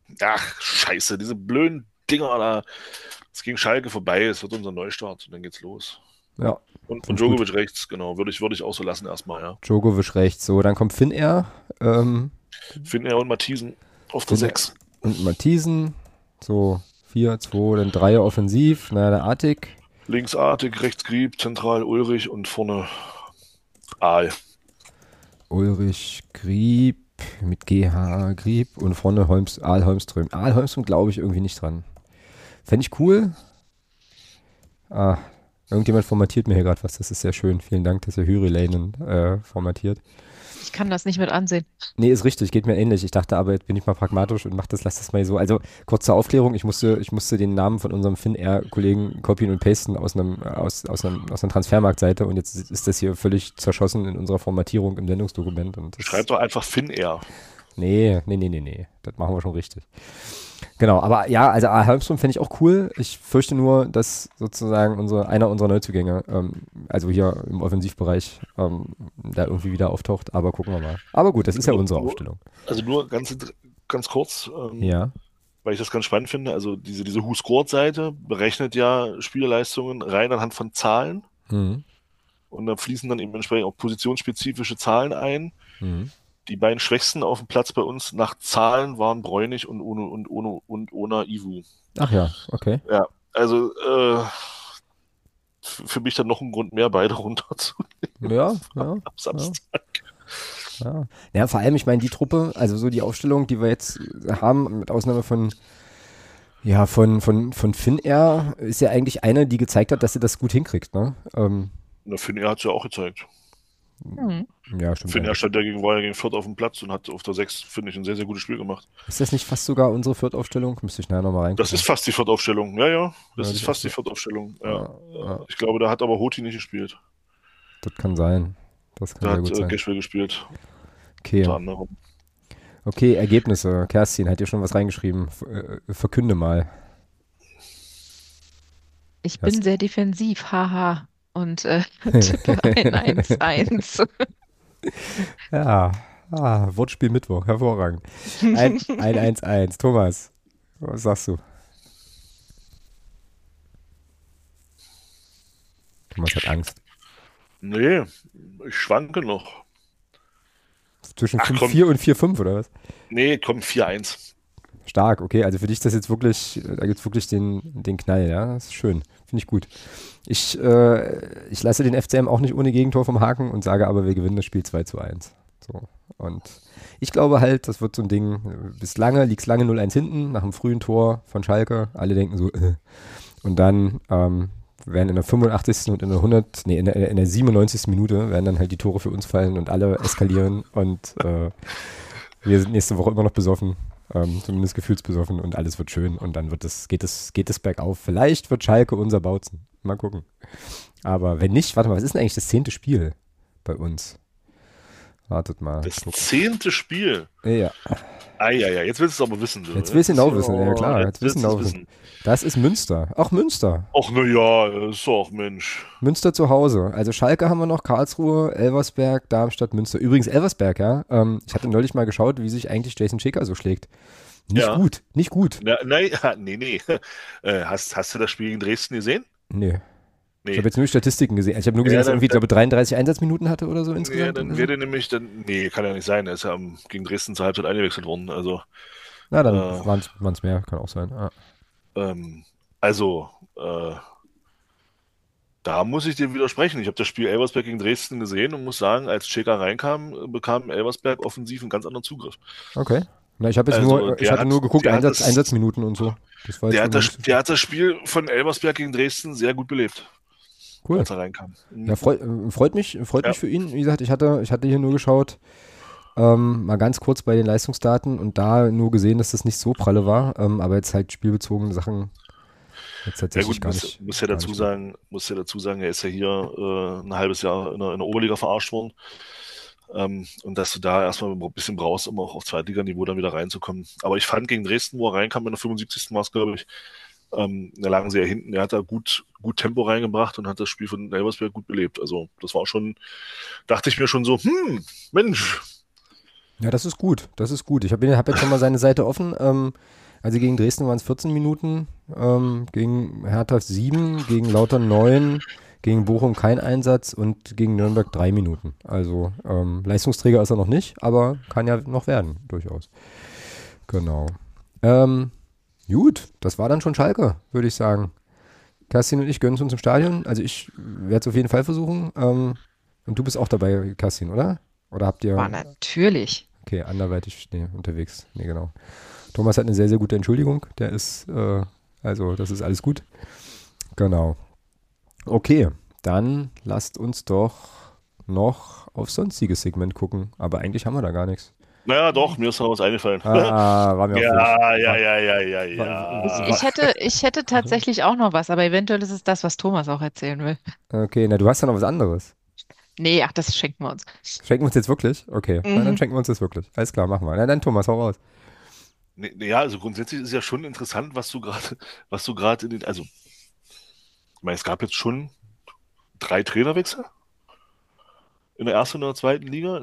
[SPEAKER 3] blöden Dinger da. Es ging Schalke vorbei, es wird unser Neustart und dann geht's los.
[SPEAKER 1] Ja.
[SPEAKER 3] Und Djokovic rechts, genau, würde ich auch so lassen erstmal, ja.
[SPEAKER 1] Djokovic rechts, so, dann kommt Finnair.
[SPEAKER 3] Finnair und Matthiesen auf der 6.
[SPEAKER 1] Und Matthiesen, so 4-2, dann 3 offensiv, der Artig.
[SPEAKER 3] Links Artig, rechts Grieb, zentral Ulrich und vorne Aal.
[SPEAKER 1] Ulrich, Grieb, mit GH, Grieb und vorne Aal Holmström. Aal Holmström glaube ich irgendwie nicht dran. Fände ich cool. Irgendjemand formatiert mir hier gerade was, das ist sehr schön. Vielen Dank, dass ihr Hyrilänen formatiert.
[SPEAKER 2] Ich kann das nicht mit ansehen.
[SPEAKER 1] Nee, ist richtig, geht mir ähnlich. Ich dachte aber, jetzt bin ich mal pragmatisch und lass das mal so. Also, kurz zur Aufklärung, ich musste den Namen von unserem Finnair-Kollegen copyen und pasten aus einer Transfermarktseite und jetzt ist das hier völlig zerschossen in unserer Formatierung im Sendungsdokument.
[SPEAKER 3] Schreib doch einfach Finnair.
[SPEAKER 1] Nee. Das machen wir schon richtig. Genau, aber ja, also Aal Holmström fände ich auch cool. Ich fürchte nur, dass sozusagen einer unserer Neuzugänge, also hier im Offensivbereich, da irgendwie wieder auftaucht. Aber gucken wir mal. Aber gut, das ist ja unsere Aufstellung.
[SPEAKER 3] Also nur ganz kurz,
[SPEAKER 1] ja.
[SPEAKER 3] Weil ich das ganz spannend finde. Also diese Who-Scored-Seite berechnet ja Spielerleistungen rein anhand von Zahlen.
[SPEAKER 1] Mhm.
[SPEAKER 3] Und da fließen dann eben entsprechend auch positionsspezifische Zahlen ein.
[SPEAKER 1] Mhm.
[SPEAKER 3] Die beiden Schwächsten auf dem Platz bei uns nach Zahlen waren Bräunig und Ona Ivu.
[SPEAKER 1] Ach ja, okay.
[SPEAKER 3] Ja, also für mich dann noch ein Grund mehr, beide runterzunehmen.
[SPEAKER 1] Ja, vor allem, ich meine, die Truppe, also so die Aufstellung, die wir jetzt haben, mit Ausnahme von Finnair, ist ja eigentlich eine, die gezeigt hat, dass sie das gut hinkriegt, ne?
[SPEAKER 3] Finnair hat es ja auch gezeigt.
[SPEAKER 1] Ja, stimmt.
[SPEAKER 3] Finnair war ja gegen Fürth auf dem Platz und hat auf der 6, finde ich, ein sehr, sehr gutes Spiel gemacht.
[SPEAKER 1] Ist das nicht fast sogar unsere Viertaufstellung? Müsste ich nachher nochmal reingucken.
[SPEAKER 3] Das ist fast die Viertaufstellung, ja. Das ist fast die Viertaufstellung, ja. Ich glaube, da hat aber Hoti nicht gespielt.
[SPEAKER 1] Das kann sein. Das kann sehr gut sein.
[SPEAKER 3] Da hat Geschwil gespielt.
[SPEAKER 1] Okay.
[SPEAKER 3] Unter anderem.
[SPEAKER 1] Okay, Ergebnisse. Kerstin, hat ihr schon was reingeschrieben? Verkünde mal.
[SPEAKER 2] Ich bin sehr defensiv, haha. Und tippe ein 1-1.
[SPEAKER 1] Ja, Wortspiel Mittwoch, hervorragend. Ein 1-1. Thomas, was sagst du? Thomas hat Angst.
[SPEAKER 3] Nee, ich schwanke noch.
[SPEAKER 1] Zwischen 5-4 und 4-5 oder was?
[SPEAKER 3] Nee, komm, 4-1.
[SPEAKER 1] Stark, okay. Also für dich ist das jetzt wirklich, da gibt es wirklich den Knall, ja. Das ist schön. Finde ich gut. Ich lasse den FCM auch nicht ohne Gegentor vom Haken und sage aber, wir gewinnen das Spiel 2:1. So. Und ich glaube halt, das wird so ein Ding, liegt es lange 0:1 hinten, nach einem frühen Tor von Schalke. Alle denken so, Und dann werden in der 85. und in der 97. Minute werden dann halt die Tore für uns fallen und alle eskalieren und wir sind nächste Woche immer noch besoffen, zumindest gefühlsbesoffen und alles wird schön und dann geht es bergauf. Vielleicht wird Schalke unser Bautzen. Mal gucken. Aber wenn nicht, warte mal, was ist denn eigentlich das 10. Spiel bei uns? Wartet mal.
[SPEAKER 3] Das 10. Spiel?
[SPEAKER 1] Ja.
[SPEAKER 3] Ja, jetzt willst du es aber wissen. Du.
[SPEAKER 1] Jetzt willst du genau wissen, ja klar. Jetzt willst du genau
[SPEAKER 3] wissen.
[SPEAKER 1] Das ist Münster. Auch Münster.
[SPEAKER 3] Ach na ja, ist doch, Mensch.
[SPEAKER 1] Münster zu Hause. Also Schalke haben wir noch, Karlsruhe, Elversberg, Darmstadt, Münster. Übrigens Elversberg, ja. Ich hatte neulich mal geschaut, wie sich eigentlich Jason Schicker so schlägt. Nicht gut.
[SPEAKER 3] Nee. Hast du das Spiel gegen Dresden gesehen?
[SPEAKER 1] Nee.
[SPEAKER 3] Nee.
[SPEAKER 1] Ich habe jetzt nur Statistiken gesehen. Ich habe nur gesehen, dass er irgendwie, glaube 33 Einsatzminuten hatte oder so insgesamt.
[SPEAKER 3] Ja, dann wäre nämlich, kann ja nicht sein. Er ist ja gegen Dresden zur Halbzeit eingewechselt worden. Also,
[SPEAKER 1] na, dann waren es mehr, kann auch sein.
[SPEAKER 3] Da muss ich dir widersprechen. Ich habe das Spiel Elversberg gegen Dresden gesehen und muss sagen, als Schäker reinkam, bekam Elversberg offensiv einen ganz anderen Zugriff.
[SPEAKER 1] Okay. Na, ich hatte nur geguckt, Einsatzminuten und so.
[SPEAKER 3] Der hat das Spiel von Elversberg gegen Dresden sehr gut belebt.
[SPEAKER 1] Cool.
[SPEAKER 3] Als er reinkam.
[SPEAKER 1] Ja, freut mich für ihn. Wie gesagt, ich hatte hier nur geschaut, mal ganz kurz bei den Leistungsdaten und da nur gesehen, dass das nicht so pralle war, aber jetzt halt spielbezogene Sachen jetzt tatsächlich gar nicht.
[SPEAKER 3] Muss ja dazu sagen, er ist ja hier ein halbes Jahr in der Oberliga verarscht worden. Und dass du da erstmal ein bisschen brauchst, um auch auf Zweitliganiveau dann wieder reinzukommen. Aber ich fand gegen Dresden, wo er reinkam, in der 75. war es, glaube ich, da lagen sie ja hinten. Er hat da gut Tempo reingebracht und hat das Spiel von Elversberg gut belebt. Also das war schon, dachte ich mir schon so, Mensch.
[SPEAKER 1] Ja, das ist gut. Ich hab jetzt schon mal seine Seite offen. Also gegen Dresden waren es 14 Minuten, gegen Hertha 7, gegen Lautern 9, gegen Bochum kein Einsatz und gegen Nürnberg 3 Minuten. Also Leistungsträger ist er noch nicht, aber kann ja noch werden, durchaus. Genau. Gut, das war dann schon Schalke, würde ich sagen. Kerstin und ich gönnen es uns im Stadion. Also ich werde es auf jeden Fall versuchen. Und du bist auch dabei, Kerstin, oder? Oder habt ihr...
[SPEAKER 2] War natürlich.
[SPEAKER 1] Okay, anderweitig unterwegs. Nee, genau. Thomas hat eine sehr, sehr gute Entschuldigung. Der ist, das ist alles gut. Genau. Okay, dann lasst uns doch noch auf sonstiges Segment gucken. Aber eigentlich haben wir da gar nichts.
[SPEAKER 3] Naja, doch, mir ist noch was eingefallen.
[SPEAKER 1] War mir
[SPEAKER 3] Ja.
[SPEAKER 2] Ich hätte tatsächlich auch noch was, aber eventuell ist es das, was Thomas auch erzählen will.
[SPEAKER 1] Okay, na, du hast ja noch was anderes.
[SPEAKER 2] Nee, ach, das schenken wir uns.
[SPEAKER 1] Schenken wir uns jetzt wirklich? Okay, na, dann schenken wir uns das wirklich. Alles klar, machen wir. Na, dann Thomas, hau raus.
[SPEAKER 3] Ja, also grundsätzlich ist ja schon interessant, was du gerade also, ich meine, es gab jetzt schon 3 Trainerwechsel in der ersten und der zweiten Liga,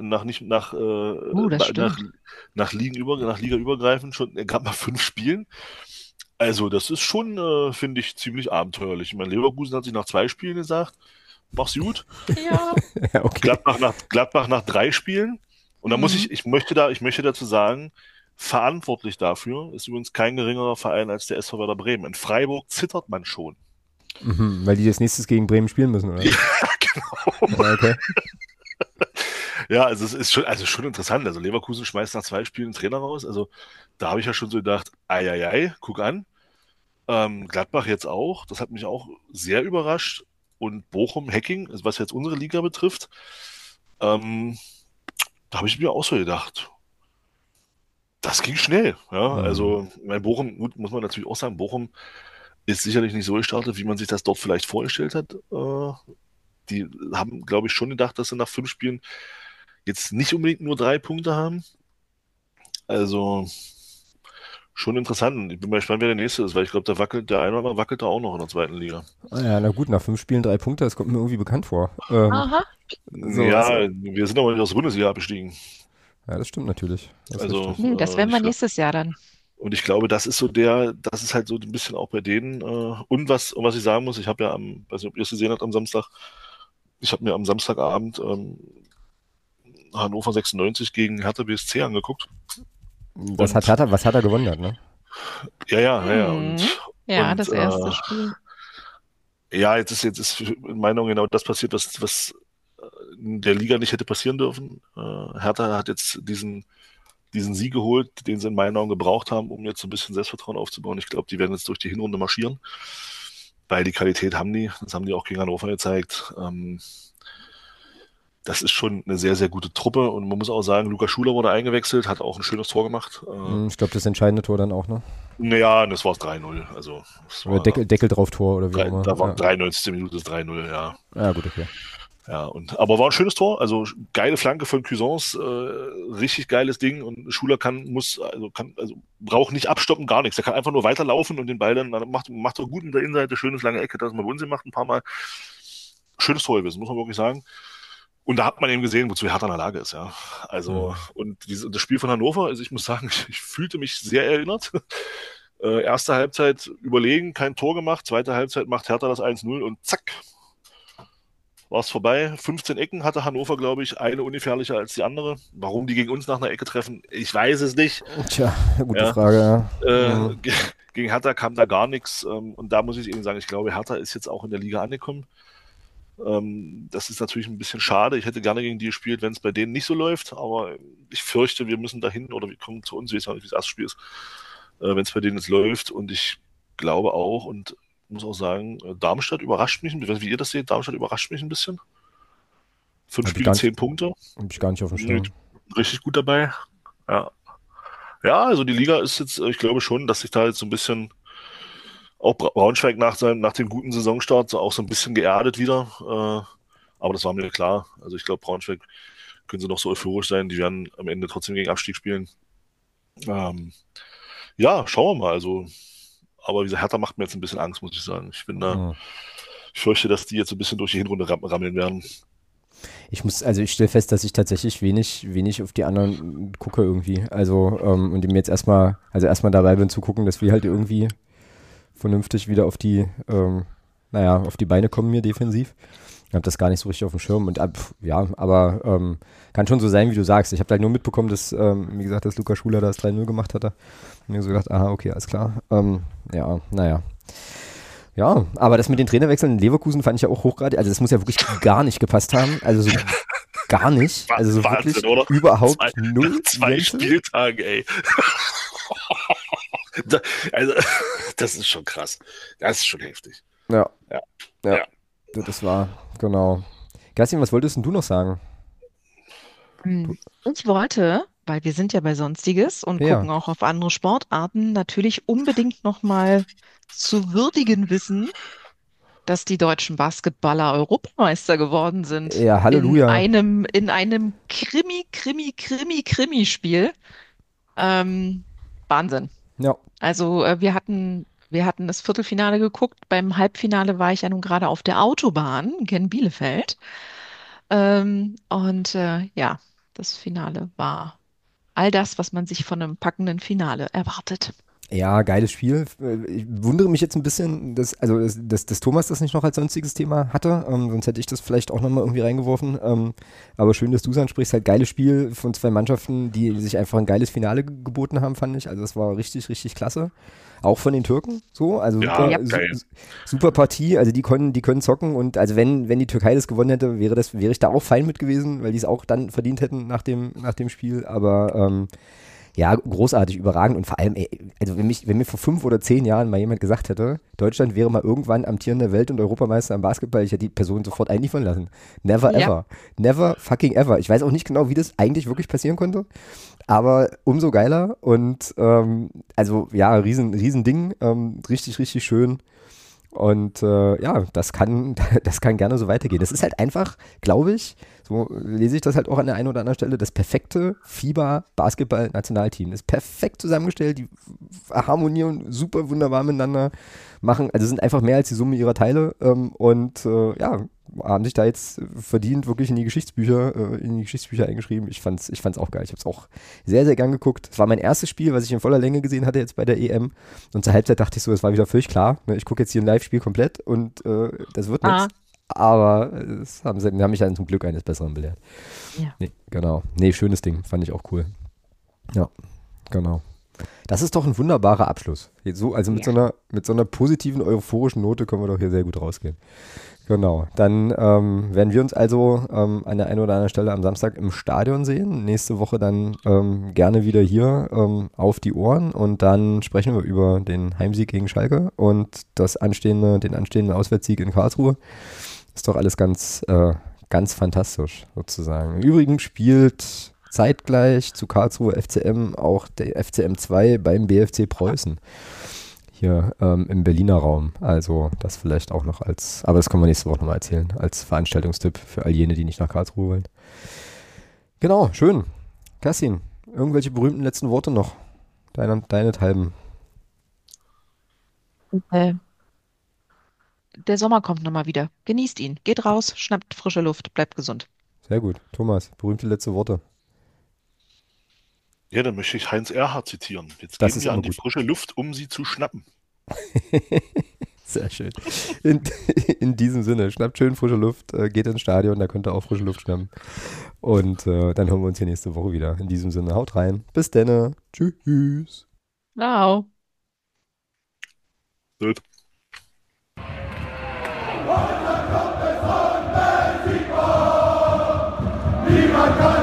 [SPEAKER 3] nach ligaübergreifend schon, gab mal 5 Spielen. Also, das ist schon, finde ich, ziemlich abenteuerlich. Ich meine, Leverkusen hat sich nach 2 Spielen gesagt, mach's gut.
[SPEAKER 2] Ja.
[SPEAKER 1] Ja, okay.
[SPEAKER 3] Gladbach nach 3 Spielen. Und da ich möchte dazu sagen, verantwortlich dafür ist übrigens kein geringerer Verein als der SV Werder Bremen. In Freiburg zittert man schon.
[SPEAKER 1] Weil die das nächstes gegen Bremen spielen müssen, oder?
[SPEAKER 3] Ja, genau.
[SPEAKER 1] Ja, okay.
[SPEAKER 3] Ja, also es ist schon interessant. Also Leverkusen schmeißt nach 2 Spielen den Trainer raus. Also da habe ich ja schon so gedacht, guck an. Gladbach jetzt auch. Das hat mich auch sehr überrascht. Und Bochum, Hacking, also was jetzt unsere Liga betrifft, da habe ich mir auch so gedacht, das ging schnell. Ja? Also bei Bochum, gut, muss man natürlich auch sagen, Bochum ist sicherlich nicht so gestartet, wie man sich das dort vielleicht vorgestellt hat. Die haben, glaube ich, schon gedacht, dass sie nach 5 Spielen jetzt nicht unbedingt nur 3 Punkte haben. Also schon interessant. Ich bin mal gespannt, wer der nächste ist, weil ich glaube, der eine oder andere wackelt da auch noch in der zweiten Liga.
[SPEAKER 1] Ja, na gut, nach 5 Spielen 3 Punkte, das kommt mir irgendwie bekannt vor.
[SPEAKER 2] Aha.
[SPEAKER 3] Wir sind aber nicht aus der Bundesliga abgestiegen.
[SPEAKER 1] Ja, das stimmt natürlich. Das
[SPEAKER 2] das werden wir nächstes Jahr dann.
[SPEAKER 3] Und ich glaube, das ist halt so ein bisschen auch bei denen. Und was ich sagen muss, ich habe ja weiß nicht, ob ihr es gesehen habt am Samstag, ich habe mir am Samstagabend Hannover 96 gegen Hertha BSC angeguckt.
[SPEAKER 1] was hat er gewonnen, ne?
[SPEAKER 3] Ja.
[SPEAKER 2] Ja, das erste Spiel.
[SPEAKER 3] Ja, jetzt ist in meiner Meinung genau das passiert, was in der Liga nicht hätte passieren dürfen. Hertha hat jetzt diesen Sieg geholt, den sie in meinen Augen gebraucht haben, um jetzt so ein bisschen Selbstvertrauen aufzubauen. Ich glaube, die werden jetzt durch die Hinrunde marschieren, weil die Qualität haben die. Das haben die auch gegen Hannover gezeigt. Das ist schon eine sehr, sehr gute Truppe und man muss auch sagen, Lukas Schuler wurde eingewechselt, hat auch ein schönes Tor gemacht.
[SPEAKER 1] Ich glaube, das entscheidende Tor dann auch, ne?
[SPEAKER 3] Naja, das war 3-0. Also,
[SPEAKER 1] Oder Deckel drauf Tor oder wie auch immer.
[SPEAKER 3] Da war 93. Minute das 3-0, ja.
[SPEAKER 1] Ja, gut, okay.
[SPEAKER 3] Ja, aber war ein schönes Tor, also geile Flanke von Cuisance, richtig geiles Ding und Schuler braucht nicht abstoppen, gar nichts. Er kann einfach nur weiterlaufen und den Ball dann macht er gut in der Innenseite, schönes lange Ecke, das man bei uns gemacht ein paar Mal. Schönes Tor gewesen, muss man wirklich sagen. Und da hat man eben gesehen, wozu Hertha in der Lage ist, ja. Also, und das Spiel von Hannover, also ich muss sagen, ich fühlte mich sehr erinnert. Erste Halbzeit überlegen, kein Tor gemacht, zweite Halbzeit macht Hertha das 1-0 und zack, war es vorbei. 15 Ecken hatte Hannover, glaube ich, eine ungefährlicher als die andere. Warum die gegen uns nach einer Ecke treffen, ich weiß es nicht.
[SPEAKER 1] Tja, gute Frage, ja.
[SPEAKER 3] Gegen Hertha kam da gar nichts. Und da muss ich eben sagen, ich glaube, Hertha ist jetzt auch in der Liga angekommen. Das ist natürlich ein bisschen schade. Ich hätte gerne gegen die gespielt, wenn es bei denen nicht so läuft. Aber ich fürchte, wir müssen dahin oder wir kommen zu uns. Ich weiß nicht, wie das erste Spiel ist. Wenn es bei denen jetzt läuft. Und ich glaube auch und muss auch sagen, Darmstadt überrascht mich, ich weiß nicht, wie ihr das seht, Darmstadt überrascht mich ein bisschen. 5 Spiele, 10 Punkte.
[SPEAKER 1] Hab ich gar nicht auf dem Schirm.
[SPEAKER 3] Richtig gut dabei. Ja, also die Liga ist jetzt, ich glaube schon, dass sich da jetzt so ein bisschen, auch Braunschweig nach dem guten Saisonstart auch so ein bisschen geerdet wieder. Aber das war mir klar. Also ich glaube, Braunschweig können sie noch so euphorisch sein, die werden am Ende trotzdem gegen Abstieg spielen. Ja, schauen wir mal. Also aber wie gesagt, Hertha macht mir jetzt ein bisschen Angst, muss ich sagen. Ich fürchte, dass die jetzt ein bisschen durch die Hinrunde rammeln werden.
[SPEAKER 1] Ich stelle fest, dass ich tatsächlich wenig auf die anderen gucke irgendwie. Also, und mir jetzt erstmal dabei bin zu gucken, dass wir halt irgendwie vernünftig wieder auf die Beine kommen hier defensiv. Ich habe das gar nicht so richtig auf dem Schirm und aber kann schon so sein, wie du sagst. Ich habe halt nur mitbekommen, dass, wie gesagt, dass Lukas Schuler das 3-0 gemacht hatte. Und mir so gedacht, aha, okay, alles klar. Ja, aber das mit den Trainerwechseln in Leverkusen fand ich ja auch hochgradig. Also das muss ja wirklich gar nicht gepasst haben. Also so gar nicht. Also so
[SPEAKER 3] Wahnsinn,
[SPEAKER 1] wirklich
[SPEAKER 3] oder?
[SPEAKER 1] überhaupt null.
[SPEAKER 3] 2 Spieltage, ey. Also, das ist schon krass. Das ist schon heftig.
[SPEAKER 1] Ja. Das war, genau. Kerstin, was wolltest denn du noch sagen?
[SPEAKER 2] Ich wollte, weil wir sind ja bei Sonstiges und gucken auch auf andere Sportarten, natürlich unbedingt nochmal zu würdigen wissen, dass die deutschen Basketballer Europameister geworden sind.
[SPEAKER 1] Ja, Halleluja.
[SPEAKER 2] In einem Krimi-Spiel. Wahnsinn.
[SPEAKER 1] Ja.
[SPEAKER 2] Also wir hatten das Viertelfinale geguckt. Beim Halbfinale war ich ja nun gerade auf der Autobahn in Bielefeld. Das Finale war all das, was man sich von einem packenden Finale erwartet.
[SPEAKER 1] Ja, geiles Spiel. Ich wundere mich jetzt ein bisschen, dass Thomas das nicht noch als sonstiges Thema hatte. Sonst hätte ich das vielleicht auch nochmal irgendwie reingeworfen. Aber schön, dass du es ansprichst. Halt geiles Spiel von zwei Mannschaften, die sich einfach ein geiles Finale geboten haben, fand ich. Also das war richtig, richtig klasse. Auch von den Türken so. Also super Partie. Also die können zocken. Und also wenn die Türkei das gewonnen hätte, wäre ich da auch fein mit gewesen, weil die es auch dann verdient hätten nach dem Spiel. Aber ja, großartig, überragend und vor allem, also wenn mir vor 5 oder 10 Jahren mal jemand gesagt hätte, Deutschland wäre mal irgendwann amtierender Welt- und Europameister im Basketball, ich hätte die Person sofort einliefern lassen. Never ever. Never fucking ever. Ich weiß auch nicht genau, wie das eigentlich wirklich passieren konnte, aber umso geiler und riesen Ding, richtig, richtig schön. Und das kann gerne so weitergehen. Das ist halt einfach, glaube ich, so lese ich das halt auch an der einen oder anderen Stelle, das perfekte FIBA-Basketball-Nationalteam. Ist perfekt zusammengestellt, die harmonieren super wunderbar miteinander, sind einfach mehr als die Summe ihrer Teile haben sich da jetzt verdient wirklich in die Geschichtsbücher eingeschrieben. Ich fand's auch geil. Ich habe es auch sehr, sehr gern geguckt. Es war mein erstes Spiel, was ich in voller Länge gesehen hatte jetzt bei der EM. Und zur Halbzeit dachte ich so, es war wieder völlig klar. Ne? Ich gucke jetzt hier ein Live-Spiel komplett und das wird nichts. Aber die haben mich dann zum Glück eines Besseren belehrt. Ja. Nee, genau. Nee, schönes Ding. Fand ich auch cool. Ja, genau. Das ist doch ein wunderbarer Abschluss. So, also
[SPEAKER 2] Ja.
[SPEAKER 1] mit so einer positiven, euphorischen Note können wir doch hier sehr gut rausgehen. Genau. Dann werden wir uns also an der einen oder anderen Stelle am Samstag im Stadion sehen. Nächste Woche dann gerne wieder hier auf die Ohren und dann sprechen wir über den Heimsieg gegen Schalke und den anstehenden Auswärtssieg in Karlsruhe. Ist doch alles ganz fantastisch sozusagen. Im Übrigen spielt zeitgleich zu Karlsruhe FCM auch der FCM 2 beim BFC Preußen hier im Berliner Raum. Also das vielleicht auch noch aber das können wir nächste Woche nochmal erzählen, als Veranstaltungstipp für all jene, die nicht nach Karlsruhe wollen. Genau, schön. Kerstin, irgendwelche berühmten letzten Worte noch? Deinethalben.
[SPEAKER 2] Äh, Der Sommer kommt nochmal wieder. Genießt ihn. Geht raus, schnappt frische Luft, bleibt gesund.
[SPEAKER 1] Sehr gut. Thomas, berühmte letzte Worte.
[SPEAKER 3] Ja, dann möchte ich Heinz Erhardt zitieren. Jetzt
[SPEAKER 1] Das
[SPEAKER 3] gehen
[SPEAKER 1] ist
[SPEAKER 3] wir
[SPEAKER 1] immer
[SPEAKER 3] an die
[SPEAKER 1] gut.
[SPEAKER 3] frische Luft, um sie zu schnappen.
[SPEAKER 1] Sehr schön. In, in diesem Sinne, schnappt schön frische Luft, geht ins Stadion, da könnt ihr auch frische Luft schnappen. Und dann hören wir uns hier nächste Woche wieder. In diesem Sinne, haut rein. Bis denne. Tschüss.
[SPEAKER 2] Ciao.
[SPEAKER 3] Gut.
[SPEAKER 4] Niemand kann